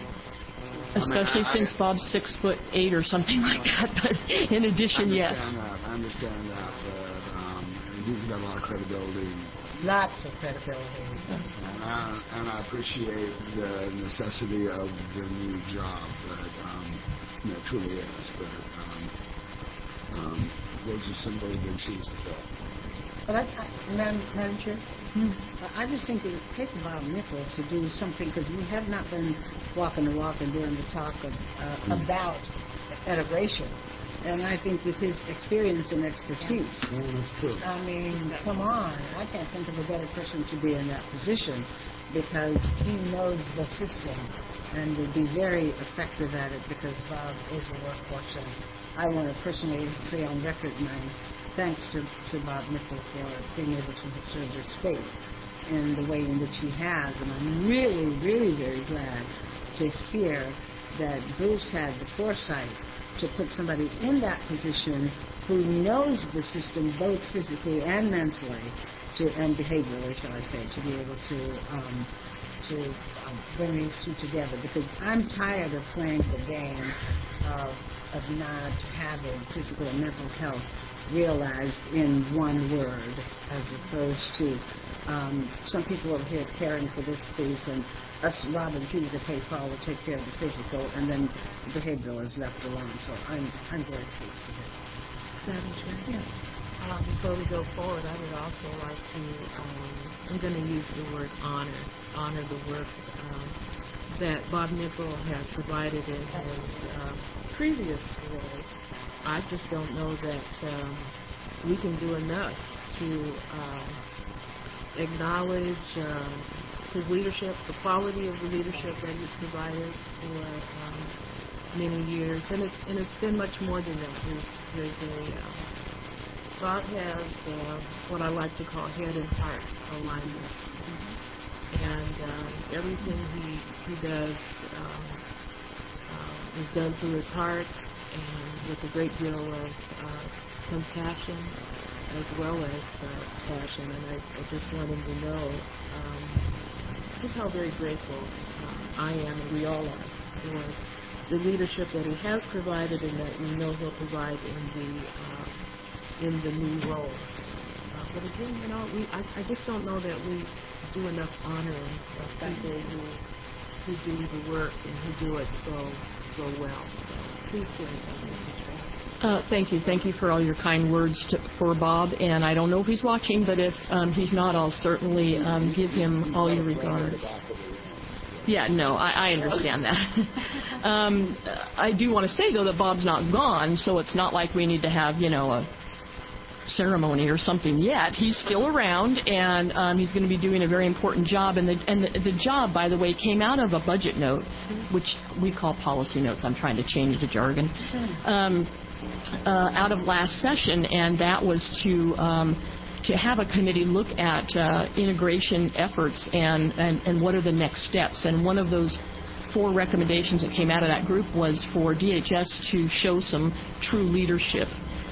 Especially I mean, I, since Bob's six foot eight or something like that. But in addition, I yes. That. I understand that, but um, he's got a lot of credibility. Lots of credibility. And I, and I appreciate the necessity of the new job that um, you know, truly is. But um, um, those are some very big shoes to fill. But I, I, Madam, Madam Chair, hmm. I just think it would take Bob Nickel to do something, because we have not been walking the walk and doing the talk of, uh, hmm. about integration. And I think with his experience and expertise, yeah, that's true. I mean, come on, I can't think of a better person to be in that position, because he knows the system and will be very effective at it, because Bob is a workhorse. And I want to personally say on record my thanks to, to Bob Nickel for being able to serve the state in the way in which he has. And I'm really, really very glad to hear that Bruce had the foresight to put somebody in that position who knows the system both physically and mentally, to, and behaviorally, shall I say, to be able to um, to um, bring these two together. Because I'm tired of playing the game of, of not having physical and mental health realized in one word, as opposed to um, some people over here caring for this piece, and us robbing Peter to pay Paul to take care of the physical, and then the behavioral is left alone. So I'm I'm very pleased to hear. Madam Chair? Yeah. Uh, before we go forward, I would also like to, um, I'm going to use the word honor, honor the work um, that Bob Nickel has provided in his uh, previous role. I just don't know that um, we can do enough to um, acknowledge uh, his leadership, the quality of the leadership that he's provided for um, many years, and it's and it's been much more than that. There's, there's a uh, Bob has uh, what I like to call head and heart alignment, mm-hmm. and uh, everything he he does um, uh, is done through his heart and with a great deal of uh, compassion as well as uh, passion. And I, I just want him to know um, just how very grateful uh, I am, and we all are, for the leadership that he has provided and that we know he'll provide in the uh, in the new role. Uh, but again, you know, we I, I just don't know that we do enough honoring of people who who do the work and who do it so so well. So please give me that message back. Uh, thank you. Thank you for all your kind words to, for Bob. And I don't know if he's watching, but if um, he's not, I'll certainly um, give him all your regards. Yeah, no, I, I understand that. um, I do want to say, though, that Bob's not gone, so it's not like we need to have, you know, a ceremony or something yet. He's still around, and um, he's going to be doing a very important job. And the and the, the job, by the way, came out of a budget note, which we call policy notes. I'm trying to change the jargon. Um, uh, out of last session, and that was to um, to have a committee look at uh, integration efforts and, and, and what are the next steps. And one of those four recommendations that came out of that group was for D H S to show some true leadership.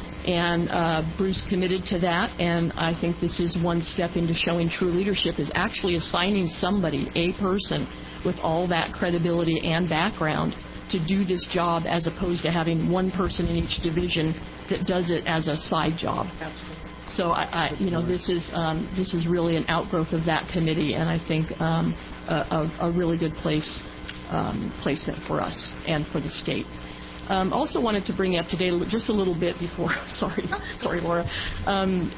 And uh, Bruce committed to that, and I think this is one step into showing true leadership, is actually assigning somebody, a person, with all that credibility and background to do this job, as opposed to having one person in each division that does it as a side job. Absolutely. So I, I, you know, this is um, this is really an outgrowth of that committee, and I think um, a, a, a really good place um, placement for us and for the state. Um, also wanted to bring you up to date just a little bit before. sorry, sorry, Laura. Um,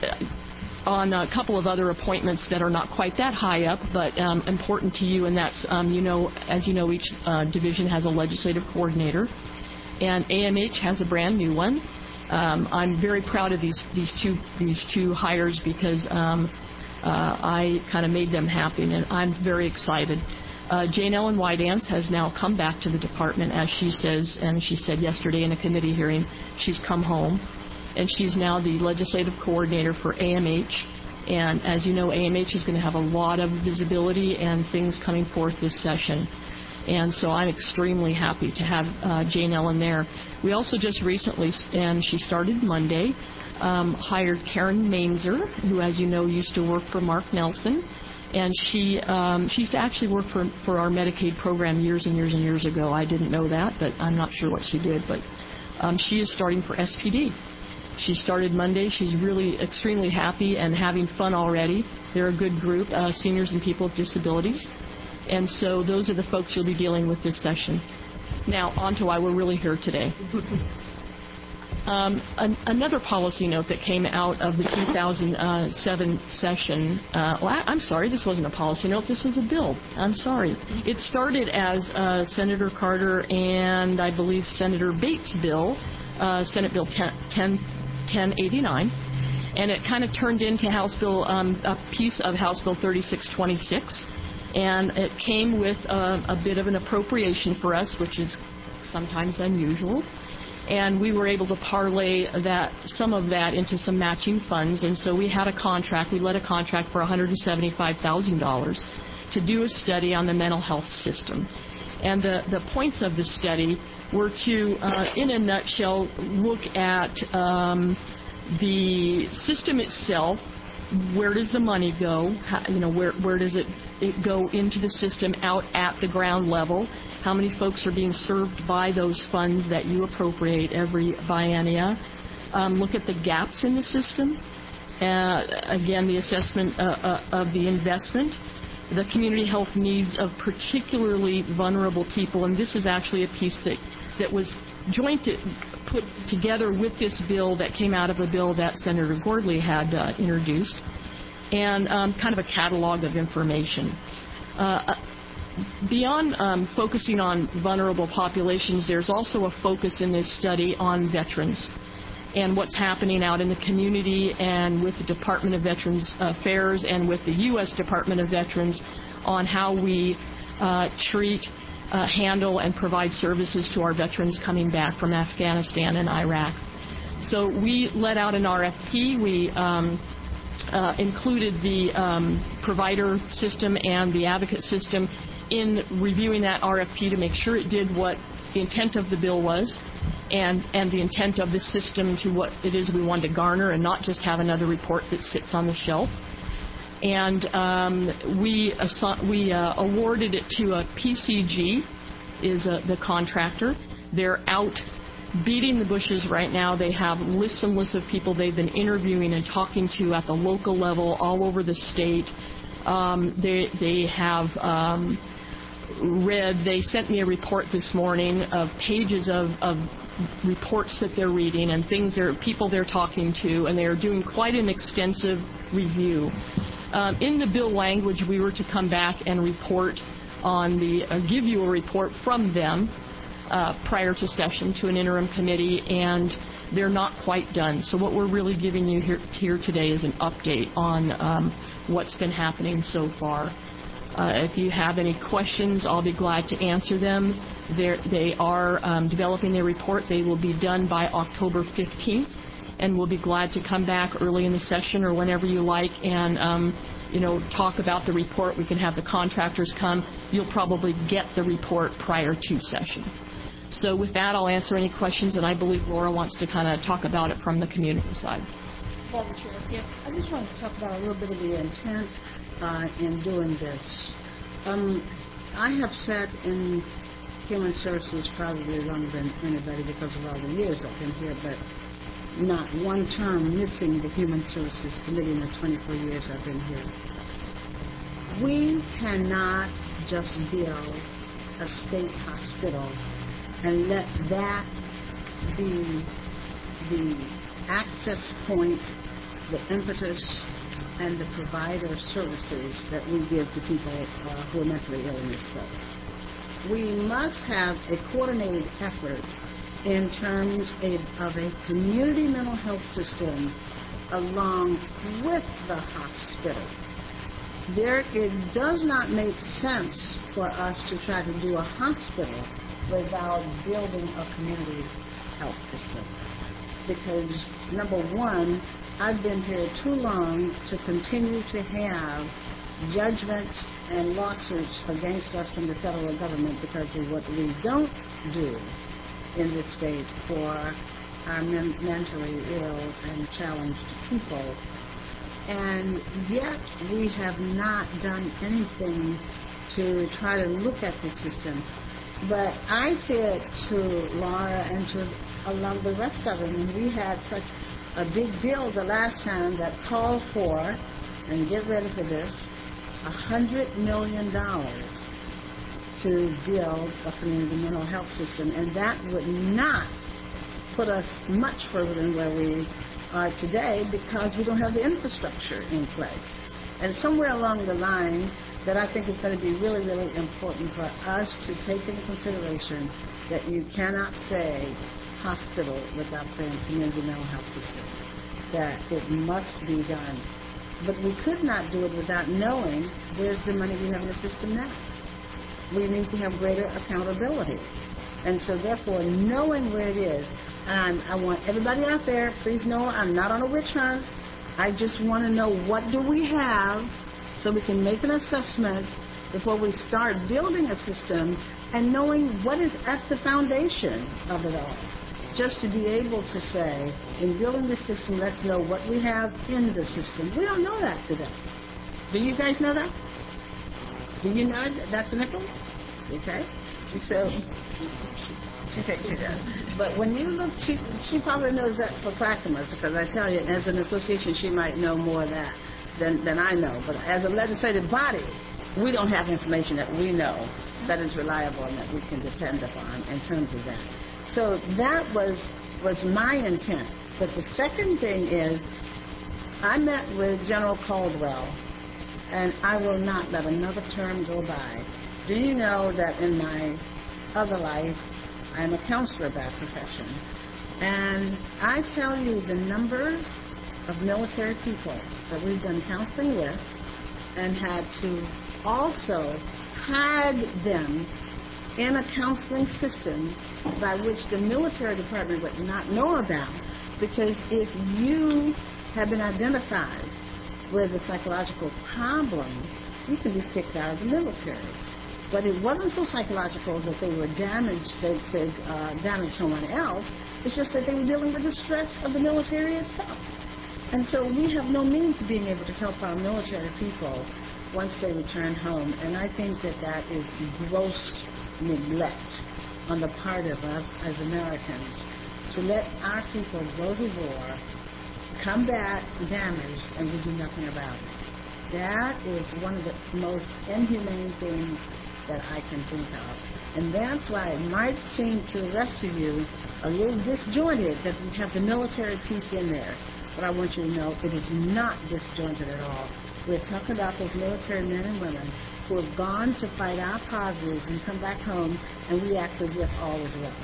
on a couple of other appointments that are not quite that high up, but um, important to you, and that's um, you know, as you know, each uh, division has a legislative coordinator, and A M H has a brand new one. Um, I'm very proud of these these two these two hires because um, uh, I kind of made them happy, and I'm very excited. Uh, Jane Ellen Wydance has now come back to the department, as she says, and she said yesterday in a committee hearing, she's come home, and she's now the legislative coordinator for A M H. And as you know, A M H is going to have a lot of visibility and things coming forth this session. And so I'm extremely happy to have uh, Jane Ellen there. We also just recently, and she started Monday, um, hired Karen Mainzer, who, as you know, used to work for Mark Nelson. And she um, she used to actually work for, for our Medicaid program years and years and years ago. I didn't know that, but I'm not sure what she did. But um, she is starting for S P D. She started Monday. She's really extremely happy and having fun already. They're a good group, uh, seniors and people with disabilities. And so those are the folks you'll be dealing with this session. Now, on to why we're really here today. Um, an, another policy note that came out of the two thousand seven session, uh, well, I, I'm sorry, this wasn't a policy note, this was a bill. I'm sorry. It started as uh, Senator Carter and I believe Senator Bates' bill, uh, Senate Bill ten eighty-nine, and it kind of turned into House Bill, um, a piece of House Bill thirty-six twenty-six. And it came with a, a bit of an appropriation for us, which is sometimes unusual. And we were able to parlay that some of that into some matching funds. And so we had a contract. We led a contract for one hundred seventy-five thousand dollars to do a study on the mental health system. And the, the points of the study were to, uh, in a nutshell, look at um, the system itself. Where does the money go? How, you know, where where does it, it go into the system out at the ground level? How many folks are being served by those funds that you appropriate every biennia? Um, look at the gaps in the system. Uh, again, the assessment uh, uh, of the investment, the community health needs of particularly vulnerable people, and this is actually a piece that that was joint put together with this bill that came out of a bill that Senator Gordley had uh, introduced, and um, kind of a catalog of information. Uh, beyond um, focusing on vulnerable populations, there's also a focus in this study on veterans and what's happening out in the community and with the Department of Veterans Affairs and with the U S Department of Veterans on how we uh, treat Uh, handle and provide services to our veterans coming back from Afghanistan and Iraq. So we let out an R F P. We um, uh, included the um, provider system and the advocate system in reviewing that R F P to make sure it did what the intent of the bill was and, and the intent of the system to what it is we wanted to garner and not just have another report that sits on the shelf. And um, we assi- we uh, awarded it to a P C G, is uh, the contractor. They're out beating the bushes right now. They have lists and lists of people they've been interviewing and talking to at the local level all over the state. Um, they they have um, read. They sent me a report this morning of pages of, of reports that they're reading and things they're people they're talking to, and they're doing quite an extensive review. Um, in the bill language, we were to come back and report on the, uh, give you a report from them uh, prior to session to an interim committee, and they're not quite done. So what we're really giving you here, here today is an update on um, what's been happening so far. Uh, if you have any questions, I'll be glad to answer them. They're, they are um, developing their report. They will be done by October fifteenth, and we'll be glad to come back early in the session or whenever you like and um, you know, talk about the report. We can have the contractors come. You'll probably get the report prior to session. So with that, I'll answer any questions, and I believe Laura wants to kind of talk about it from the community side. Madam Chair, yeah, I just want to talk about a little bit of the intent uh, in doing this. Um, I have sat in Human Services probably longer than anybody because of all the years I've been here, but not one term missing the Human Services Committee in the twenty-four years I've been here. We cannot just build a state hospital and let that be the access point, the impetus, and the provider services that we give to people uh, who are mentally ill in this state. We must have a coordinated effort in terms of, of a community mental health system along with the hospital. There, it does not make sense for us to try to do a hospital without building a community health system. Because, number one, I've been here too long to continue to have judgments and lawsuits against us from the federal government because of what we don't do in this state for our men- mentally ill and challenged people. And yet we have not done anything to try to look at the system. But I said to Laura and to a lot of the rest of them, and we had such a big bill the last time that called for, and get ready for this, a hundred million dollars to build a community mental health system, and that would not put us much further than where we are today because we don't have the infrastructure in place. And somewhere along the line that I think is going to be really, really important for us to take into consideration that you cannot say hospital without saying community mental health system, that it must be done. But we could not do it without knowing where's the money we have in the system now. We need to have greater accountability. And so therefore, knowing where it is, and I want everybody out there, please know I'm not on a witch hunt. I just want to know what do we have so we can make an assessment before we start building a system and knowing what is at the foundation of it all. Just to be able to say, in building the system, let's know what we have in the system. We don't know that today. Do you guys know that? Do you know Doctor Nichols? Okay. So, she thinks she does. But when you look, she, she probably knows that for Clackamas, because I tell you, as an association, she might know more of that than, than I know. But as a legislative body, we don't have information that we know that is reliable and that we can depend upon in terms of that. So that was was my intent. But the second thing is, I met with General Caldwell, and I will not let another term go by. Do you know that in my other life, I'm a counselor by profession? And I tell you the number of military people that we've done counseling with and had to also hide them in a counseling system by which the military department would not know about, because if you have been identified with a psychological problem, you can be kicked out of the military. But it wasn't so psychological that they were damaged, they could uh, damage someone else. It's just that they were dealing with the stress of the military itself. And so we have no means of being able to help our military people once they return home. And I think that that is gross neglect on the part of us as Americans to let our people go to war, come back damaged, and we do nothing about it. That is one of the most inhumane things that I can think of. And that's why it might seem to the rest of you a little disjointed that we have the military piece in there. But I want you to know it is not disjointed at all. We're talking about those military men and women who have gone to fight our causes and come back home, and we act as if all is well.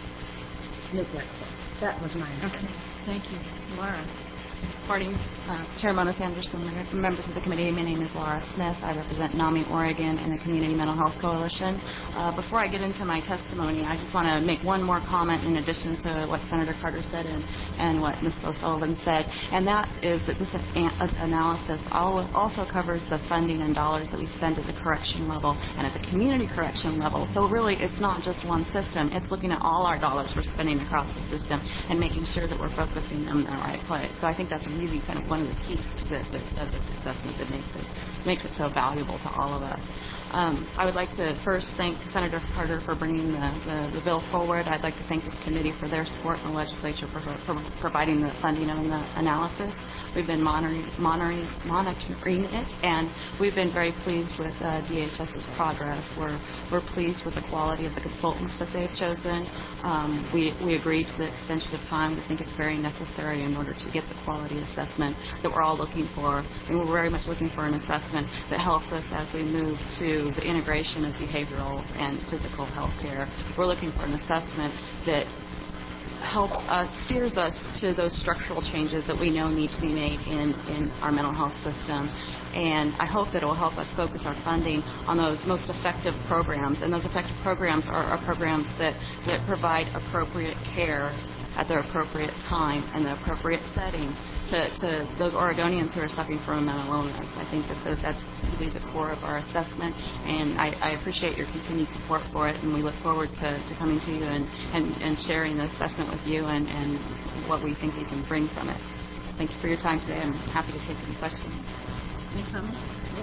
Neglectful. That was my answer. Okay. Thank you. Laura. Morning, uh, Chair Mona Sanderson, members of the committee. My name is Laura Smith. I represent NAMI Oregon and the Community Mental Health Coalition. Uh, before I get into my testimony, I just want to make one more comment in addition to what Senator Carter said and, and what Miz O'Sullivan said, and that is that this an- analysis also covers the funding and dollars that we spend at the correction level and at the community correction level. So really, it's not just one system. It's looking at all our dollars we're spending across the system and making sure that we're focusing them in the right place. So I think that's really kind of one of the keys to this, of this assessment that makes it makes it so valuable to all of us. Um, I would like to first thank Senator Carter for bringing the, the, the bill forward. I'd like to thank this committee for their support in the legislature for, for providing the funding and the analysis. We've been monitoring, monitoring, monitoring it, and we've been very pleased with uh, DHS's progress. We're we're pleased with the quality of the consultants that they've chosen. Um, we we agreed to the extension of time. We think it's very necessary in order to get the quality assessment that we're all looking for, and we're very much looking for an assessment that helps us as we move to the integration of behavioral and physical health care. We're looking for an assessment that helps us, steers us to those structural changes that we know need to be made in, in our mental health system. And I hope that it will help us focus our funding on those most effective programs. And those effective programs are, are programs that, that provide appropriate care at the appropriate time and the appropriate setting to, to those Oregonians who are suffering from a mental illness. I think that the, that's really the core of our assessment, and I, I appreciate your continued support for it, and we look forward to, to coming to you and, and, and sharing the assessment with you and, and what we think we can bring from it. Thank you for your time today. I'm happy to take any questions. Any comments?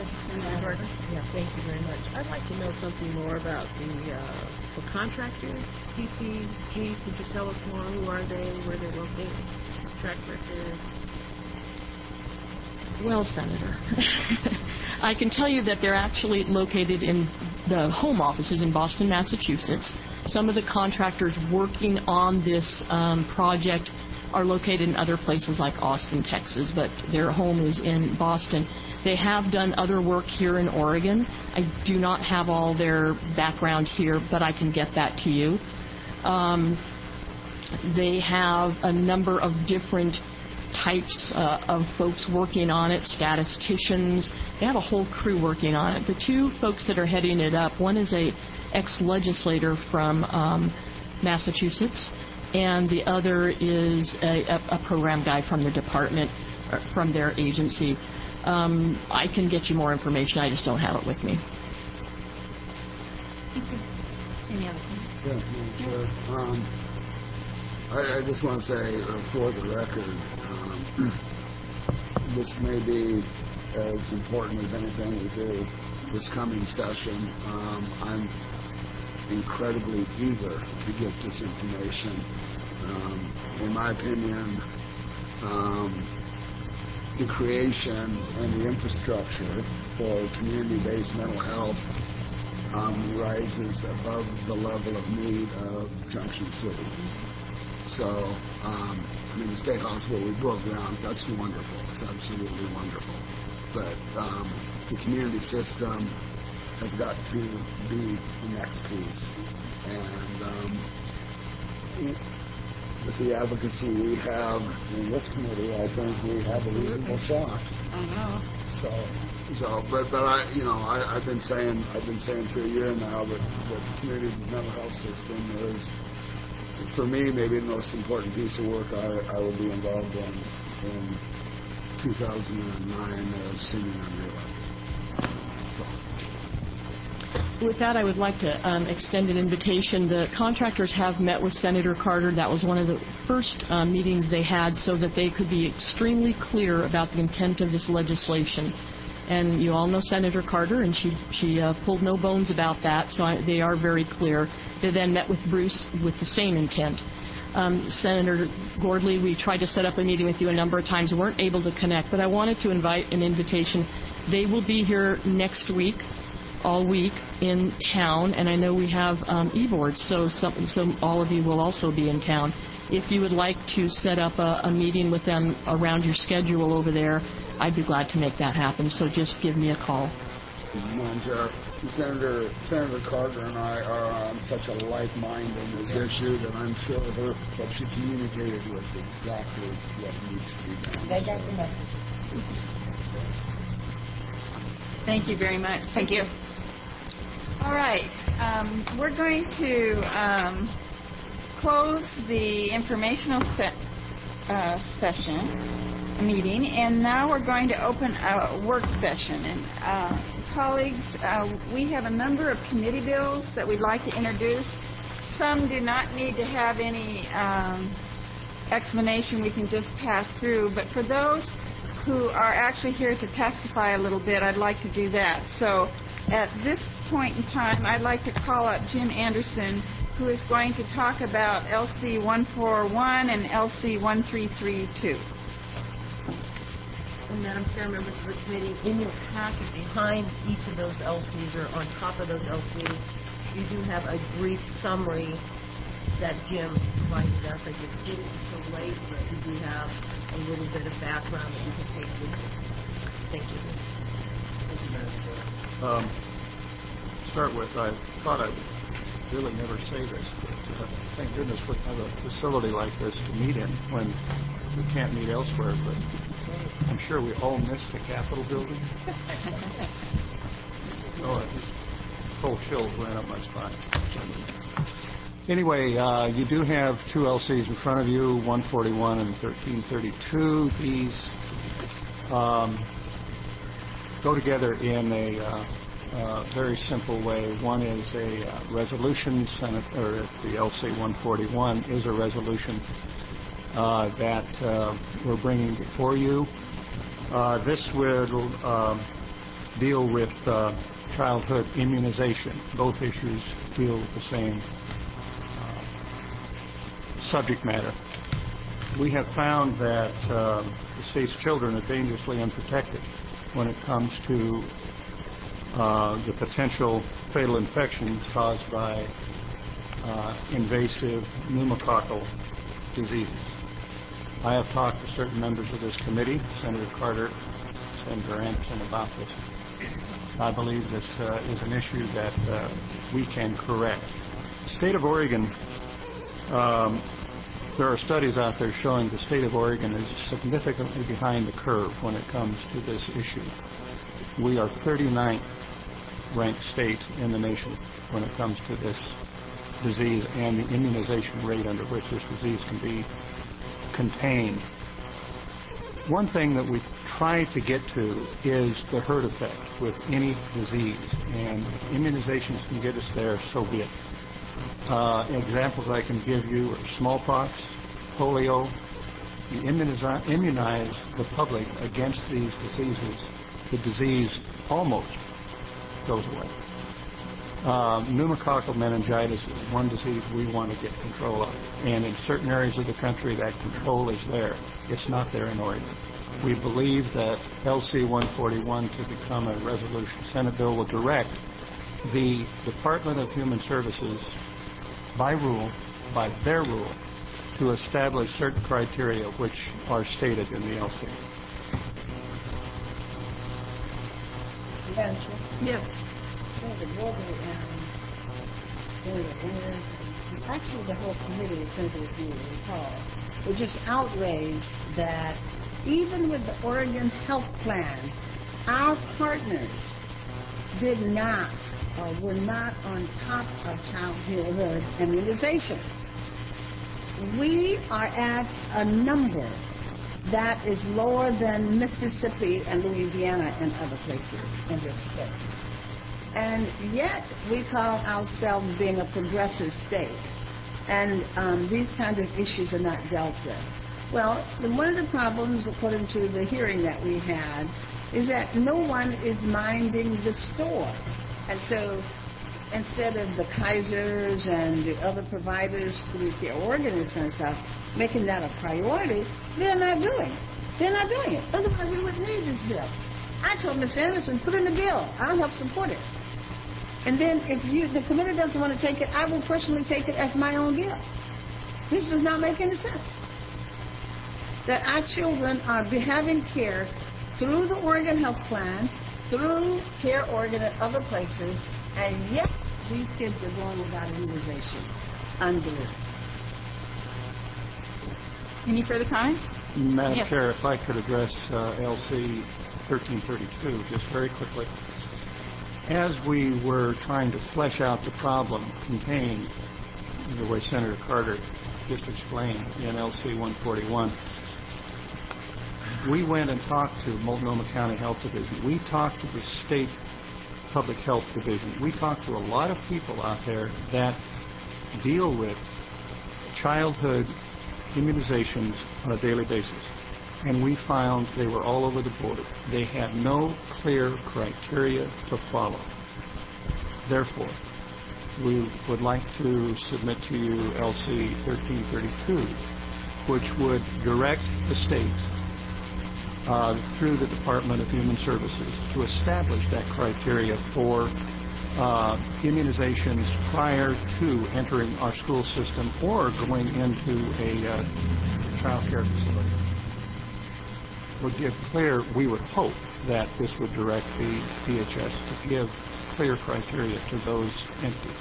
Yeah, thank you very much. I'd like to know something more about the uh, the contractors, P C G. Could you tell us more? Who are they? Where they're located? Track record? Well, Senator, I can tell you that they're actually located in the home offices in Boston, Massachusetts. Some of the contractors working on this um, project are located in other places like Austin, Texas, but their home is in Boston. They have done other work here in Oregon. I do not have all their background here, but I can get that to you. Um, they have a number of different types uh, of folks working on it, statisticians. They have a whole crew working on it. The two folks that are heading it up, one is a ex-legislator from um, Massachusetts, and the other is a, a, a program guy from the department, uh, from their agency. Um, I can get you more information. I just don't have it with me. Any other things? Yeah, no, sure. Um, I, I just want to say, uh, for the record, um, this may be as important as anything we do this coming session. Um, I'm incredibly eager to get this information. Um, in my opinion, um, the creation and the infrastructure for community-based mental health um, rises above the level of need of Junction City. So, um, I mean, the state hospital we broke ground, that's wonderful. It's absolutely wonderful. But um, the community system has got to be the next piece. And um, with the advocacy we have in this committee, I think we have a reasonable shot. I know. So, so, but, but I, you know, I, I've been saying, I've been saying for a year now that, that the community mental health system is, for me, maybe the most important piece of work I, I will be involved in in two thousand nine as senior member elected. So. With that, I would like to um, extend an invitation. The contractors have met with Senator Carter. That was one of the first uh, meetings they had so that they could be extremely clear about the intent of this legislation. And you all know Senator Carter, and she, she uh, pulled no bones about that, so I, they are very clear. They then met with Bruce with the same intent. Um, Senator Gordley, we tried to set up a meeting with you a number of times. We weren't able to connect, but I wanted to invite an invitation. They will be here next week, all week in town, and I know we have um, e-boards, so, some, so all of you will also be in town. If you would like to set up a, a meeting with them around your schedule over there, I'd be glad to make that happen. So just give me a call. Madam Chair, Senator, Senator Carter and I are on such a like mind in this issue that I'm sure her, what she communicated was exactly what needs to be done. They got the message. Thank you very much. Thank you. All right. Um, we're going to um, close the informational se- uh, session meeting, and now we're going to open a work session. And uh, colleagues, uh, we have a number of committee bills that we'd like to introduce. Some do not need to have any um, explanation. We can just pass through. But for those who are actually here to testify a little bit, I'd like to do that. So at this point in time, I'd like to call up Jim Anderson, who is going to talk about L C one forty-one and L C one three three two. And Madam Chair, members of the committee, in your packet behind each of those L Cs or on top of those L Cs, you do have a brief summary that Jim provided us. I just didn't so late, but you do have a little bit of background that you can take with you. Thank you. Thank you, Madam Chair. Um, to start with, I thought I would really never say this, but uh, thank goodness we have a facility like this to meet in when we can't meet elsewhere. But I'm sure we all miss the Capitol building. Oh, it just cold chills ran up my spine. Anyway, uh, you do have two L Cs in front of you, one forty-one and thirteen thirty-two. These um, go together in a uh, uh, very simple way. One is a uh, resolution, Senate, or the L C one forty-one is a resolution uh, that uh, we're bringing before you. Uh, this will uh, deal with uh, childhood immunization. Both issues deal with the same subject matter. We have found that uh, the state's children are dangerously unprotected when it comes to uh, the potential fatal infections caused by uh, invasive pneumococcal diseases. I have talked to certain members of this committee, Senator Carter, Senator Anderson, about this. I believe this uh, is an issue that uh, we can correct. The state of Oregon, Um, there are studies out there showing the state of Oregon is significantly behind the curve when it comes to this issue. We are thirty-ninth ranked state in the nation when it comes to this disease and the immunization rate under which this disease can be contained. One thing that we try to get to is the herd effect with any disease, and if immunizations can get us there, so be it. Uh, examples I can give you are smallpox, polio. You immunize, immunize the public against these diseases, the disease almost goes away. Uh, pneumococcal meningitis is one disease we want to get control of, and in certain areas of the country that control is there. It's not there in Oregon. We believe that L C one forty-one to become a resolution. Senate bill will direct the Department of Human Services by rule, by their rule, to establish certain criteria which are stated in the L C. Yes. Senator Morgan and Senator Aaron, actually the whole committee, Senator, if you recall, were just outraged that even with the Oregon Health Plan, our partners did not or were not on top of childhood immunization. We are at a number that is lower than Mississippi and Louisiana and other places in this state. And yet we call ourselves being a progressive state. And um, these kinds of issues are not dealt with. Well, one of the problems, according to the hearing that we had, is that no one is minding the store. And so instead of the Kaisers and the other providers, Community Care Oregon and this kind of stuff, making that a priority, they're not doing it. They're not doing it. Otherwise, we wouldn't need this bill. I told Miz Anderson, put in the bill. I'll help support it. And then if you, the committee doesn't want to take it, I will personally take it as my own bill. This does not make any sense. That our children are having care through the Oregon Health Plan, through Care Oregon and other places, and yet these kids are going without immunization. Unbelievable. Any further comments? Madam Yes. Chair, if I could address uh, L C thirteen thirty-two just very quickly. As we were trying to flesh out the problem contained, the way Senator Carter just explained in L C one forty-one, we went and talked to Multnomah County Health Division. We talked to the State Public Health Division. We talked to a lot of people out there that deal with childhood immunizations on a daily basis. And we found they were all over the board. They had no clear criteria to follow. Therefore, we would like to submit to you L C thirteen thirty-two, which would direct the state uh, through the Department of Human Services to establish that criteria for uh, immunizations prior to entering our school system or going into a uh, child care facility. Would give clear, we would hope that this would direct the D H S to give clear criteria to those entities.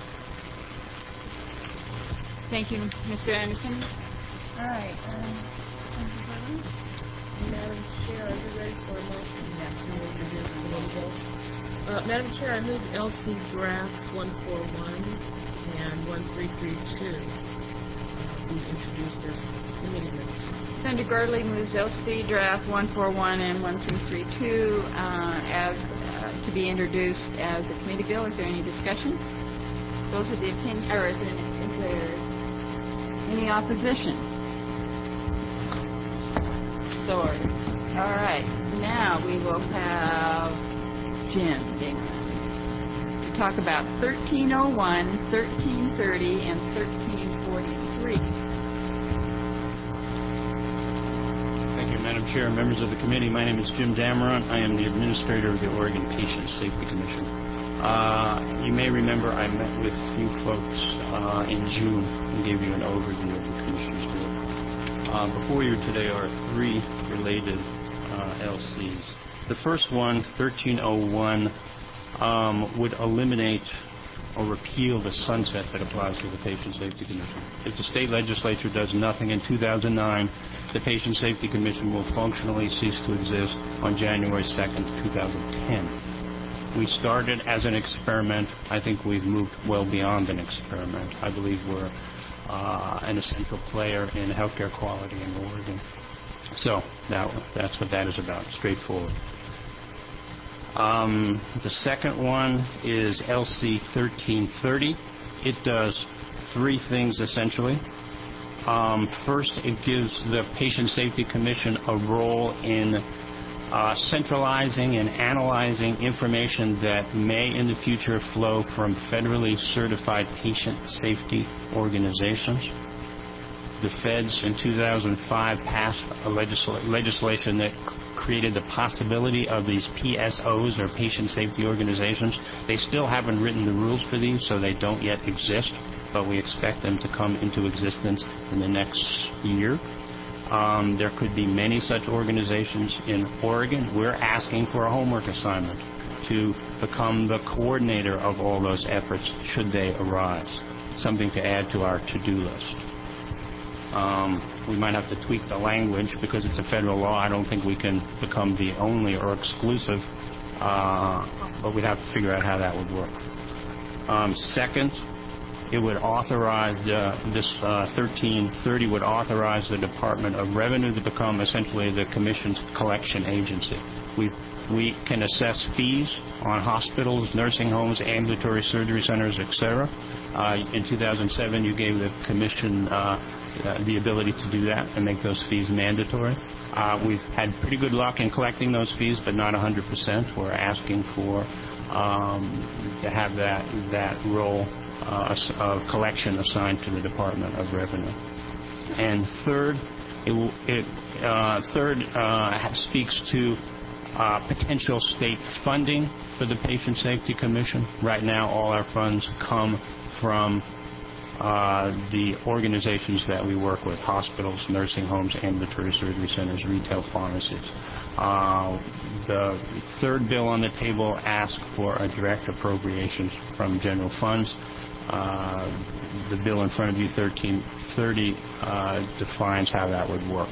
Thank you, Mister Anderson. All right. Madam Chair, are you ready for a motion? Yes, we'll introduce the little bill. Uh, Madam Chair, I move L C drafts one forty-one and one three three two uh, be introduced as committee bills. Senator Gardley moves L C draft one forty-one and one three three two uh, as uh, to be introduced as a committee bill. Is there any discussion? Those are the opinion, or is, it, is there any opposition? So ordered. All right. Now we will have Jim Damon to talk about thirteen oh one, thirteen thirty, and thirteen forty-three. Thank you, Madam Chair, members of the committee. My name is Jim Dameron. I am the administrator of the Oregon Patient Safety Commission. Uh, you may remember I met with you folks uh, in June and gave you an overview of the commission's work. Uh, before you today are three related uh, L Cs. The first one, thirteen oh one, um, would eliminate or repeal the sunset that applies to the Patient Safety Commission. If the state legislature does nothing in two thousand nine, the Patient Safety Commission will functionally cease to exist on January second, two thousand ten. We started as an experiment. I think we've moved well beyond an experiment. I believe we're uh, an essential player in healthcare quality in Oregon. So that, that's what that is about, straightforward. Um, the second one is L C thirteen thirty. It does three things essentially. Um, first, it gives the Patient Safety Commission a role in uh, centralizing and analyzing information that may in the future flow from federally certified patient safety organizations. The feds in two thousand five passed a legisl- legislation that created the possibility of these P S Os, or patient safety organizations. They still haven't written the rules for these, so they don't yet exist, but we expect them to come into existence in the next year. Um, there could be many such organizations in Oregon. We're asking for a homework assignment to become the coordinator of all those efforts should they arise, something to add to our to-do list. Um, we might have to tweak the language because it's a federal law. I don't think we can become the only or exclusive, uh, but we'd have to figure out how that would work. Um, second, it would authorize uh, this uh, thirteen thirty would authorize the Department of Revenue to become essentially the Commission's collection agency. We we can assess fees on hospitals, nursing homes, ambulatory surgery centers, et cetera. Uh, in two thousand seven, you gave the Commission uh, uh, the ability to do that and make those fees mandatory. Uh, we've had pretty good luck in collecting those fees, but not one hundred percent. We're asking for um, to have that that role uh, of collection assigned to the Department of Revenue. And third, it, it uh, third uh, speaks to Uh, potential state funding for the Patient Safety Commission. Right now, all our funds come from uh, the organizations that we work with, hospitals, nursing homes, ambulatory surgery centers, retail pharmacies. Uh, the third bill on the table asks for a direct appropriations from general funds. Uh, the bill in front of you, thirteen thirty, uh, defines how that would work.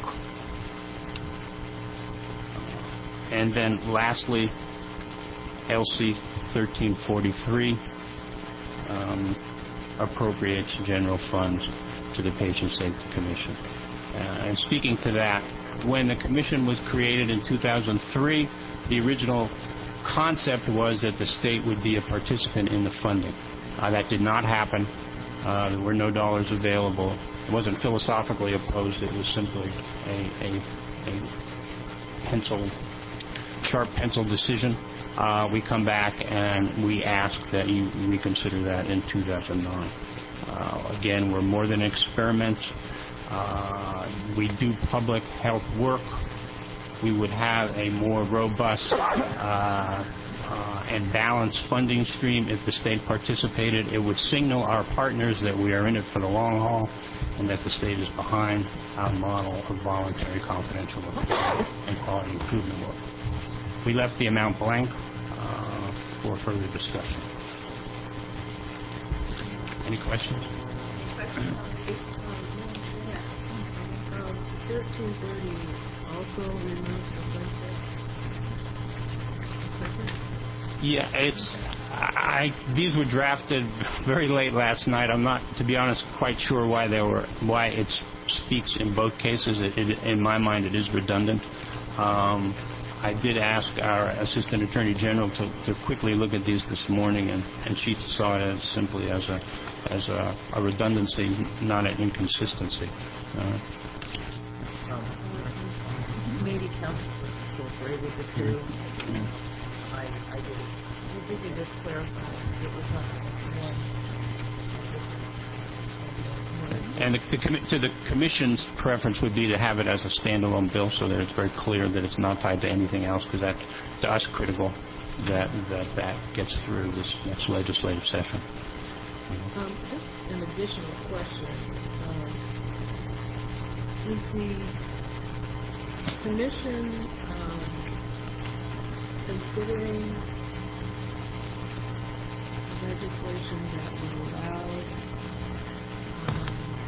And then lastly, L C thirteen forty-three um, appropriates general funds to the Patient Safety Commission. Uh, and speaking to that, when the commission was created in two thousand three, the original concept was that the state would be a participant in the funding. Uh, that did not happen. Uh, there were no dollars available. It wasn't philosophically opposed. It was simply a, a, a pencil, sharp pencil decision. Uh, we come back and we ask that you reconsider that in two thousand nine. Uh, again, we're more than an experiment. Uh, we do public health work. We would have a more robust uh, uh, and balanced funding stream if the state participated. It would signal our partners that we are in it for the long haul and that the state is behind our model of voluntary confidential work and quality improvement work. We left the amount blank uh, for further discussion. Any questions? thirteen thirty also removes the sunset. Second? Yeah, it's. I, these were drafted very late last night. I'm not, to be honest, quite sure why they were, why it speaks in both cases. It, it, in my mind, it is redundant. Um, I did ask our Assistant Attorney General to, to quickly look at these this morning, and, and she saw it as simply as a as a, a redundancy, not an inconsistency. Uh, Maybe counsel incorporated the two. I, I did it. If you could just clarify, it was not one specific. And the, the commi- to the Commission's preference would be to have it as a standalone bill so that it's very clear that it's not tied to anything else, because that's, to us, critical that, that that gets through this next legislative session. Um, just an additional question. Um, is the Commission um, considering legislation that would allow um,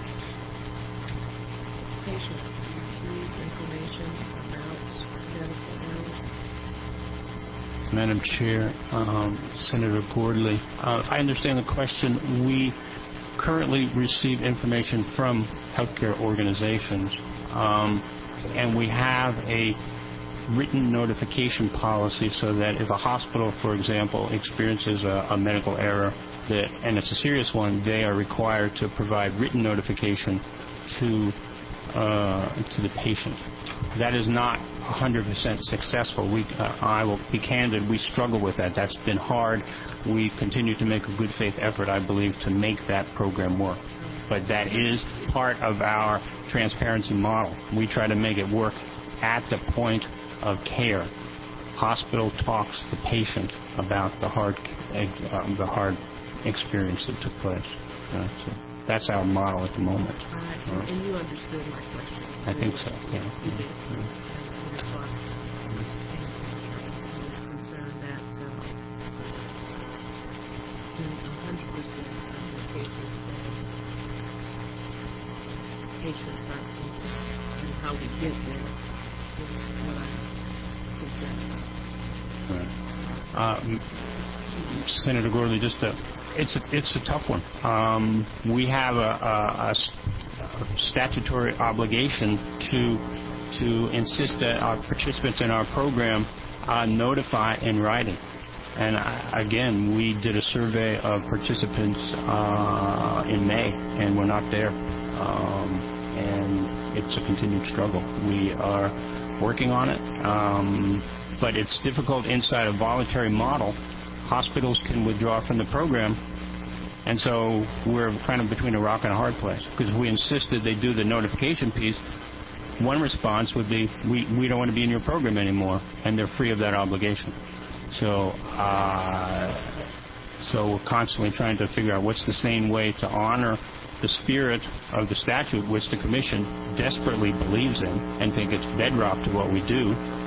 patients to receive information about medical errors? Madam Chair, um, Senator Gordley, uh, if I understand the question, we currently receive information from healthcare organizations, um, and we have a written notification policy so that if a hospital, for example, experiences a, a medical error, that, and it's a serious one, they are required to provide written notification to uh, to the patient. That is not one hundred percent successful. We, uh, I will be candid, we struggle with that. That's been hard. We continue to make a good faith effort, I believe, to make that program work. But that is part of our transparency model. We try to make it work at the point of care. Hospital talks to the patient about the hard, uh, the hard experience that took place. Uh, so that's our model at the moment. All right. Uh, and you understood my question. I think so, yeah. You did. In response, I was concerned that uh, in one hundred percent of the cases that patients aren't thinking and how we get there is what I'm concerned about. Right. Uh, Senator Gordley, just a, it's a, it's a tough one. Um, we have a, a, a statutory obligation to to insist that our participants in our program uh, notify in writing. And uh, again, we did a survey of participants uh, in May, and we're not there. Um, and it's a continued struggle. We are working on it, um, but it's difficult inside a voluntary model. Hospitals can withdraw from the program, and so we're kind of between a rock and a hard place. Because if we insisted they do the notification piece, one response would be, we, we don't want to be in your program anymore, and they're free of that obligation. So, uh, so we're constantly trying to figure out what's the sane way to honor the spirit of the statute, which the Commission desperately believes in and think it's bedrock to what we do,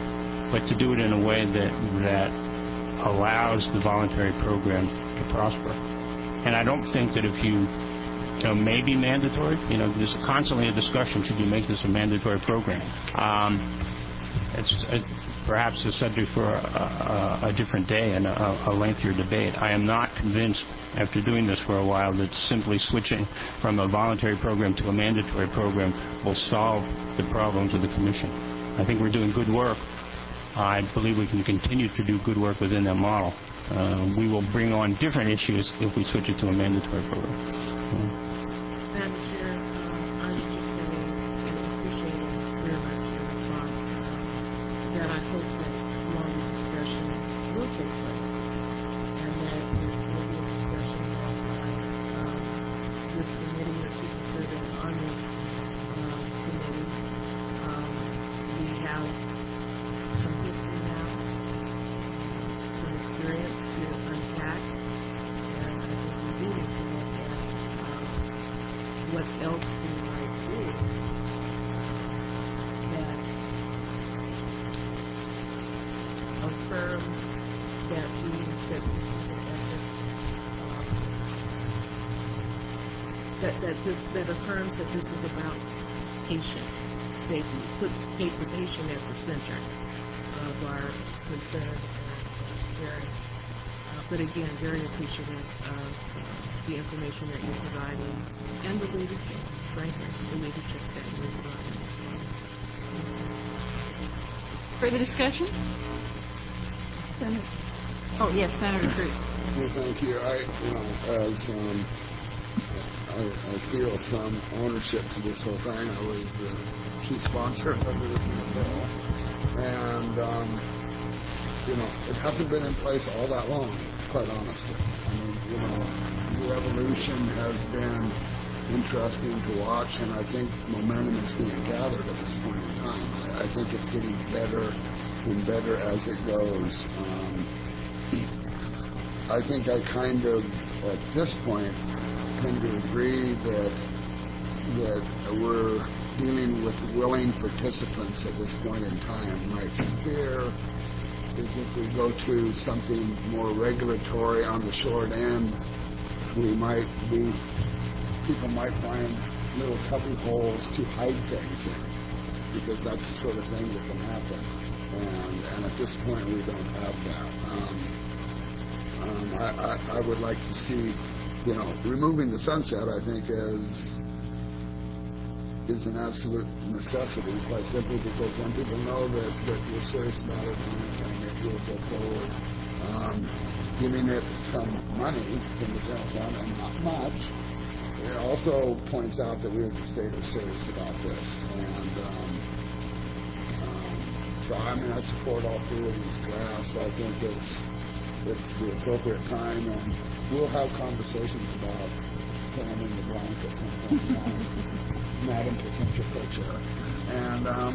but to do it in a way that that allows the voluntary program to prosper. And I don't think that if you, you know, may be mandatory, you know, there's constantly a discussion, should you make this a mandatory program? Um, it's uh, perhaps a subject for a, a, a different day and a, a lengthier debate. I am not convinced, after doing this for a while, that simply switching from a voluntary program to a mandatory program will solve the problems of the Commission. I think we're doing good work. I believe we can continue to do good work within that model. Uh, we will bring on different issues if we switch it to a mandatory program. Yeah. Madam Chair, uh, I would just say, and appreciate very much your response, uh, that I hope that long discussion will take place, and that it will be a discussion that um, this committee or people serving on this uh, committee, um, we have some history now, some experience to unpack, and I think we do need to look at um, what else we might do that affirms that we that this is an effort um, that that this that affirms that this is about patient safety, puts the patient at the center of our concern and caring. Uh, but again, very appreciative of uh, the information that you're providing and the leadership, frankly, the leadership that you're providing as well. Further discussion? Senator. Oh, yes, Senator Cruz. Well, thank you. I, you know, as um, I, I feel some ownership to this whole thing. I was the chief sponsor of the bill. And, um, you know, it hasn't been in place all that long, quite honestly. I mean, you know, the evolution has been interesting to watch, and I think momentum is being gathered at this point in time. I, I think it's getting better and better as it goes. Um, I think I kind of, at this point, tend to agree that that we're dealing with willing participants at this point in time. My fear is if we go to something more regulatory on the short end, we might be, people might find little cubby holes to hide things in, because that's the sort of thing that can happen. And, and at this point, we don't have that. Um, um, I, I, I would like to see, you know, removing the sunset, I think, is is an absolute necessity, quite simply because then people know that, that you're serious about it and, and that you'll go forward. Um, giving it some money from the general fund, and not much, it also points out that we as a state are serious about this. And um, um, so, I mean, I support all three of these drafts. I think it's it's the appropriate time, and we'll have conversations about filling in the blank at some point in time. Madam Potential Co-Chair, and um,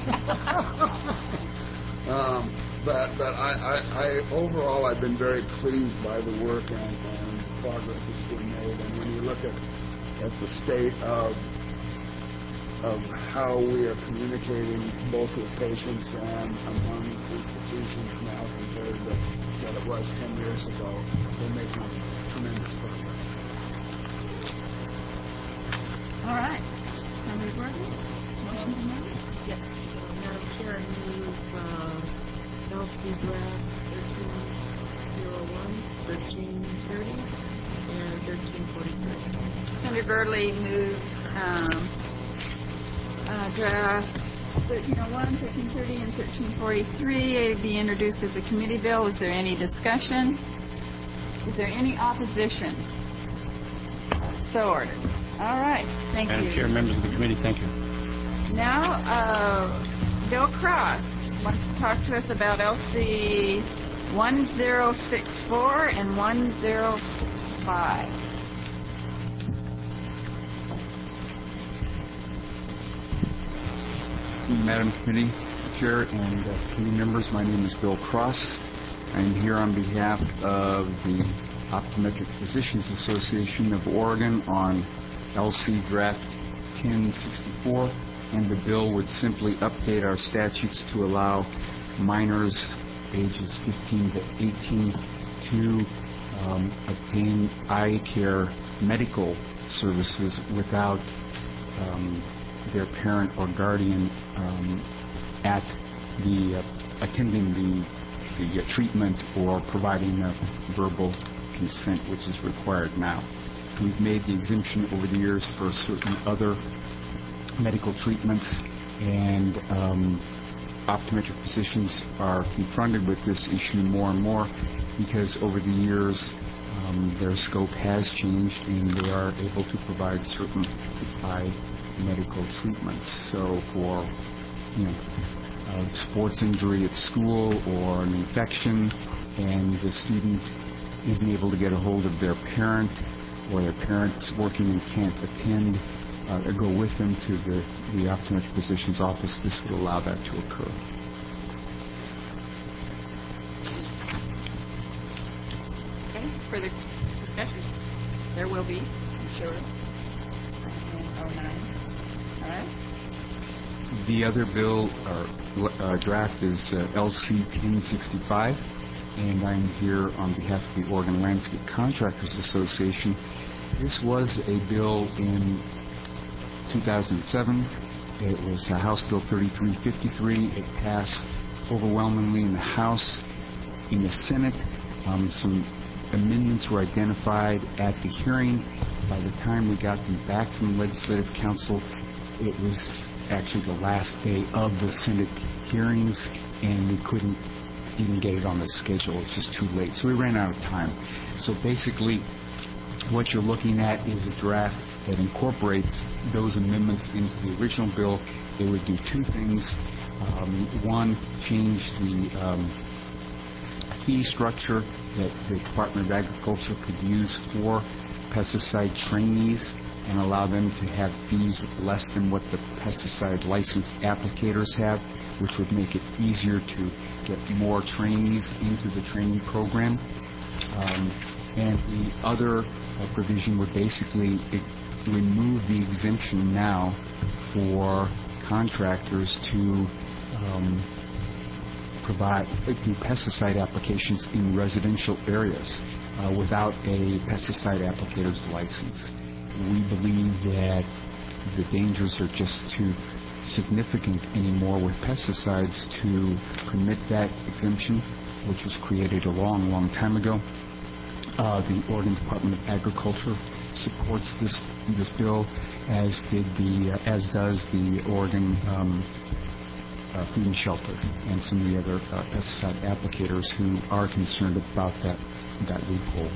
um, but but I, I, I overall I've been very pleased by the work and, and the progress that's been made. And when you look at at the state of of how we are communicating both with patients and among institutions now compared to what it was ten years ago, we're making tremendous progress. All right. Senator Gordon, motion to move? Yes. Uh, Madam Chair, I move uh, L C drafts thirteen oh one, thirteen thirty, and thirteen forty-three. Senator Gurley moves um, uh, drafts thirteen oh one, thirteen thirty, and thirteen forty-three be introduced as a committee bill. Is there any discussion? Is there any opposition? So ordered. All right. Thank Madam you. Chair, members of the committee, thank you. Now, uh, Bill Cross wants to talk to us about L C one zero six four and one zero six five. Madam Committee Chair and uh, committee members, my name is Bill Cross. I'm here on behalf of the Optometric Physicians Association of Oregon on L C Draft ten sixty-four, and the bill would simply update our statutes to allow minors ages fifteen to eighteen to um, obtain eye care medical services without um, their parent or guardian um, at the uh, attending the, the uh, treatment or providing a verbal consent, which is required now. We've made the exemption over the years for certain other medical treatments, and um, optometric physicians are confronted with this issue more and more because over the years um, their scope has changed and they are able to provide certain eye medical treatments. So for you know, a sports injury at school or an infection, and the student isn't able to get a hold of their parent, or their parent's working and can't attend, uh, or go with them to the, the optometric physician's office, this would allow that to occur. Okay, further discussion? There will be, I'm sure. oh nine. All right. The other bill or uh, draft is uh, L C ten sixty-five, and I'm here on behalf of the Oregon Landscape Contractors Association. This was a bill in two thousand seven. It was uh, House Bill thirty-three fifty-three. It passed overwhelmingly in the House. In the Senate, um, some amendments were identified at the hearing. By the time we got them back from the Legislative Council, it was actually the last day of the Senate hearings, and we couldn't even get it on the schedule. It's just too late. So we ran out of time. So basically, what you're looking at is a draft that incorporates those amendments into the original bill. It would do two things. Um, one, change the um, fee structure that the Department of Agriculture could use for pesticide trainees and allow them to have fees less than what the pesticide licensed applicators have, which would make it easier to get more trainees into the training program. Um, and the other uh, provision would basically it, remove the exemption now for contractors to um, provide do pesticide applications in residential areas uh, without a pesticide applicator's license. We believe that the dangers are just too significant anymore with pesticides to permit that exemption, which was created a long, long time ago. Uh, the Oregon Department of Agriculture supports this this bill, as did the uh, as does the Oregon um, uh, Food and Shelter and some of the other uh, pesticide applicators who are concerned about that that loophole.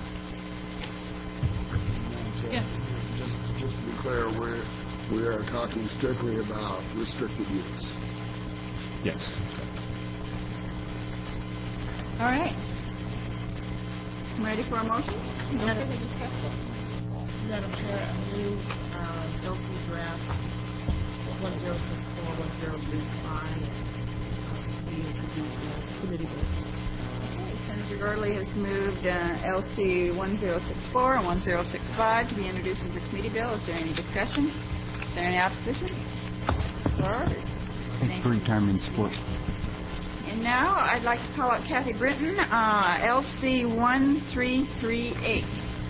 Yes. Just, just to be clear, we're we are talking strictly about restricted use. Yes. All right. I'm ready for a motion? No Madam- further discussion? Madam Chair, I move uh, L C draft one zero six four, one zero six five uh, be introduced as committee bill. Okay, Senator Gurley has moved uh, L C one zero six four and one zero six five to be introduced as a committee bill. Is there any discussion? Is there any opposition? So ordered. Thank you for your time and support. And now I'd like to call out Kathy Britton, uh, L C one three three eight.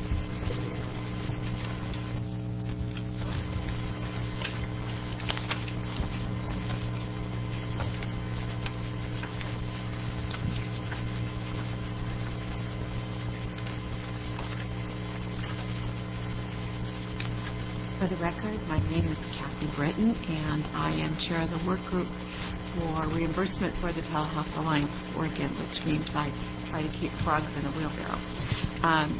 For the record, my name is Kathy Britton, and I am chair of the work group for reimbursement for the Telehealth Alliance of Oregon, which means I try to keep frogs in a wheelbarrow. Um,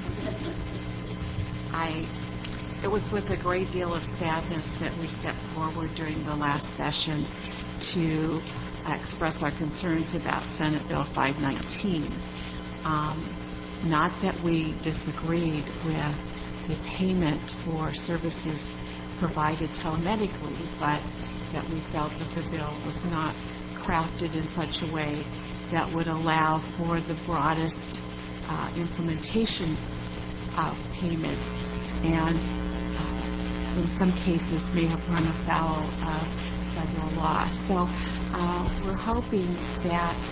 I, it was with a great deal of sadness that we stepped forward during the last session to uh, express our concerns about Senate Bill five nineteen. Um, not that we disagreed with the payment for services provided telemedically, but that we felt that the bill was not crafted in such a way that would allow for the broadest uh, implementation of payment, and uh, in some cases may have run afoul of federal law. So uh, we're hoping that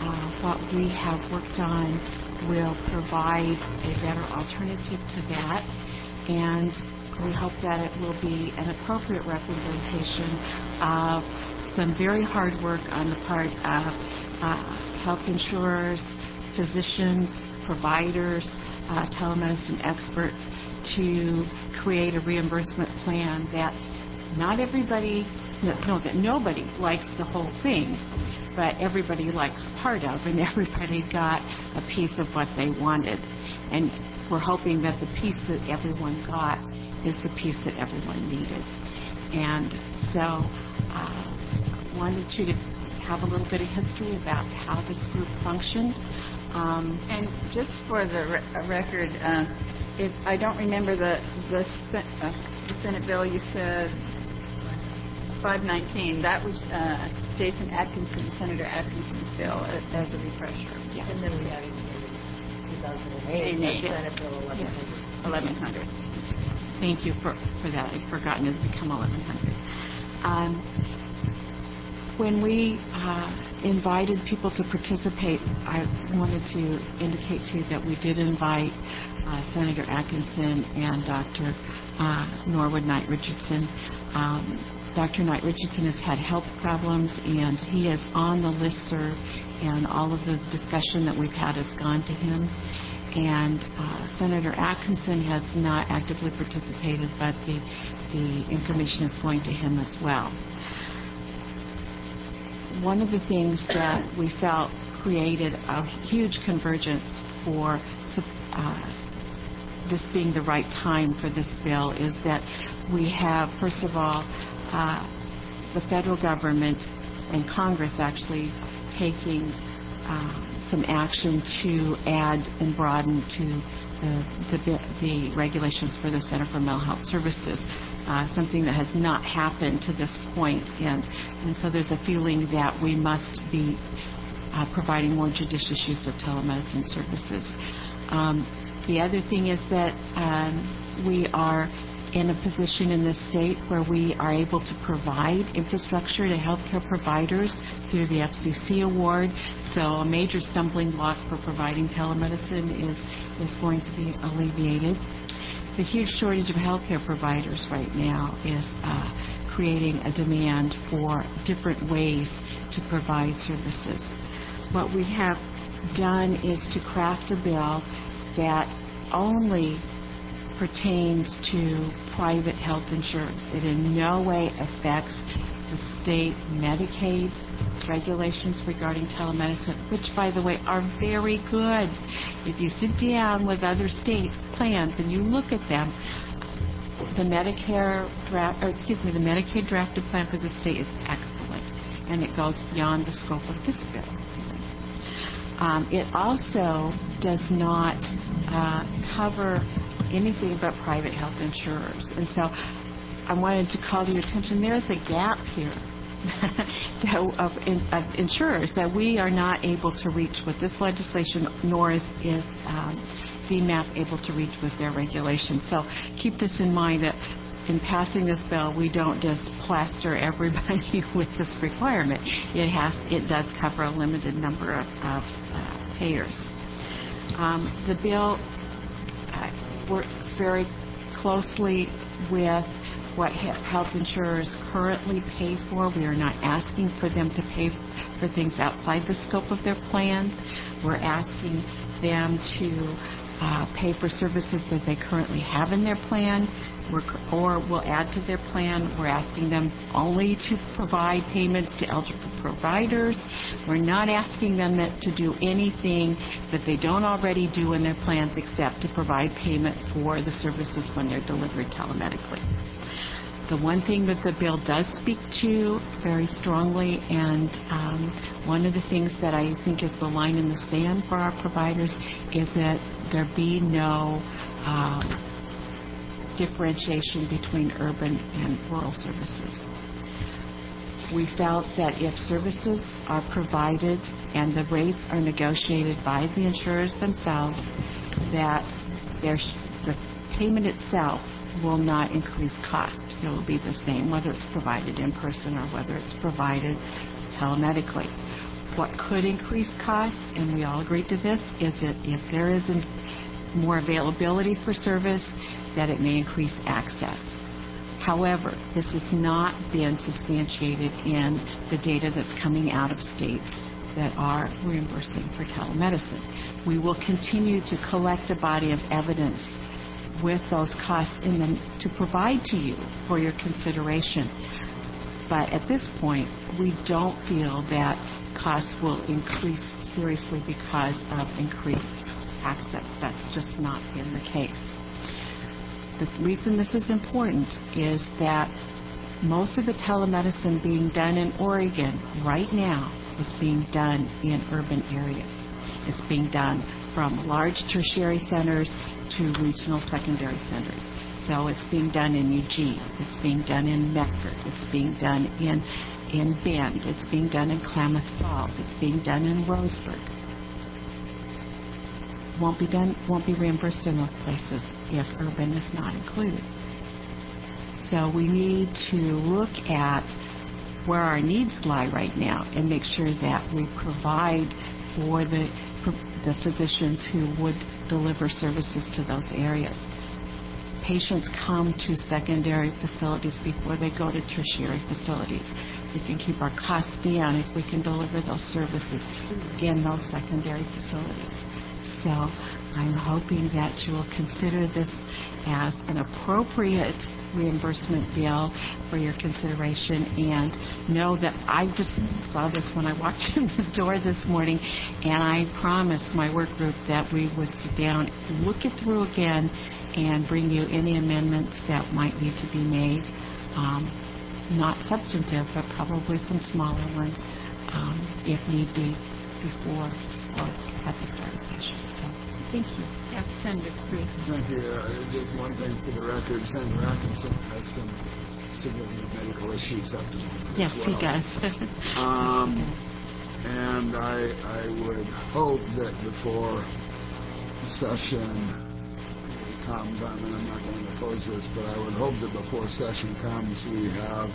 uh, what we have worked on will provide a better alternative to that, and we hope that it will be an appropriate representation of some very hard work on the part of uh, health insurers, physicians, providers, uh, telemedicine experts to create a reimbursement plan that not everybody, no, that nobody likes the whole thing, but everybody likes part of, and everybody got a piece of what they wanted. And we're hoping that the piece that everyone got is the piece that everyone needed. And so I uh, wanted you to have a little bit of history about how this group functioned. Um, and just for the re- record, uh, if I don't remember the the, uh, the Senate bill you said, five nineteen, that was uh, Jason Atkinson, Senator Atkinson's bill, uh, as a refresher. Yeah. And then we had it in two thousand eight, yes. Senate Bill eleven hundred. Thank you for, for that. I'd forgotten it had become eleven hundred. Um, when we uh, invited people to participate, I wanted to indicate to you that we did invite uh, Senator Atkinson and Doctor Uh, Norwood Knight Richardson. Um, Doctor Knight Richardson has had health problems, and he is on the listserv, and all of the discussion that we've had has gone to him. And uh, Senator Atkinson has not actively participated, but the, the information is going to him as well. One of the things that we felt created a huge convergence for uh, this being the right time for this bill is that we have, first of all, uh, the federal government and Congress actually taking uh, some action to add and broaden to the, the, the regulations for the Center for Mental Health Services, uh, something that has not happened to this point. And, and so there's a feeling that we must be uh, providing more judicious use of telemedicine services. Um, the other thing is that um, we are in a position in this state where we are able to provide infrastructure to healthcare providers through the F C C award. So a major stumbling block for providing telemedicine is, is going to be alleviated. The huge shortage of healthcare providers right now is uh, creating a demand for different ways to provide services. What we have done is to craft a bill that only pertains to private health insurance. It in no way affects the state Medicaid regulations regarding telemedicine, which, by the way, are very good. If you sit down with other states' plans and you look at them, the Medicare draft, or excuse me, the Medicaid drafted plan for the state is excellent, and it goes beyond the scope of this bill. Um, it also does not uh, cover anything but private health insurers. And so I wanted to call to your attention, there's a gap here of, in, of insurers that we are not able to reach with this legislation, nor is, is um, D M A P able to reach with their regulations. So keep this in mind that in passing this bill, we don't just plaster everybody with this requirement. It has, it does cover a limited number of, of uh, payers. Um, the bill uh, works very closely with what health insurers currently pay for. We are not asking for them to pay for things outside the scope of their plans. We're asking them to uh, pay for services that they currently have in their plan, We're, or will add to their plan. We're asking them only to provide payments to eligible providers. We're not asking them that, to do anything that they don't already do in their plans except to provide payment for the services when they're delivered telemedically. The one thing that the bill does speak to very strongly, and um, one of the things that I think is the line in the sand for our providers, is that there be no uh, differentiation between urban and rural services. We felt that if services are provided and the rates are negotiated by the insurers themselves, that the payment itself will not increase cost. It will be the same whether it's provided in person or whether it's provided telemedically. What could increase costs, and we all agreed to this, is that if there isn't more availability for service, that it may increase access. However, this has not been substantiated in the data that's coming out of states that are reimbursing for telemedicine. We will continue to collect a body of evidence with those costs in them to provide to you for your consideration. But at this point, we don't feel that costs will increase seriously because of increased access. That's just not been the case. The reason this is important is that most of the telemedicine being done in Oregon right now is being done in urban areas. It's being done from large tertiary centers to regional secondary centers. So it's being done in Eugene, it's being done in Medford, it's being done in, in Bend, it's being done in Klamath Falls, it's being done in Roseburg. Won't be done, won't be reimbursed in those places if urban is not included. So we need to look at where our needs lie right now and make sure that we provide for the, for the physicians who would deliver services to those areas. Patients come to secondary facilities before they go to tertiary facilities. We can keep our costs down if we can deliver those services in those secondary facilities. So I'm hoping that you will consider this as an appropriate reimbursement bill for your consideration, and know that I just saw this when I walked in the door this morning, and I promised my work group that we would sit down, look it through again, and bring you any amendments that might need to be made. Um, not substantive, but probably some smaller ones, um, if need be, before or at the start of the session. So, thank you. Yes, Senator Cruz. Thank you. Uh, just one thing for the record, Senator Atkinson has some significant medical issues at this moment. Yes, well. he does. um, and I, I would hope that before the session comes, I mean, I'm not going to oppose this, but I would hope that before session comes, we have,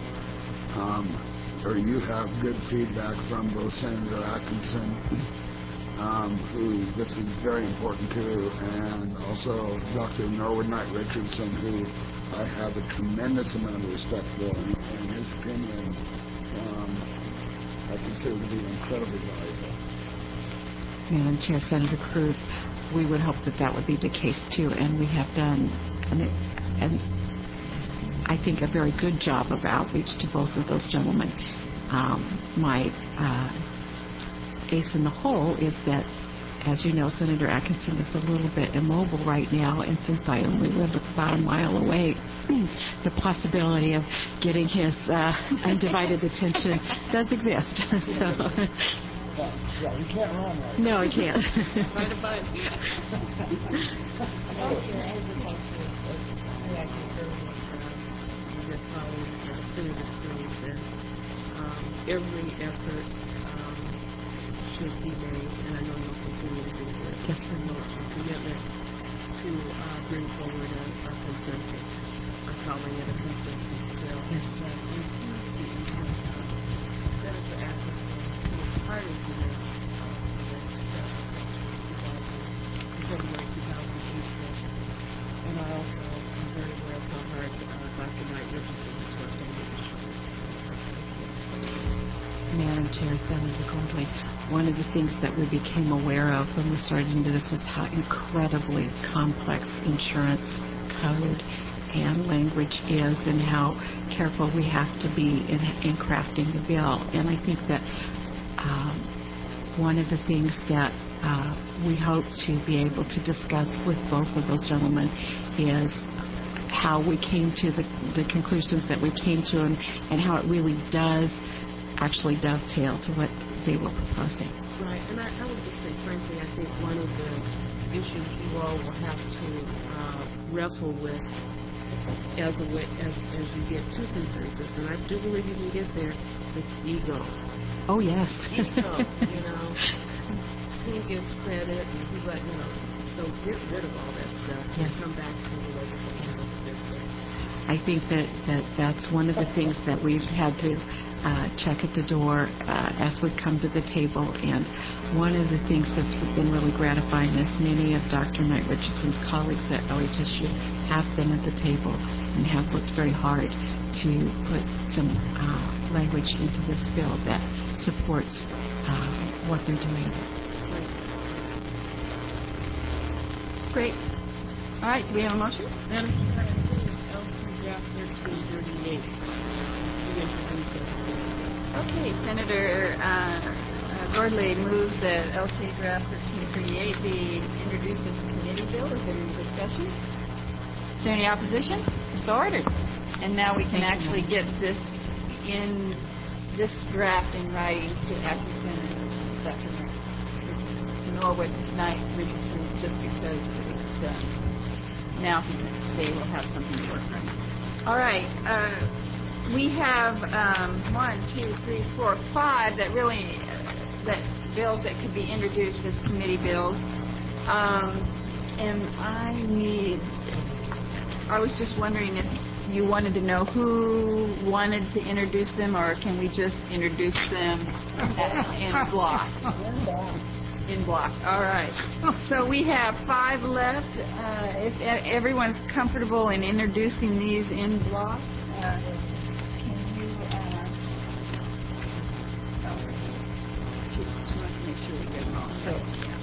um, or you have good feedback from both Senator Atkinson, um, who this is very important to, and also Doctor Norwood Knight Richardson, who I have a tremendous amount of respect for, and, and his opinion um, I consider to be incredibly valuable. Madam Chair, Senator Cruz, we would hope that that would be the case too, and we have done, and, it, and I think a very good job of outreach to both of those gentlemen. Um, my uh, ace in the hole is that, as you know, Senator Atkinson is a little bit immobile right now, and since I only live about a mile away, the possibility of getting his uh, undivided attention does exist. So. Yeah, you can't run right No, I can't. Ride a bike. Your colleague, uh, Senator Cruz, and um, every effort um, should be made, and I know you'll continue to do this. Yes, sir. Your commitment to uh, bring forward a, a consensus. I'm calling it a consensus bill. Yes. That includes the input of Senator Atkinson, who was party to this February two thousand eight session, and I also am very aware of how hard uh, Doctor Knight Richardson has worked on the issue. Madam Chair, Senator Gordley, one of the things that we became aware of when we started into this was how incredibly complex insurance code and language is, and how careful we have to be in, in crafting the bill. And I think that um, one of the things that uh, we hope to be able to discuss with both of those gentlemen is how we came to the, the conclusions that we came to, and, and how it really does actually dovetail to what they were proposing. Right, and I, I would just say, frankly, I think one of the issues you all will have to uh, wrestle with as a way, as, as you get to consensus, and I do believe you can get there, it's ego. Oh, yes. Ego, you know. Who gets credit, and who's like, you know, So get rid of all that stuff Yes. and come back to the legislature. I think that, that that's one of the things that we've had to uh, check at the door uh, as we come to the table. And one of the things that's been really gratifying is many of Doctor Knight Richardson's colleagues at O H S U have been at the table and have worked very hard to put some uh, language into this bill that supports uh, what they're doing. Great. All right, do we have a motion? Madam Chair, I move L C Draft thirteen thirty-eight. We introduced it. Okay, Senator uh, uh, Gordley moves that L C Draft thirteen thirty-eight be introduced as a committee bill. Is there any discussion? Is there any opposition? So ordered. And now we can actually get this in, this draft in writing to Atkinson and Doctor Norwood Knight Richardson, just because it's done. Now he, they will have something to work on. All right. Uh, we have um, one, two, three, four, five that really, uh, that bills that could be introduced as committee bills. Um, and I need, I was just wondering if you wanted to know who wanted to introduce them, or can we just introduce them in block? In block. All right. So we have five left. Uh, if everyone's comfortable in introducing these in block, uh, can you? Uh, oh, she, she wants to make sure we get them all. So yeah.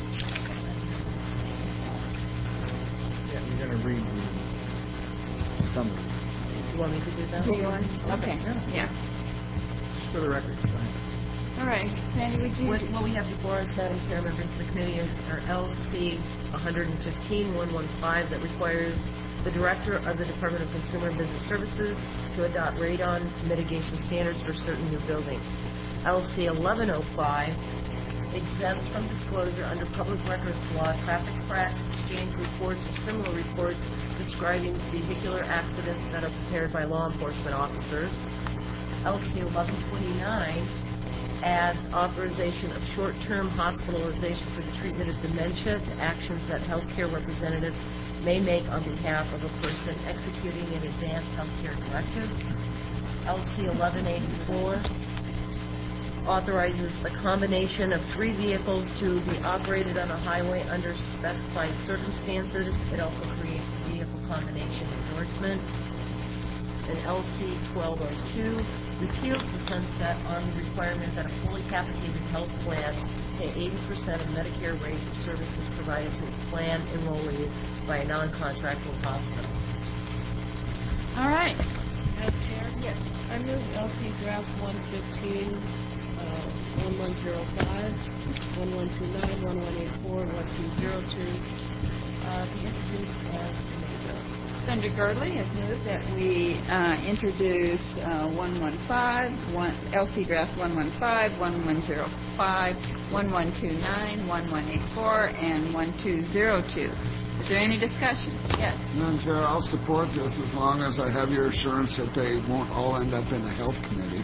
Yeah, you're going to read the summary. You want me to do that? Do you want? Okay. Yeah. Yeah. For the record, fine. All right, Sandy, would you? What, what we have before us, Madam Chair, members of the committee, are L C one fifteen dash one fifteen that requires the Director of the Department of Consumer and Business Services to adopt radon mitigation standards for certain new buildings. L C eleven oh five exempts from disclosure under public records law traffic crash exchange reports or similar reports describing vehicular accidents that are prepared by law enforcement officers. L C eleven twenty-nine adds authorization of short-term hospitalization for the treatment of dementia to actions that healthcare representatives may make on behalf of a person executing an advanced healthcare directive. L C eleven eighty-four authorizes the combination of three vehicles to be operated on a highway under specified circumstances. It also creates a vehicle combination endorsement. And L C twelve oh two repeals the sunset on the requirement that a fully capitated health plan pay eighty percent of Medicare rate for services provided to plan enrollees by a non-contractual hospital. All right. Madam Chair? Yes. I move L C Draft one fifteen, uh, eleven oh five, eleven twenty-nine, eleven eighty-four, and twelve oh two uh, be introduced as committee bills. Senator Gordley has moved that we uh, introduce uh, one fifteen, one, L C Drafts one fifteen, eleven oh five, eleven twenty-nine, eleven eighty-four, and twelve oh two. Is there any discussion? Yes. Madam Chair, I'll support this as long as I have your assurance that they won't all end up in the health committee.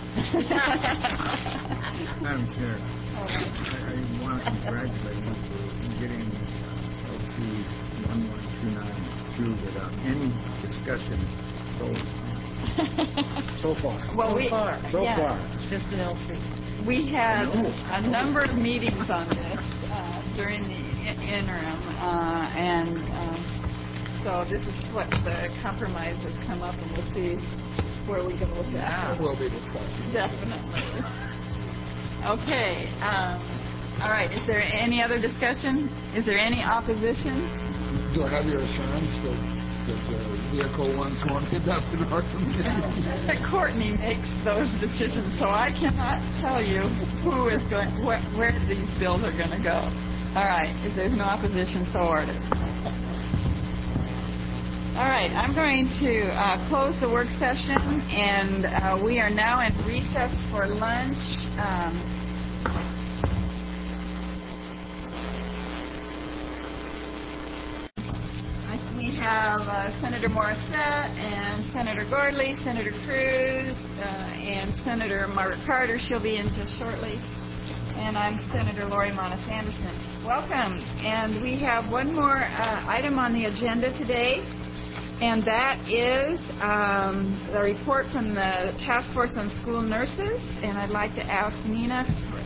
Madam Chair, I, I want to congratulate you for getting uh, L C eleven twenty-nine through without any discussion so, so far. Well, so we, far. So yeah. far. It's just an L C. We had a number of meetings on this uh, during the i- interim, uh, and um, so this is what the compromise has come up, and we'll see where we go with that. There will be discussion. Definitely. Okay. Um, all right. Is there any other discussion? Is there any opposition? Do I have your assurance that, that the vehicle ones won't end up in our committee? Courtney makes those decisions, so I cannot tell you who is going, where, where these bills are going to go. All right. If there's no opposition, so ordered. All right. I'm going to uh, close the work session, and uh, we are now in recess for lunch. Um, We have uh, Senator Morissette and Senator Gordley, Senator Cruz, uh, and Senator Margaret Carter. She'll be in just shortly. And I'm Senator Lori Monis Anderson. Welcome. And we have one more uh, item on the agenda today, and that is um, the report from the Task Force on School Nurses. And I'd like to ask Nina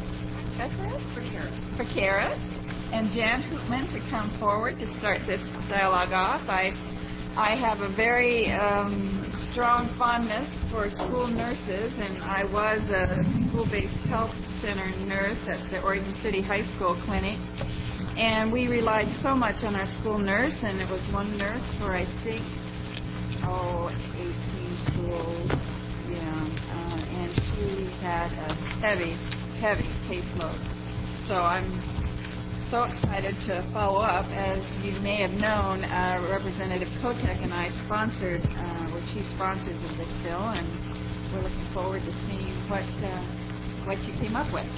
Fakeras and Jan Hoopman to come forward to start this dialogue off. I, I have a very um, strong fondness for school nurses, and I was a school-based health center nurse at the Oregon City High School Clinic, and we relied so much on our school nurse, and it was one nurse for, I think, oh, eighteen schools, yeah, uh, and she had a heavy, heavy caseload. So I'm so excited to follow up. As you may have known, uh, Representative Kotek and I sponsored, uh, were chief sponsors of this bill, and we're looking forward to seeing what uh, what you came up with.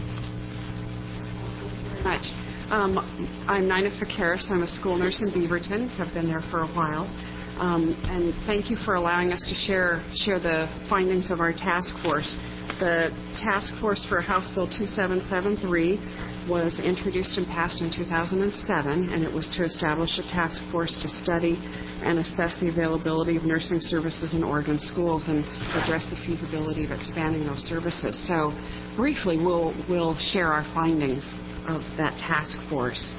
Very much. Um, I'm Nina Fakeras. I'm a school nurse in Beaverton. I've been there for a while. Um, and thank you for allowing us to share share the findings of our task force. The task force for House Bill two seven seven three was introduced and passed in two thousand seven, and it was to establish a task force to study and assess the availability of nursing services in Oregon schools and address the feasibility of expanding those services. So briefly, we'll, we'll share our findings of that task force.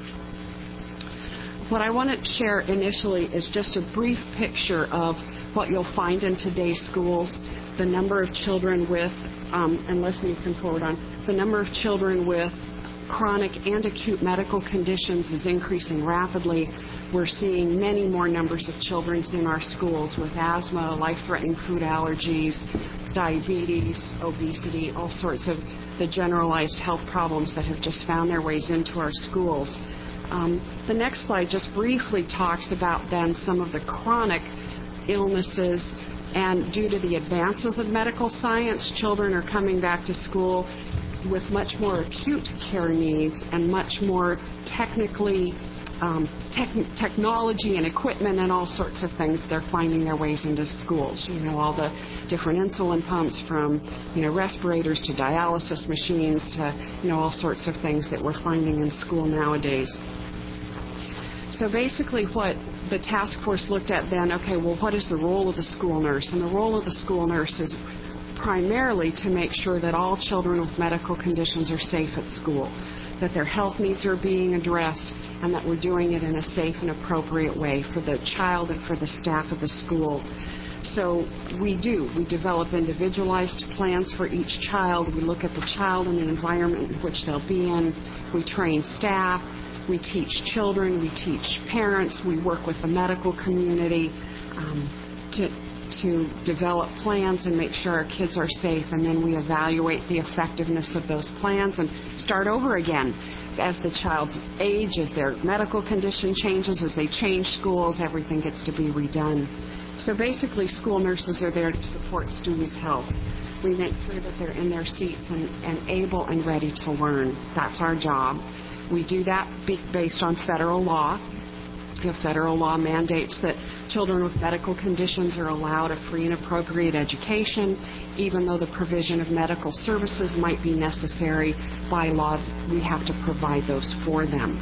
What I want to share initially is just a brief picture of what you'll find in today's schools, the number of children with, um, and listen, you can forward on, the number of children with chronic and acute medical conditions is increasing rapidly. We're seeing many more numbers of children in our schools with asthma, life-threatening food allergies, diabetes, obesity, all sorts of the generalized health problems that have just found their ways into our schools. Um, the next slide just briefly talks about then some of the chronic illnesses, and due to the advances of medical science, children are coming back to school with much more acute care needs and much more technically um, tech- technology and equipment and all sorts of things. They're finding their ways into schools. You know, all the different insulin pumps, from, you know, respirators to dialysis machines to, you know, all sorts of things that we're finding in school nowadays. So basically what the task force looked at then, okay, well, what is the role of the school nurse? And the role of the school nurse is primarily to make sure that all children with medical conditions are safe at school, that their health needs are being addressed, and that we're doing it in a safe and appropriate way for the child and for the staff of the school. So we do. We develop individualized plans for each child. We look at the child and the environment in which they'll be in. We train staff. We teach children. We teach parents. We work with the medical community um, to to develop plans and make sure our kids are safe, and then we evaluate the effectiveness of those plans and start over again as the child's age, as their medical condition changes, as they change schools, everything gets to be redone. So basically, school nurses are there to support students' health. We make sure that they're in their seats and, and able and ready to learn. That's our job. We do that based on federal law. The federal law mandates that children with medical conditions are allowed a free and appropriate education, even though the provision of medical services might be necessary. By law, we have to provide those for them.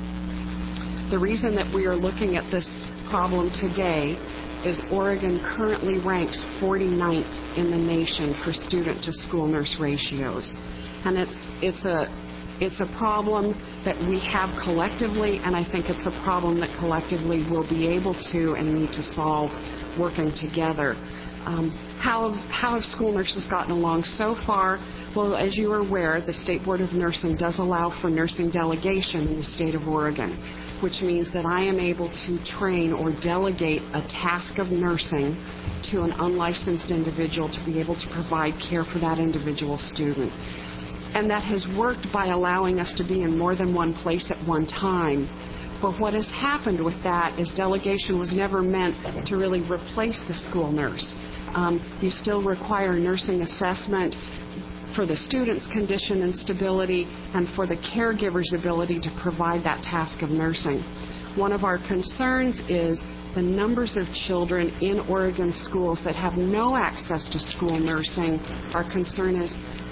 The reason that we are looking at this problem today is Oregon currently ranks forty-ninth in the nation for student-to-school nurse ratios. And it's it's a It's a problem that we have collectively, and I think it's a problem that collectively we'll be able to and need to solve working together. Um, how, have, how have school nurses gotten along so far? Well, as you are aware, the State Board of Nursing does allow for nursing delegation in the state of Oregon, which means that I am able to train or delegate a task of nursing to an unlicensed individual to be able to provide care for that individual student. And that has worked by allowing us to be in more than one place at one time. But what has happened with that is delegation was never meant to really replace the school nurse. Um, you still require nursing assessment for the student's condition and stability and for the caregiver's ability to provide that task of nursing. One of our concerns is the numbers of children in Oregon schools that have no access to school nursing. Our concern is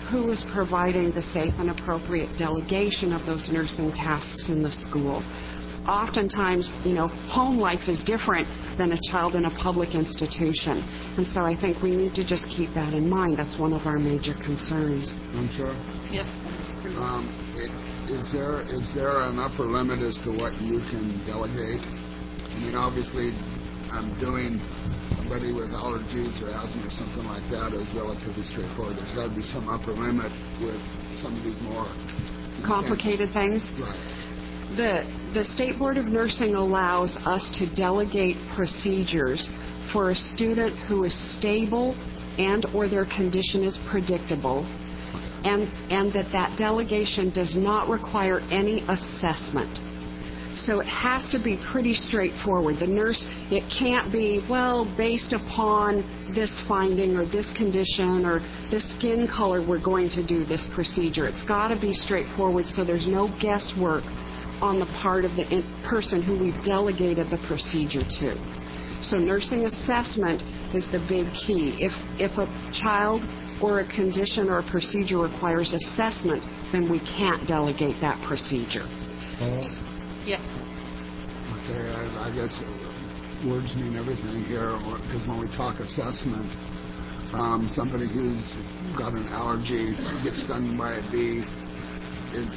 who is providing the safe and appropriate delegation of those nursing tasks in the school. Oftentimes, you know, home life is different than a child in a public institution. And so I think we need to just keep that in mind. That's one of our major concerns. I'm sure. Yes. Um, it, is there is there an upper limit as to what you can delegate? I mean, obviously, I'm doing somebody with allergies or asthma or something like that is relatively straightforward. There's got to be some upper limit with some of these more complicated intense things. Right. The, the State Board of Nursing allows us to delegate procedures for a student who is stable and or their condition is predictable, and, and that that delegation does not require any assessment. So it has to be pretty straightforward. The nurse, it can't be, well, based upon this finding or this condition or this skin color, we're going to do this procedure. It's got to be straightforward so there's no guesswork on the part of the in- person who we've delegated the procedure to. So nursing assessment is the big key. If, if a child or a condition or a procedure requires assessment, then we can't delegate that procedure. Yes. Okay, I, I guess words mean everything here, because when we talk assessment, um, somebody who's got an allergy, gets stung by a bee, is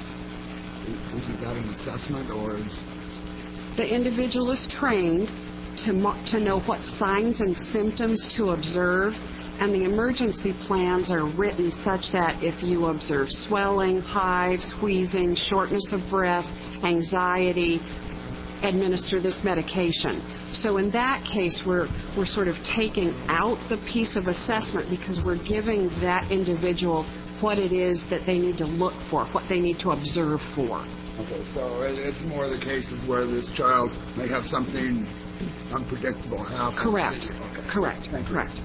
isn't that an assessment, or is the individual is trained to mo- to know what signs and symptoms to observe, and the emergency plans are written such that if you observe swelling, hives, wheezing, shortness of breath, anxiety, administer this medication. So in that case, we're we're sort of taking out the piece of assessment because we're giving that individual what it is that they need to look for, what they need to observe for. Okay, so it's more the cases where this child may have something unpredictable happen. Correct. Okay. Correct. Correct.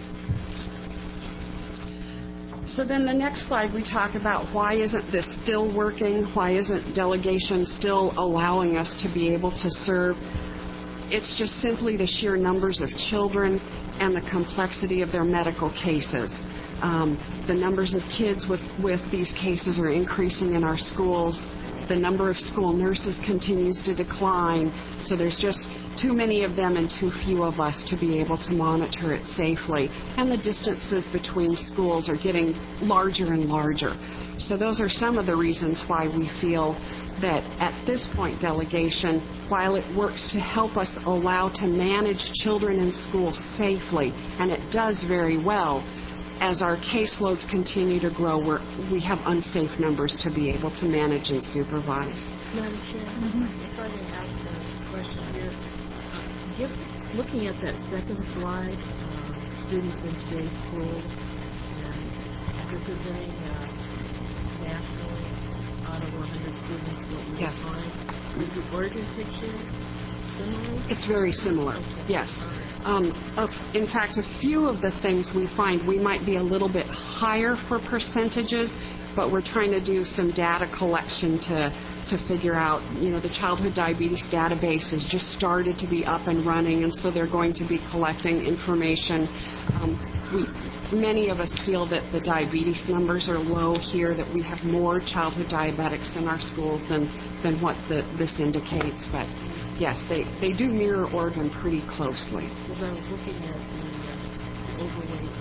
So then the next slide we talk about why isn't this still working? Why isn't delegation still allowing us to be able to serve? It's just simply the sheer numbers of children and the complexity of their medical cases. Um, the numbers of kids with, with these cases are increasing in our schools. The number of school nurses continues to decline. So there's just too many of them and too few of us to be able to monitor it safely. And the distances between schools are getting larger and larger. So those are some of the reasons why we feel that at this point delegation, while it works to help us allow to manage children in school safely, and it does very well, as our caseloads continue to grow, we're, we have unsafe numbers to be able to manage and supervise. Madam Chair, mm-hmm. if I may ask a question here. Uh, give, looking at that second slide, uh, students in today's schools, and representing uh, nationally out of one hundred students, what we yes. find, is the Oregon picture similar? It's very similar, okay. yes. Um, of, in fact, a few of the things we find, we might be a little bit higher for percentages, but we're trying to do some data collection to to figure out, you know, the childhood diabetes database has just started to be up and running, and so they're going to be collecting information. Um, we, many of us feel that the diabetes numbers are low here, that we have more childhood diabetics in our schools than, than what the, this indicates, but yes, they, they do mirror Oregon pretty closely. Because I was looking at the uh, overweight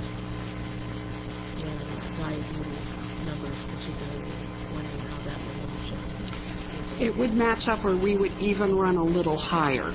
and diabetes numbers, particularly, wondering how that would match up. It would match up, or we would even run a little higher.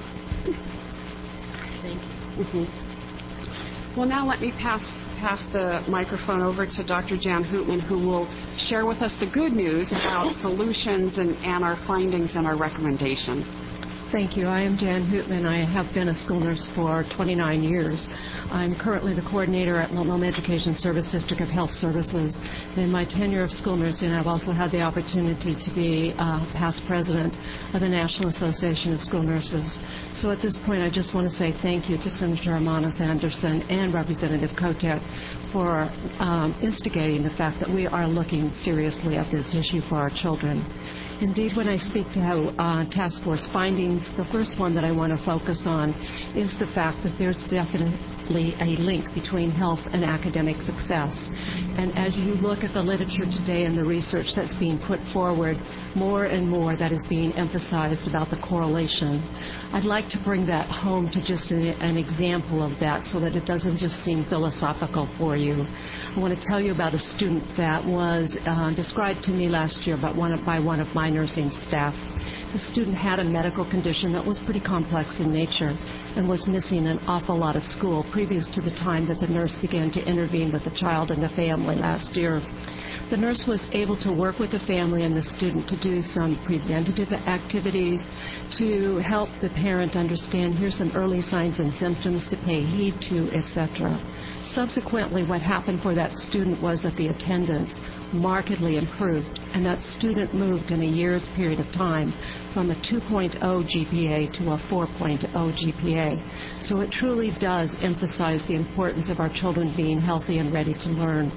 Thank you. Mm-hmm. Well, now let me pass pass the microphone over to Doctor Jan Hootman, who will share with us the good news about solutions and, and our findings and our recommendations. Thank you. I am Jan Hootman. I have been a school nurse for twenty-nine years. I'm currently the coordinator at Multnomah Education Service District of Health Services. In my tenure of school nursing, I've also had the opportunity to be uh, past president of the National Association of School Nurses. So at this point, I just want to say thank you to Senator Armanis Anderson and Representative Kotek for um, instigating the fact that we are looking seriously at this issue for our children. Indeed, when I speak to uh, task force findings, the first one that I want to focus on is the fact that there's definitely a link between health and academic success. And as you look at the literature today and the research that's being put forward, more and more that is being emphasized about the correlation. I'd like to bring that home to just an, an example of that so that it doesn't just seem philosophical for you. I want to tell you about a student that was uh, described to me last year by one, of, by one of my nursing staff. The student had a medical condition that was pretty complex in nature and was missing an awful lot of school previous to the time that the nurse began to intervene with the child and the family last year. The nurse was able to work with the family and the student to do some preventative activities to help the parent understand here's some early signs and symptoms to pay heed to, et cetera. Subsequently, what happened for that student was that the attendance markedly improved, and that student moved in a year's period of time from a two point oh G P A to a four point oh G P A. So it truly does emphasize the importance of our children being healthy and ready to learn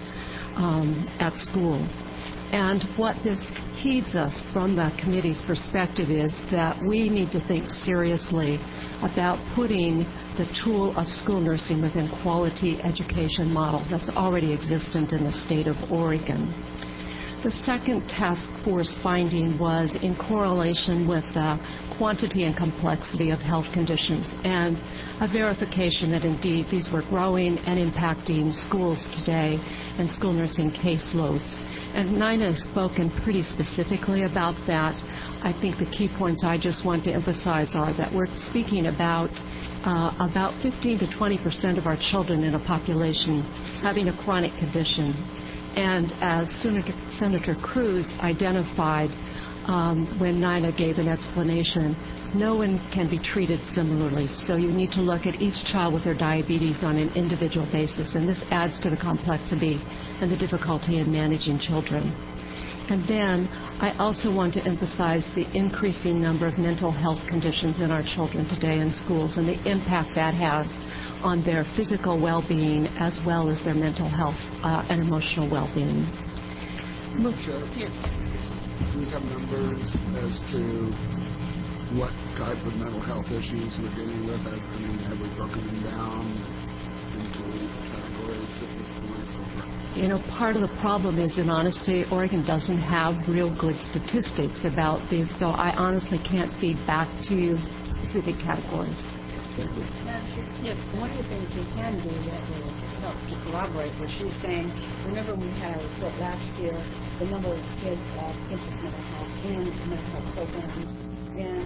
um, at school. And what this heeds us from the committee's perspective is that we need to think seriously about putting the tool of school nursing within quality education model that's already existent in the state of Oregon. The second task force finding was in correlation with the quantity and complexity of health conditions and a verification that indeed these were growing and impacting schools today and school nursing caseloads. And Nina has spoken pretty specifically about that. I think the key points I just want to emphasize are that we're speaking about uh, about fifteen to twenty percent of our children in a population having a chronic condition. And as Senator, Senator Cruz identified um, when Nina gave an explanation, no one can be treated similarly. So you need to look at each child with their diabetes on an individual basis, and this adds to the complexity and the difficulty in managing children. And then I also want to emphasize the increasing number of mental health conditions in our children today in schools and the impact that has on their physical well-being as well as their mental health uh, and emotional well-being. Sure. Yes. Do we have numbers as to what type of mental health issues we're dealing with? I mean, have we broken them down into categories at this point? You know, part of the problem is, in honesty, Oregon doesn't have real good statistics about these, so I honestly can't feed back to you specific categories. Yes, one of the things we can do that will help to corroborate what she's saying, remember we had what last year, the number of kids uh, into mental health and mental health programs, and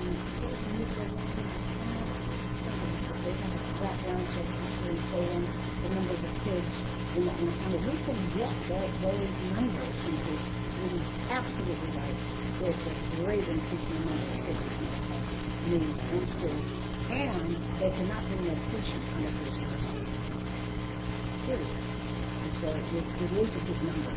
they have a background services in Salem, the number of the kids in the, in the county. We can get that, those numbers increased. It is absolutely right. There's a great increase in the number of kids with mental health needs in school. And they cannot bring medication unless there's nurses. Period. It's a, it, it is a good number.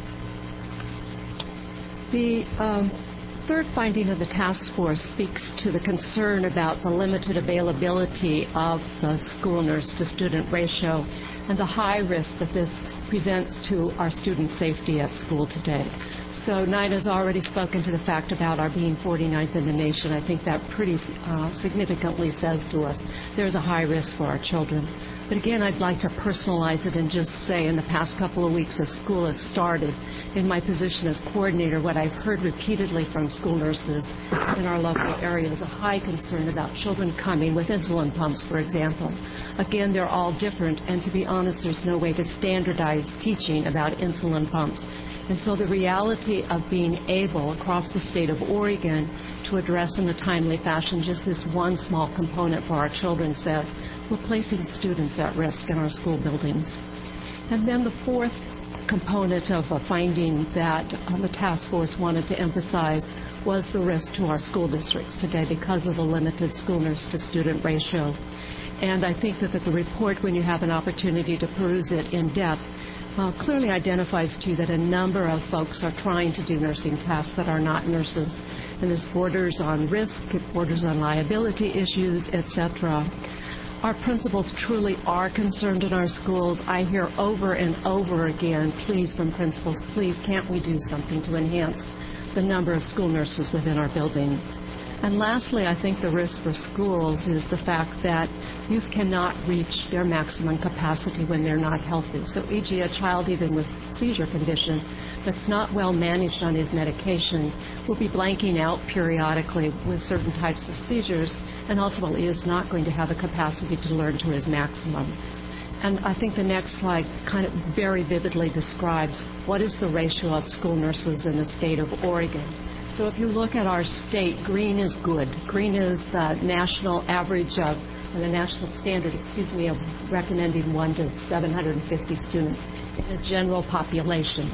The um, third finding of the task force speaks to the concern about the limited availability of the school nurse to student ratio and the high risk that this presents to our student safety at school today. So Nina's already spoken to the fact about our being forty-ninth in the nation. I think that pretty uh, significantly says to us there's a high risk for our children. But again, I'd like to personalize it and just say in the past couple of weeks as school has started, in my position as coordinator, what I've heard repeatedly from school nurses in our local area is a high concern about children coming with insulin pumps, for example. Again, they're all different, and to be honest, there's no way to standardize teaching about insulin pumps. And so the reality of being able across the state of Oregon to address in a timely fashion just this one small component for our children says we're placing students at risk in our school buildings. And then the fourth component of a finding that um, the task force wanted to emphasize was the risk to our school districts today because of the limited school nurse to student ratio. And I think that, that the report, when you have an opportunity to peruse it in depth, Uh, clearly identifies to you that a number of folks are trying to do nursing tasks that are not nurses. And this borders on risk, it borders on liability issues, et cetera. Our principals truly are concerned in our schools. I hear over and over again pleas from principals, please can't we do something to enhance the number of school nurses within our buildings. And lastly, I think the risk for schools is the fact that youth cannot reach their maximum capacity when they're not healthy. So for example, a child even with seizure condition that's not well managed on his medication will be blanking out periodically with certain types of seizures and ultimately is not going to have the capacity to learn to his maximum. And I think the next slide kind of very vividly describes what is the ratio of school nurses in the state of Oregon. So if you look at our state, green is good. Green is the national average of, or the national standard, excuse me, of recommending one to seven hundred fifty students in the general population.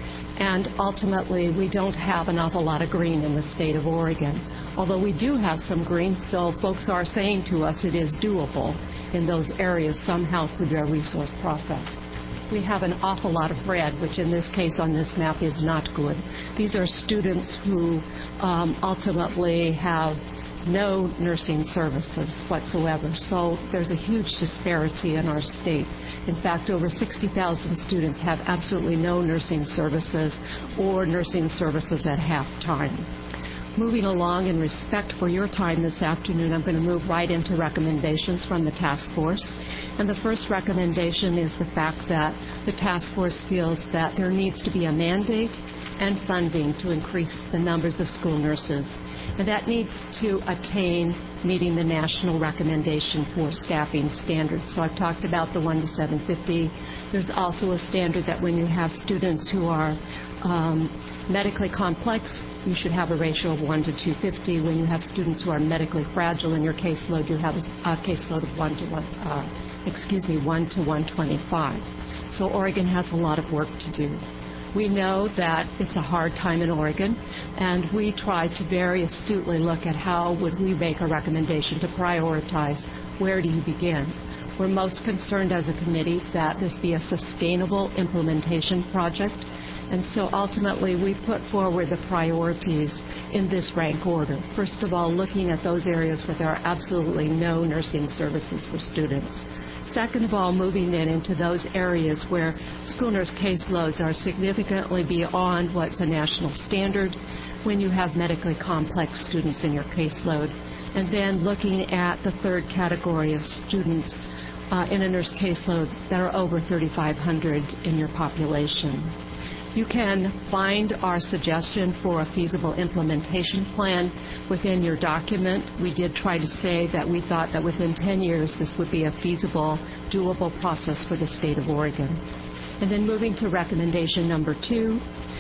And ultimately, we don't have an awful lot of green in the state of Oregon. Although we do have some green, so folks are saying to us it is doable in those areas somehow through their resource process. We have an awful lot of red, which in this case on this map is not good. These are students who um, ultimately have no nursing services whatsoever. So there's a huge disparity in our state. In fact, over sixty thousand students have absolutely no nursing services or nursing services at half time. Moving along in respect for your time this afternoon, I'm going to move right into recommendations from the task force. And the first recommendation is the fact that the task force feels that there needs to be a mandate and funding to increase the numbers of school nurses. And that needs to attain meeting the national recommendation for staffing standards. So I've talked about the one to seven fifty. There's also a standard that when you have students who are um, medically complex, you should have a ratio of one to two fifty. When you have students who are medically fragile in your caseload, you have a caseload of one to one, uh, excuse me, one to one twenty-five. So Oregon has a lot of work to do. We know that it's a hard time in Oregon, and we try to very astutely look at how would we make a recommendation to prioritize where do you begin. We're most concerned as a committee that this be a sustainable implementation project, and so ultimately we put forward the priorities in this rank order. First of all, looking at those areas where there are absolutely no nursing services for students. Second of all, moving then into those areas where school nurse caseloads are significantly beyond what's a national standard when you have medically complex students in your caseload. And then looking at the third category of students uh, in a nurse caseload that are over thirty-five hundred in your population. You can find our suggestion for a feasible implementation plan within your document. We did try to say that we thought that within ten years this would be a feasible, doable process for the state of Oregon. And then moving to recommendation number two,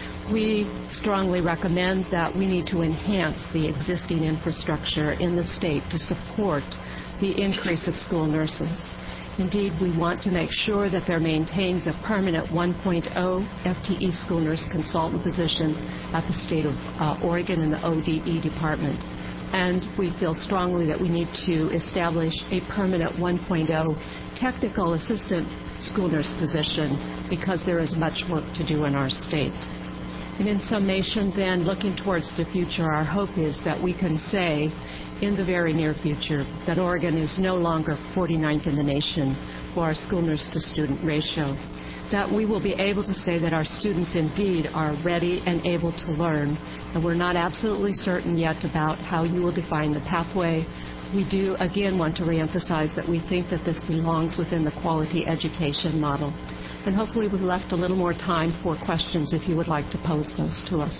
we strongly recommend that we need to enhance the existing infrastructure in the state to support the increase of school nurses. Indeed, we want to make sure that there maintains a permanent one point oh F T E school nurse consultant position at the state of uh, Oregon in the O D E department. And we feel strongly that we need to establish a permanent one point oh technical assistant school nurse position because there is much work to do in our state. And in summation then, looking towards the future, our hope is that we can say in the very near future that Oregon is no longer forty-ninth in the nation for our school nurse to student ratio, that we will be able to say that our students indeed are ready and able to learn, and we're not absolutely certain yet about how you will define the pathway. We do again want to reemphasize that we think that this belongs within the quality education model, and hopefully we've left a little more time for questions if you would like to pose those to us.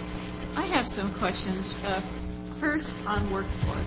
I have some questions. Uh, First, on workforce.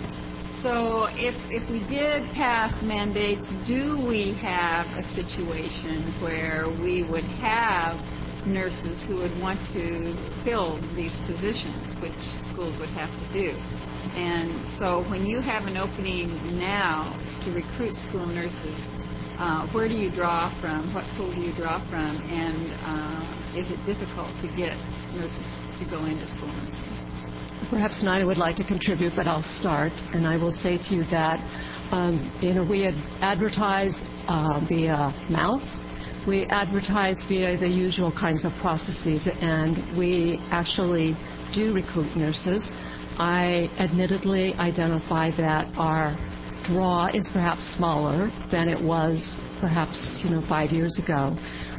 So if, if we did pass mandates, do we have a situation where we would have nurses who would want to fill these positions, which schools would have to do? And so when you have an opening now to recruit school nurses, uh, where do you draw from? What pool do you draw from? And uh, is it difficult to get nurses to go into school nursing? Perhaps Nina would like to contribute, but I'll start. And I will say to you that, um, you know, we had advertised uh, via mouth. We advertised via the usual kinds of processes, and we actually do recruit nurses. I admittedly identify that our draw is perhaps smaller than it was perhaps, you know, five years ago.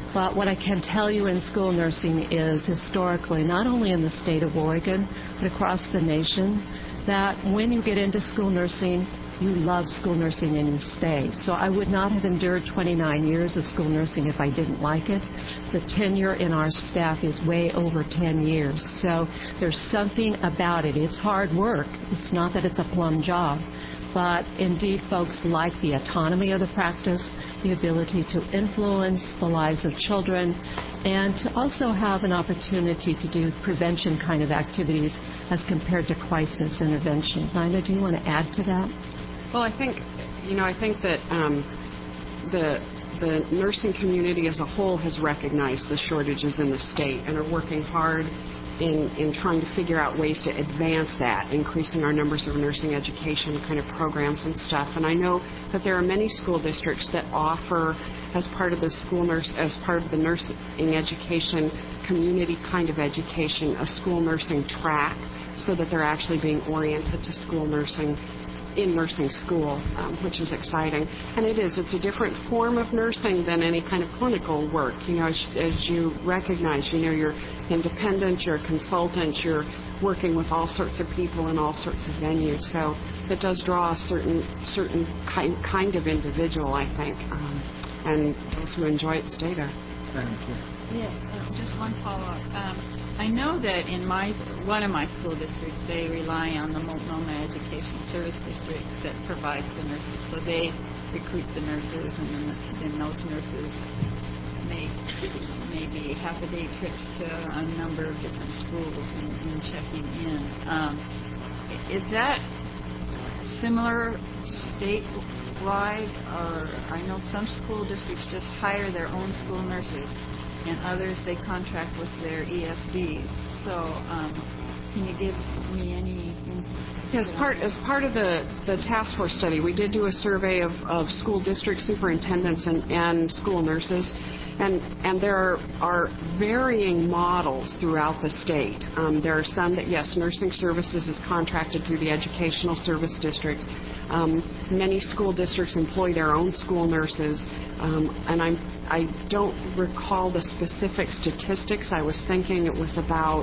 But what I can tell you in school nursing is historically, not only in the state of Oregon, but across the nation, that when you get into school nursing, you love school nursing and you stay. So I would not have endured twenty-nine years of school nursing if I didn't like it. The tenure in our staff is way over ten years. So there's something about it. It's hard work. It's not that it's a plum job. But indeed, folks like the autonomy of the practice, the ability to influence the lives of children, and to also have an opportunity to do prevention kind of activities as compared to crisis intervention. Nina, do you want to add to that? Well, I think, you know, I think that um, the the nursing community as a whole has recognized the shortages in the state and are working hard in, in trying to figure out ways to advance that, increasing our numbers of nursing education kind of programs and stuff. And I know that there are many school districts that offer, as part of the school nurse, as part of the nursing education community kind of education, a school nursing track, so that they're actually being oriented to school nursing in nursing school, um, which is exciting. And it is, it's a different form of nursing than any kind of clinical work. You know, as, as you recognize, you know, you're independent, you're a consultant, you're working with all sorts of people in all sorts of venues. So it does draw a certain certain kind, kind of individual, I think. Um, and those who enjoy it stay there. Yeah, uh, just one follow-up. Um, I know that in my one of my school districts, they rely on the Multnomah Education Service District that provides the nurses. So they recruit the nurses, and then, then those nurses make maybe half-a-day trips to a number of different schools and, and checking in. Um, is that similar statewide? Or I know some school districts just hire their own school nurses, and others they contract with their E S Ds. So um, can you give me any insight? As part, as part of the, the task force study, we did do a survey of, of school district superintendents and, and school nurses, and, and there are, are varying models throughout the state. Um, there are some that, yes, nursing services is contracted through the educational service district. Um, many school districts employ their own school nurses, um, and I'm I don't recall the specific statistics. I was thinking it was about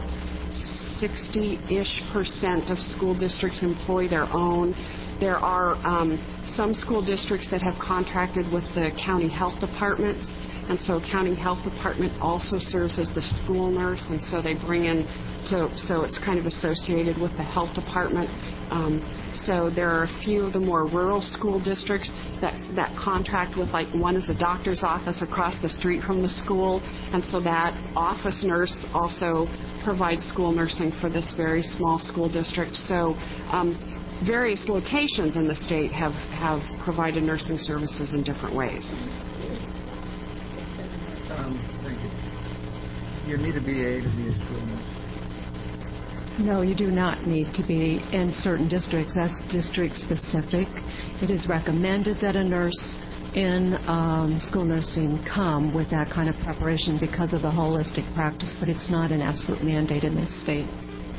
sixty-ish percent of school districts employ their own. There are um, some school districts that have contracted with the county health departments, and so county health department also serves as the school nurse, and so they bring in, so so it's kind of associated with the health department. Um, so there are a few of the more rural school districts that, that contract with, like, one is a doctor's office across the street from the school, and so that office nurse also provides school nursing for this very small school district. So um, various locations in the state have, have provided nursing services in different ways. Um, thank you. You need a B A to be a school nurse? No, you do not need to be in certain districts. That's district specific. It is recommended that a nurse in um, school nursing come with that kind of preparation because of the holistic practice, but it's not an absolute mandate in this state.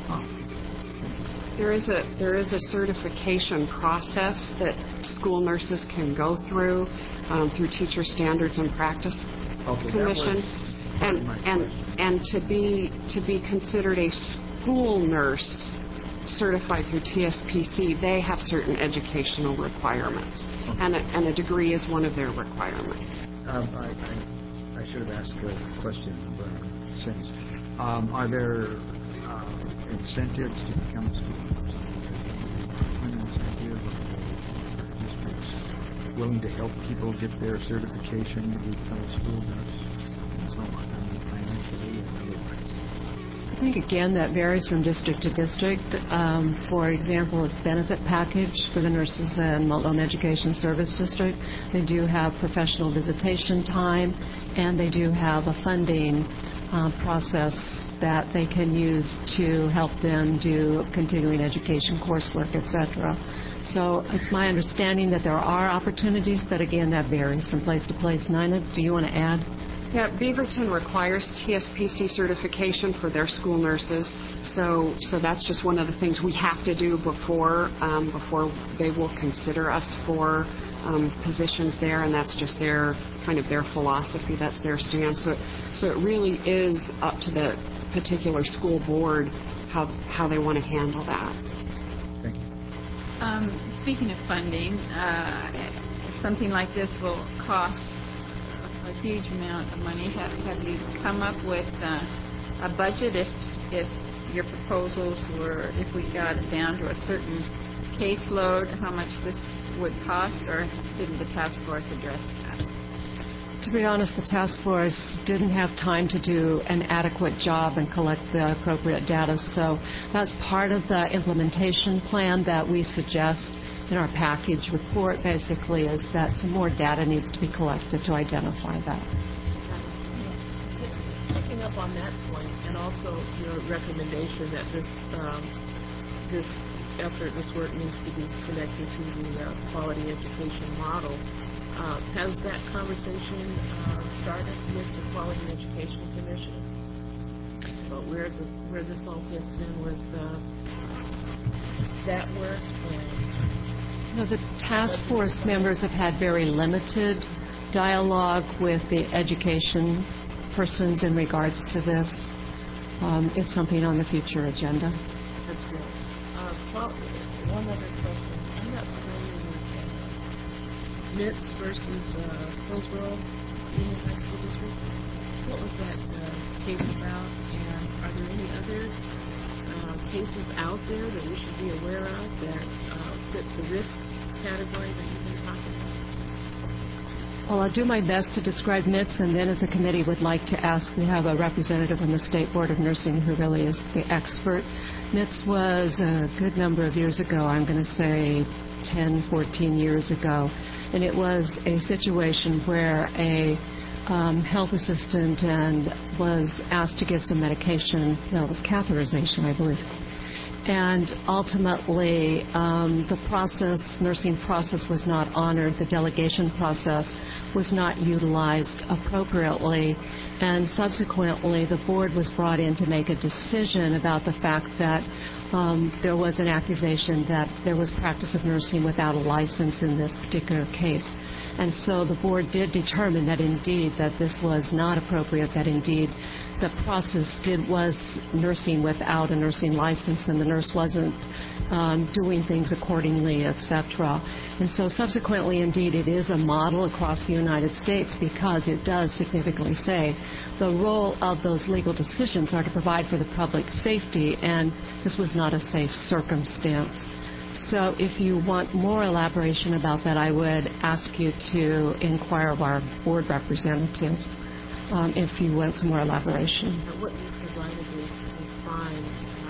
There is a there is a certification process that school nurses can go through um, through Teacher Standards and Practice okay, Commission, and and and to be to be considered a school nurse certified through T S P C, they have certain educational requirements, okay. and, a, and a degree is one of their requirements. Um, I, I, I should have asked a question, but since um, are there uh, incentives to become a school nurse? An incentive, or districts willing to help people get their certification to become a school nurse, and so on, I mean, financially and otherwise? I think, again, that varies from district to district. Um, for example, its benefit package for the nurses in Multnomah Education Service District. They do have professional visitation time, and they do have a funding uh, process that they can use to help them do continuing education coursework, et cetera. So it's my understanding that there are opportunities, but again, that varies from place to place. Nina, do you want to add? Yeah, Beaverton requires T S P C certification for their school nurses, so so that's just one of the things we have to do before um, before they will consider us for um, positions there, and that's just their kind of their philosophy. That's their stance. So, so it really is up to the particular school board how how they want to handle that. Thank you. Um, speaking of funding, uh, something like this will cost a huge amount of money. Have, have you come up with uh, a budget if if your proposals were, if we got it down to a certain caseload, how much this would cost, or didn't the task force address that? To be honest, the task force didn't have time to do an adequate job and collect the appropriate data, so that's part of the implementation plan that we suggest in our package report, basically, is that some more data needs to be collected to identify that. Picking up on that point, and also your recommendation that this um, this effort, this work needs to be connected to the uh, quality education model. Uh, has that conversation uh, started with the Quality Education Commission? But where the, where this all fits in with uh, that work? And you know, the task force members have had very limited dialogue with the education persons in regards to this. Um, it's something on the future agenda. That's great. Uh, well, one other question. I'm not familiar with uh, M I T S versus uh, Hillsborough Union High School District. What was that uh, case about? And are there any other uh, cases out there that we should be aware of that uh, fit the risk category that you've been talking about? Well, I'll do my best to describe M I T S, and then if the committee would like to ask, we have a representative from the State Board of Nursing who really is the expert. M I T S was a good number of years ago, I'm going to say ten, fourteen years ago, and it was a situation where a um, health assistant and was asked to give some medication. No, it was catheterization, I believe. And ultimately, um, the process, nursing process was not honored. The delegation process was not utilized appropriately. And subsequently, the board was brought in to make a decision about the fact that um, there was an accusation that there was practice of nursing without a license in this particular case. And so the board did determine that indeed that this was not appropriate, that indeed the process did was nursing without a nursing license, and the nurse wasn't um, doing things accordingly, et cetera. And so subsequently, indeed, it is a model across the United States because it does significantly say the role of those legal decisions are to provide for the public safety, and this was not a safe circumstance. So if you want more elaboration about that, I would ask you to inquire of our board representative um, if you want some more elaboration. What you provided is, is fine.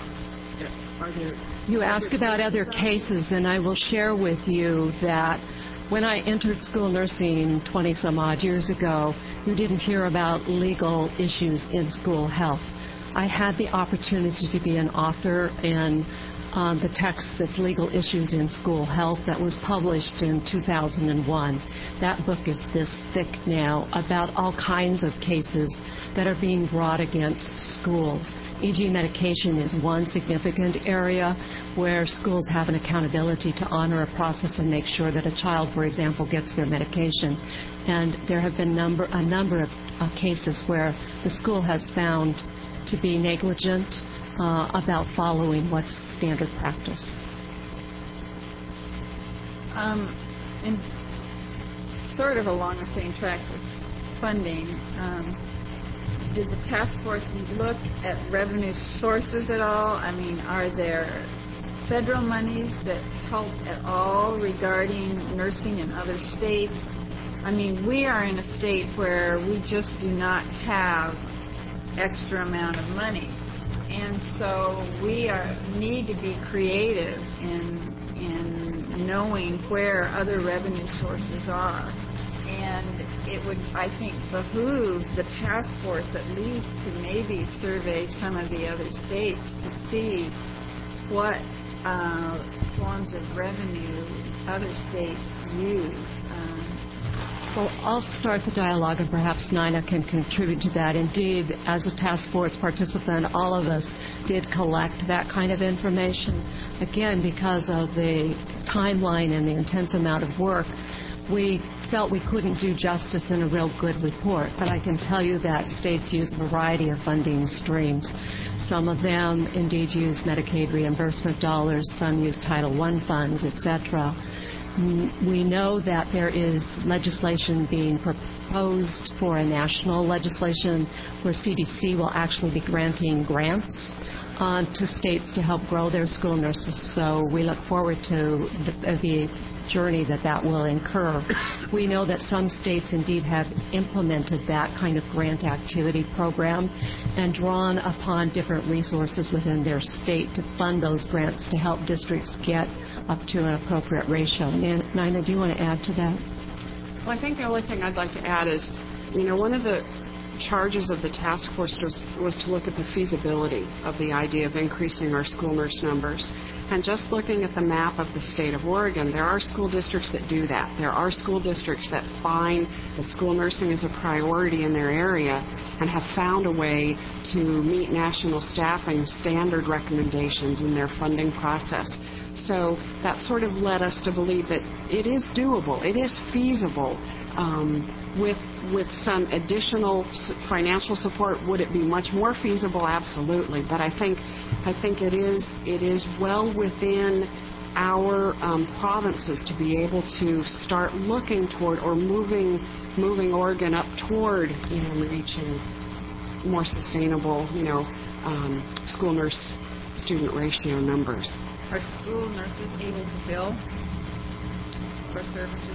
Uh, are there you ask about other cases, and I will share with you that when I entered school nursing twenty some odd years ago, you didn't hear about legal issues in school health. I had the opportunity to be an author in Um, the text that's Legal Issues in School Health that was published in two thousand one. That book is this thick now about all kinds of cases that are being brought against schools. for example medication is one significant area where schools have an accountability to honor a process and make sure that a child, for example, gets their medication. And there have been number, a number of uh, cases where the school has found to be negligent Uh, about following what's standard practice. Um, and sort of along the same tracks with funding, um, did the task force look at revenue sources at all? I mean, are there federal monies that help at all regarding nursing in other states? I mean, we are in a state where we just do not have extra amount of money. And so we are, need to be creative in, in knowing where other revenue sources are. And it would, I think, behoove the task force at least to maybe survey some of the other states to see what uh, forms of revenue other states use. Um, Well, I'll start the dialogue, and perhaps Nina can contribute to that. Indeed, as a task force participant, all of us did collect that kind of information. Again, because of the timeline and the intense amount of work, we felt we couldn't do justice in a real good report, but I can tell you that states use a variety of funding streams. Some of them indeed use Medicaid reimbursement dollars, some use Title one funds, et cetera. We know that there is legislation being proposed for a national legislation where C D C will actually be granting grants uh, to states to help grow their school nurses. So we look forward to the, the journey that that will incur. We know that some states indeed have implemented that kind of grant activity program and drawn upon different resources within their state to fund those grants to help districts get up to an appropriate ratio. Nina, do you want to add to that? Well, I think the only thing I'd like to add is, you know, one of the charges of the task force was, was to look at the feasibility of the idea of increasing our school nurse numbers. And just looking at the map of the state of Oregon, there are school districts that do that. There are school districts that find that school nursing is a priority in their area and have found a way to meet national staffing standard recommendations in their funding process. So that sort of led us to believe that it is doable, it is feasible. Um, with with some additional financial support, would it be much more feasible? Absolutely. But I think I think it is it is well within our um, provinces to be able to start looking toward or moving moving Oregon up toward you know reaching more sustainable you know um, school nurse student ratio numbers. Are school nurses able to bill for services?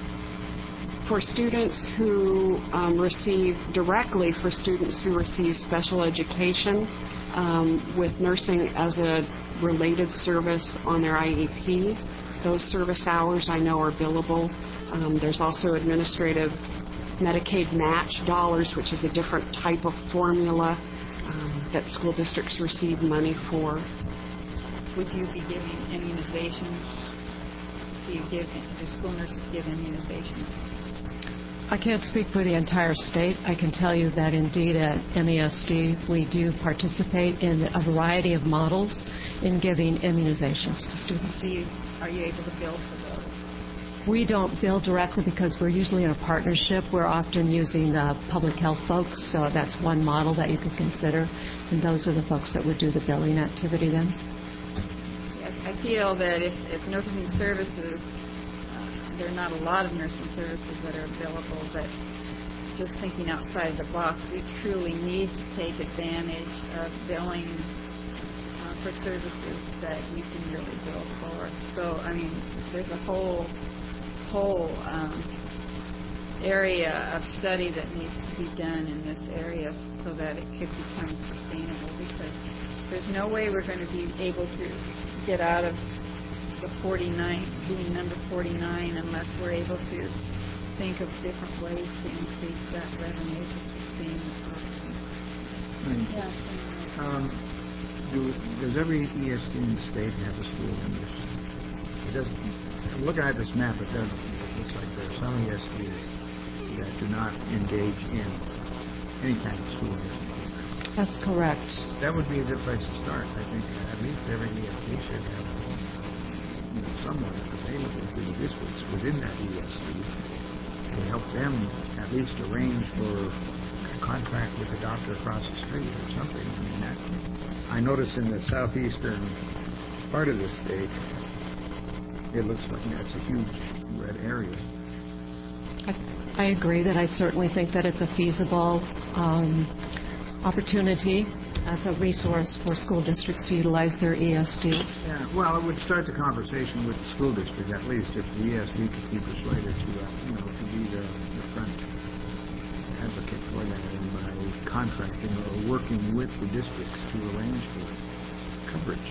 For students who um, receive, directly for students who receive special education um, with nursing as a related service on their I E P, those service hours I know are billable. Um, there's also administrative Medicaid match dollars, which is a different type of formula um, that school districts receive money for. Would you be giving immunizations? Do you give, do school nurses give immunizations? I can't speak for the entire state. I can tell you that indeed at M E S D we do participate in a variety of models in giving immunizations to students. Do you, are you able to bill for those? We don't bill directly because we're usually in a partnership. We're often using the public health folks, so that's one model that you could consider, and those are the folks that would do the billing activity then. Yes, I feel that if, if nursing services, there are not a lot of nursing services that are available, but just thinking outside the box, we truly need to take advantage of billing uh, for services that you can really bill for. So, I mean, there's a whole, whole um, area of study that needs to be done in this area so that it could become sustainable, because there's no way we're going to be able to get out of the forty-nine, being number forty-nine, unless we're able to think of different ways to increase that revenue to sustain the programs. Yeah. Um, do, does every E S D in the state have a school nurse? It doesn't. Looking at this map, it doesn't. It looks like there are some E S Ds that do not engage in any kind of school nursing. That's correct. That would be a good place to start. I think at least every E S D should have You know, someone available to the districts within that E S D to help them at least arrange for a contract with a doctor across the street or something. I mean, that, I notice in the southeastern part of the state, it looks like that's a huge red area. I, I agree that I certainly think that it's a feasible um, opportunity as a resource for school districts to utilize their E S Ds. Yeah, well, it would start the conversation with the school district, at least, if the E S D could be persuaded to, uh, you know, to be the, the front advocate for that, and by contracting or working with the districts to arrange for coverage.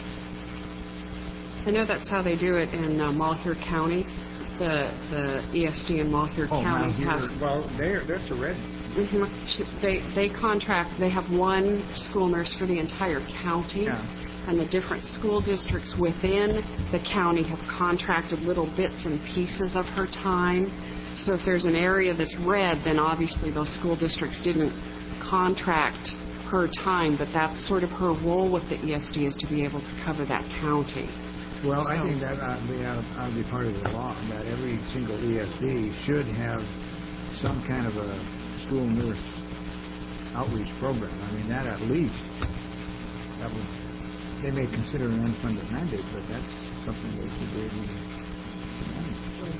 I know that's how they do it in uh, Malheur County. The the E S D in Malheur oh, County Malheur, has. Well, they're, that's a red. Mm-hmm. They they contract. They have one school nurse for the entire county, yeah. and the different school districts within the county have contracted little bits and pieces of her time. So if there's an area that's red, then obviously those school districts didn't contract her time, but that's sort of her role with the E S D, is to be able to cover that county. Well, I So- think that ought to be, ought to- ought to be part of the law, that every single E S D should have some kind of a school nurse outreach program. I mean, that at least, that would, they may consider an unfunded mandate, but that's something they should be able to manage.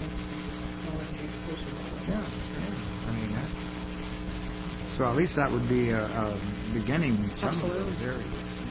Yeah, yeah. I mean, that, so at least that would be a, a beginning in some of those areas.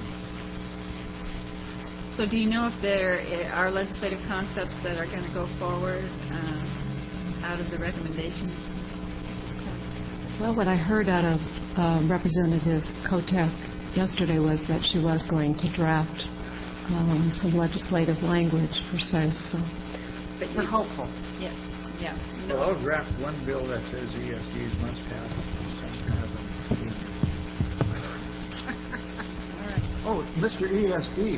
So do you know if there are legislative concepts that are going to go forward um, out of the recommendations? Well, what I heard out of um, Representative Kotek yesterday was that she was going to draft um, some legislative language per se. So But We're hopeful. Yeah, yeah. Well, I'll draft one bill that says E S Ds must have some kind of a... Oh, Mister E S D.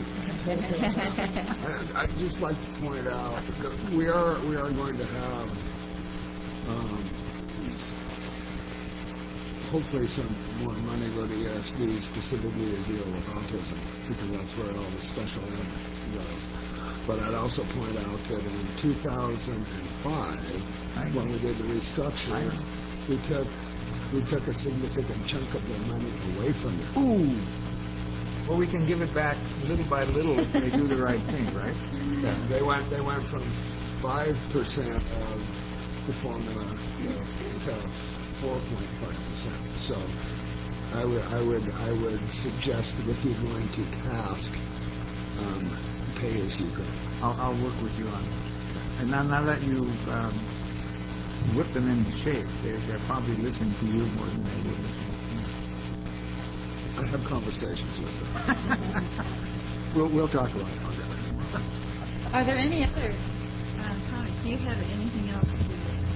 I, I'd just like to point out that we are we are going to have um, hopefully some more money go to E S D specifically to deal with autism, because that's where all the special ed goes. But I'd also point out that in two thousand five, when we did the restructure, we took we took a significant chunk of the money away from it. Ooh. Well, we can give it back little by little if they do the right thing, right? Yeah, they went they went from five percent of the formula to four point five percent. So I would I would I would suggest that if you're going to task, um, pay as you go. I'll, I'll work with you on it. And now, now that you've um, whipped them into shape, they're, they're probably listening to you more than they would listen to me. I have conversations with them. we'll, we'll talk about it. Are there any other um, comments? Do you have anything else? To,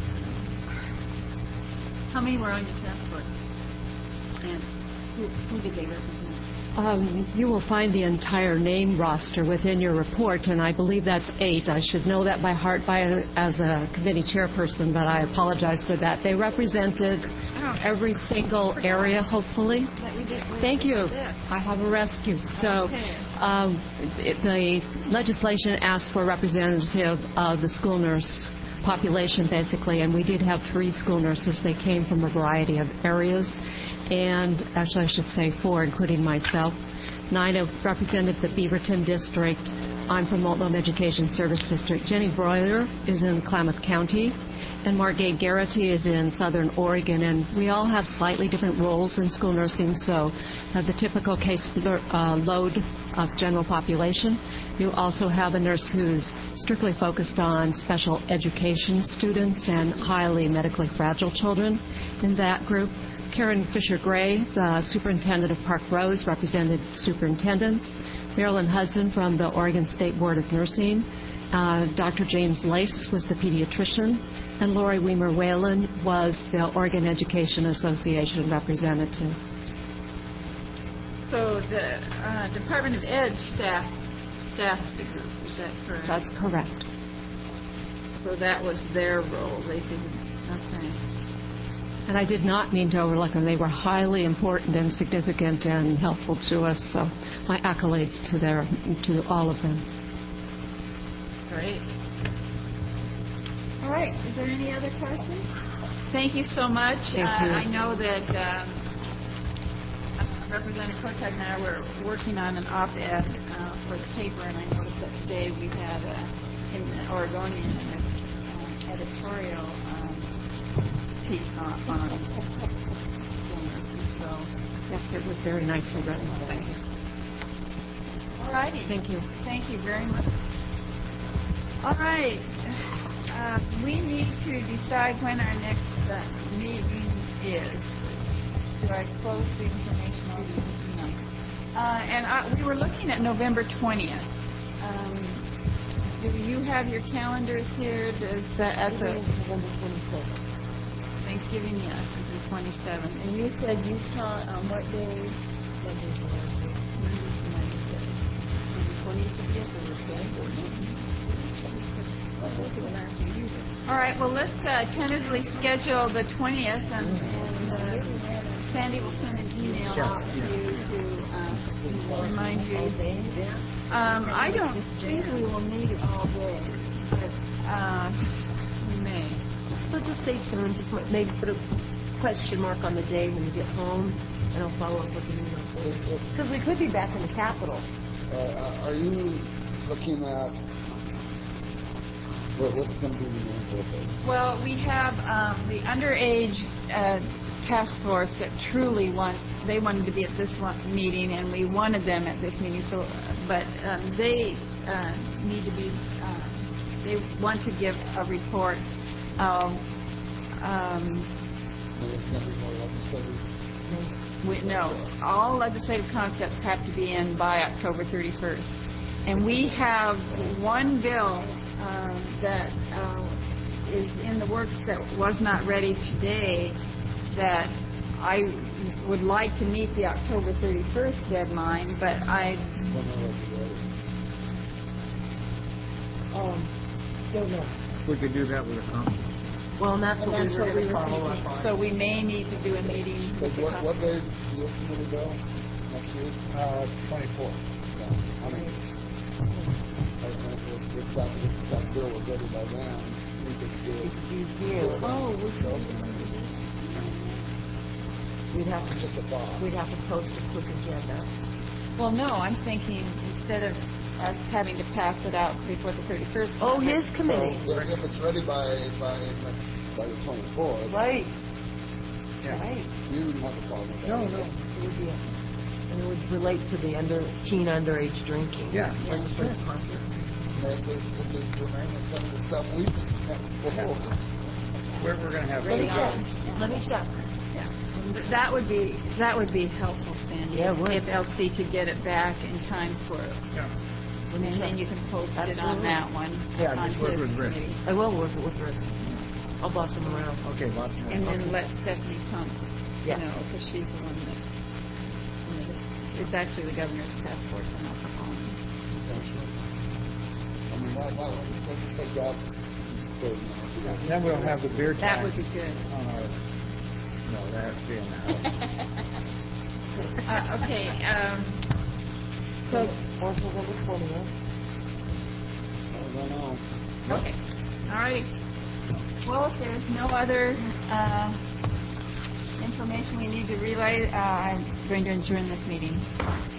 how many were on your task force? And who, who did they represent? Um, you will find the entire name roster within your report, and I believe that's eight. I should know that by heart by as a committee chairperson, but I apologize for that. They represented every single area, hopefully. Thank you. I have a rescue. So um, it, the legislation asked for a representative of the school nurse population, basically, and we did have three school nurses. They came from a variety of areas. And actually I should say four, including myself. Nine have represented the Beaverton District. I'm from Multnomah Education Service District. Jenny Broiler is in Klamath County, and Margate Garrity is in Southern Oregon. And we all have slightly different roles in school nursing, so have the typical case uh, load of general population. You also have a nurse who's strictly focused on special education students and highly medically fragile children in that group. Karen Fisher-Gray, the superintendent of Park Rose, represented superintendents. Marilyn Hudson from the Oregon State Board of Nursing. Uh, Doctor James Lace was the pediatrician. And Lori Weimer Whalen was the Oregon Education Association representative. So the uh, Department of Ed staff, staff the group, is that correct? That's correct. So that was their role. They didn't, okay. And I did not mean to overlook them. They were highly important and significant and helpful to us. So my accolades to their, to all of them. Great. All right. Is there any other questions? Thank you so much. Thank uh, you. I know that um, Representative Kotek and I were working on an op-ed uh, for the paper, and I noticed that today we had uh, in the Oregonian an uh, editorial um, piece on, on school nurses. So yes, it was very nicely written. Thank you. All righty. Thank you. Thank you very much. All right. Uh, we need to decide when our next uh, meeting is. Do I close the information on this? No. Uh, and I, we were looking at November twentieth. Um, do you have your calendars here? Does uh, as a November twenty-seventh. Thanksgiving, yes, is the twenty-seventh. And you said Utah on what day? Monday's the last day. Monday's the Wednesday. On the twentieth of April, we're scheduled. All right, well, let's uh, tentatively schedule the twentieth, and, and uh, Sandy will send an email out to you to uh, remind you. Um, I don't think we will need all day, but uh, we may. So just say to them, just maybe put a question mark on the day when you get home, and I'll follow up with an email. Because we could be back in the Capitol. Uh, are you looking at what, what's going to be the main purpose? Well, we have um, the underage uh, task force that truly wants, they wanted to be at this one meeting, and we wanted them at this meeting, so, but um, they uh, need to be, uh, they want to give a report. Um, um, There's going to be more legislative? we, no, all legislative concepts have to be in by October thirty-first. And we have one bill um, that uh, is in the works that was not ready today that I would like to meet the October thirty-first deadline, but I Um, don't know. We could do that with a conference. Well, and that's and what that's we were what we going to were follow thinking. up on. So we may need to do a meeting. with the What, what conference. day is your committee bill next week? Uh, twenty-four. Yeah, I mean, I- I- if, if, that, if that bill was ready by then, we could do it. Review. Oh, we could. We'd have to Just a thought. we'd have to post a quick agenda. Well, no, I'm thinking instead of us having to pass it out before the thirty-first. Oh, his committee. So if, if it's ready by by next by the twenty-fourth, Right. Yeah. Right. you wouldn't have a problem with that. No, no. It would be a, and it would relate to the under teen underage drinking. Yeah. Legislative concept. It's, it's, it's a germane to some of the stuff we just had before. We're, we're going to have... Let me check. Yeah. Let me check. Yeah. Th- That would be that would be helpful, Sandy. Yeah, it would. If L C could get it back in time for, Yeah. and then you can post it on Absolutely. that one Yeah, on just work his with Rick. committee, I will work it with Rick. I'll boss him around. Okay, lots more. and then let Stephanie come. You Yeah. know, because she's the one that submitted. It's actually the governor's task force and not the phone. I mean, that, that would take, take that burden off. Then we'll have the beer That tax would be good. on our... No, that has to be in the house. uh, okay. Um, so. Or November twentieth. I don't know. Okay. All right. Well, if there's no other uh, information we need to relay, uh, I'm going to adjourn this meeting.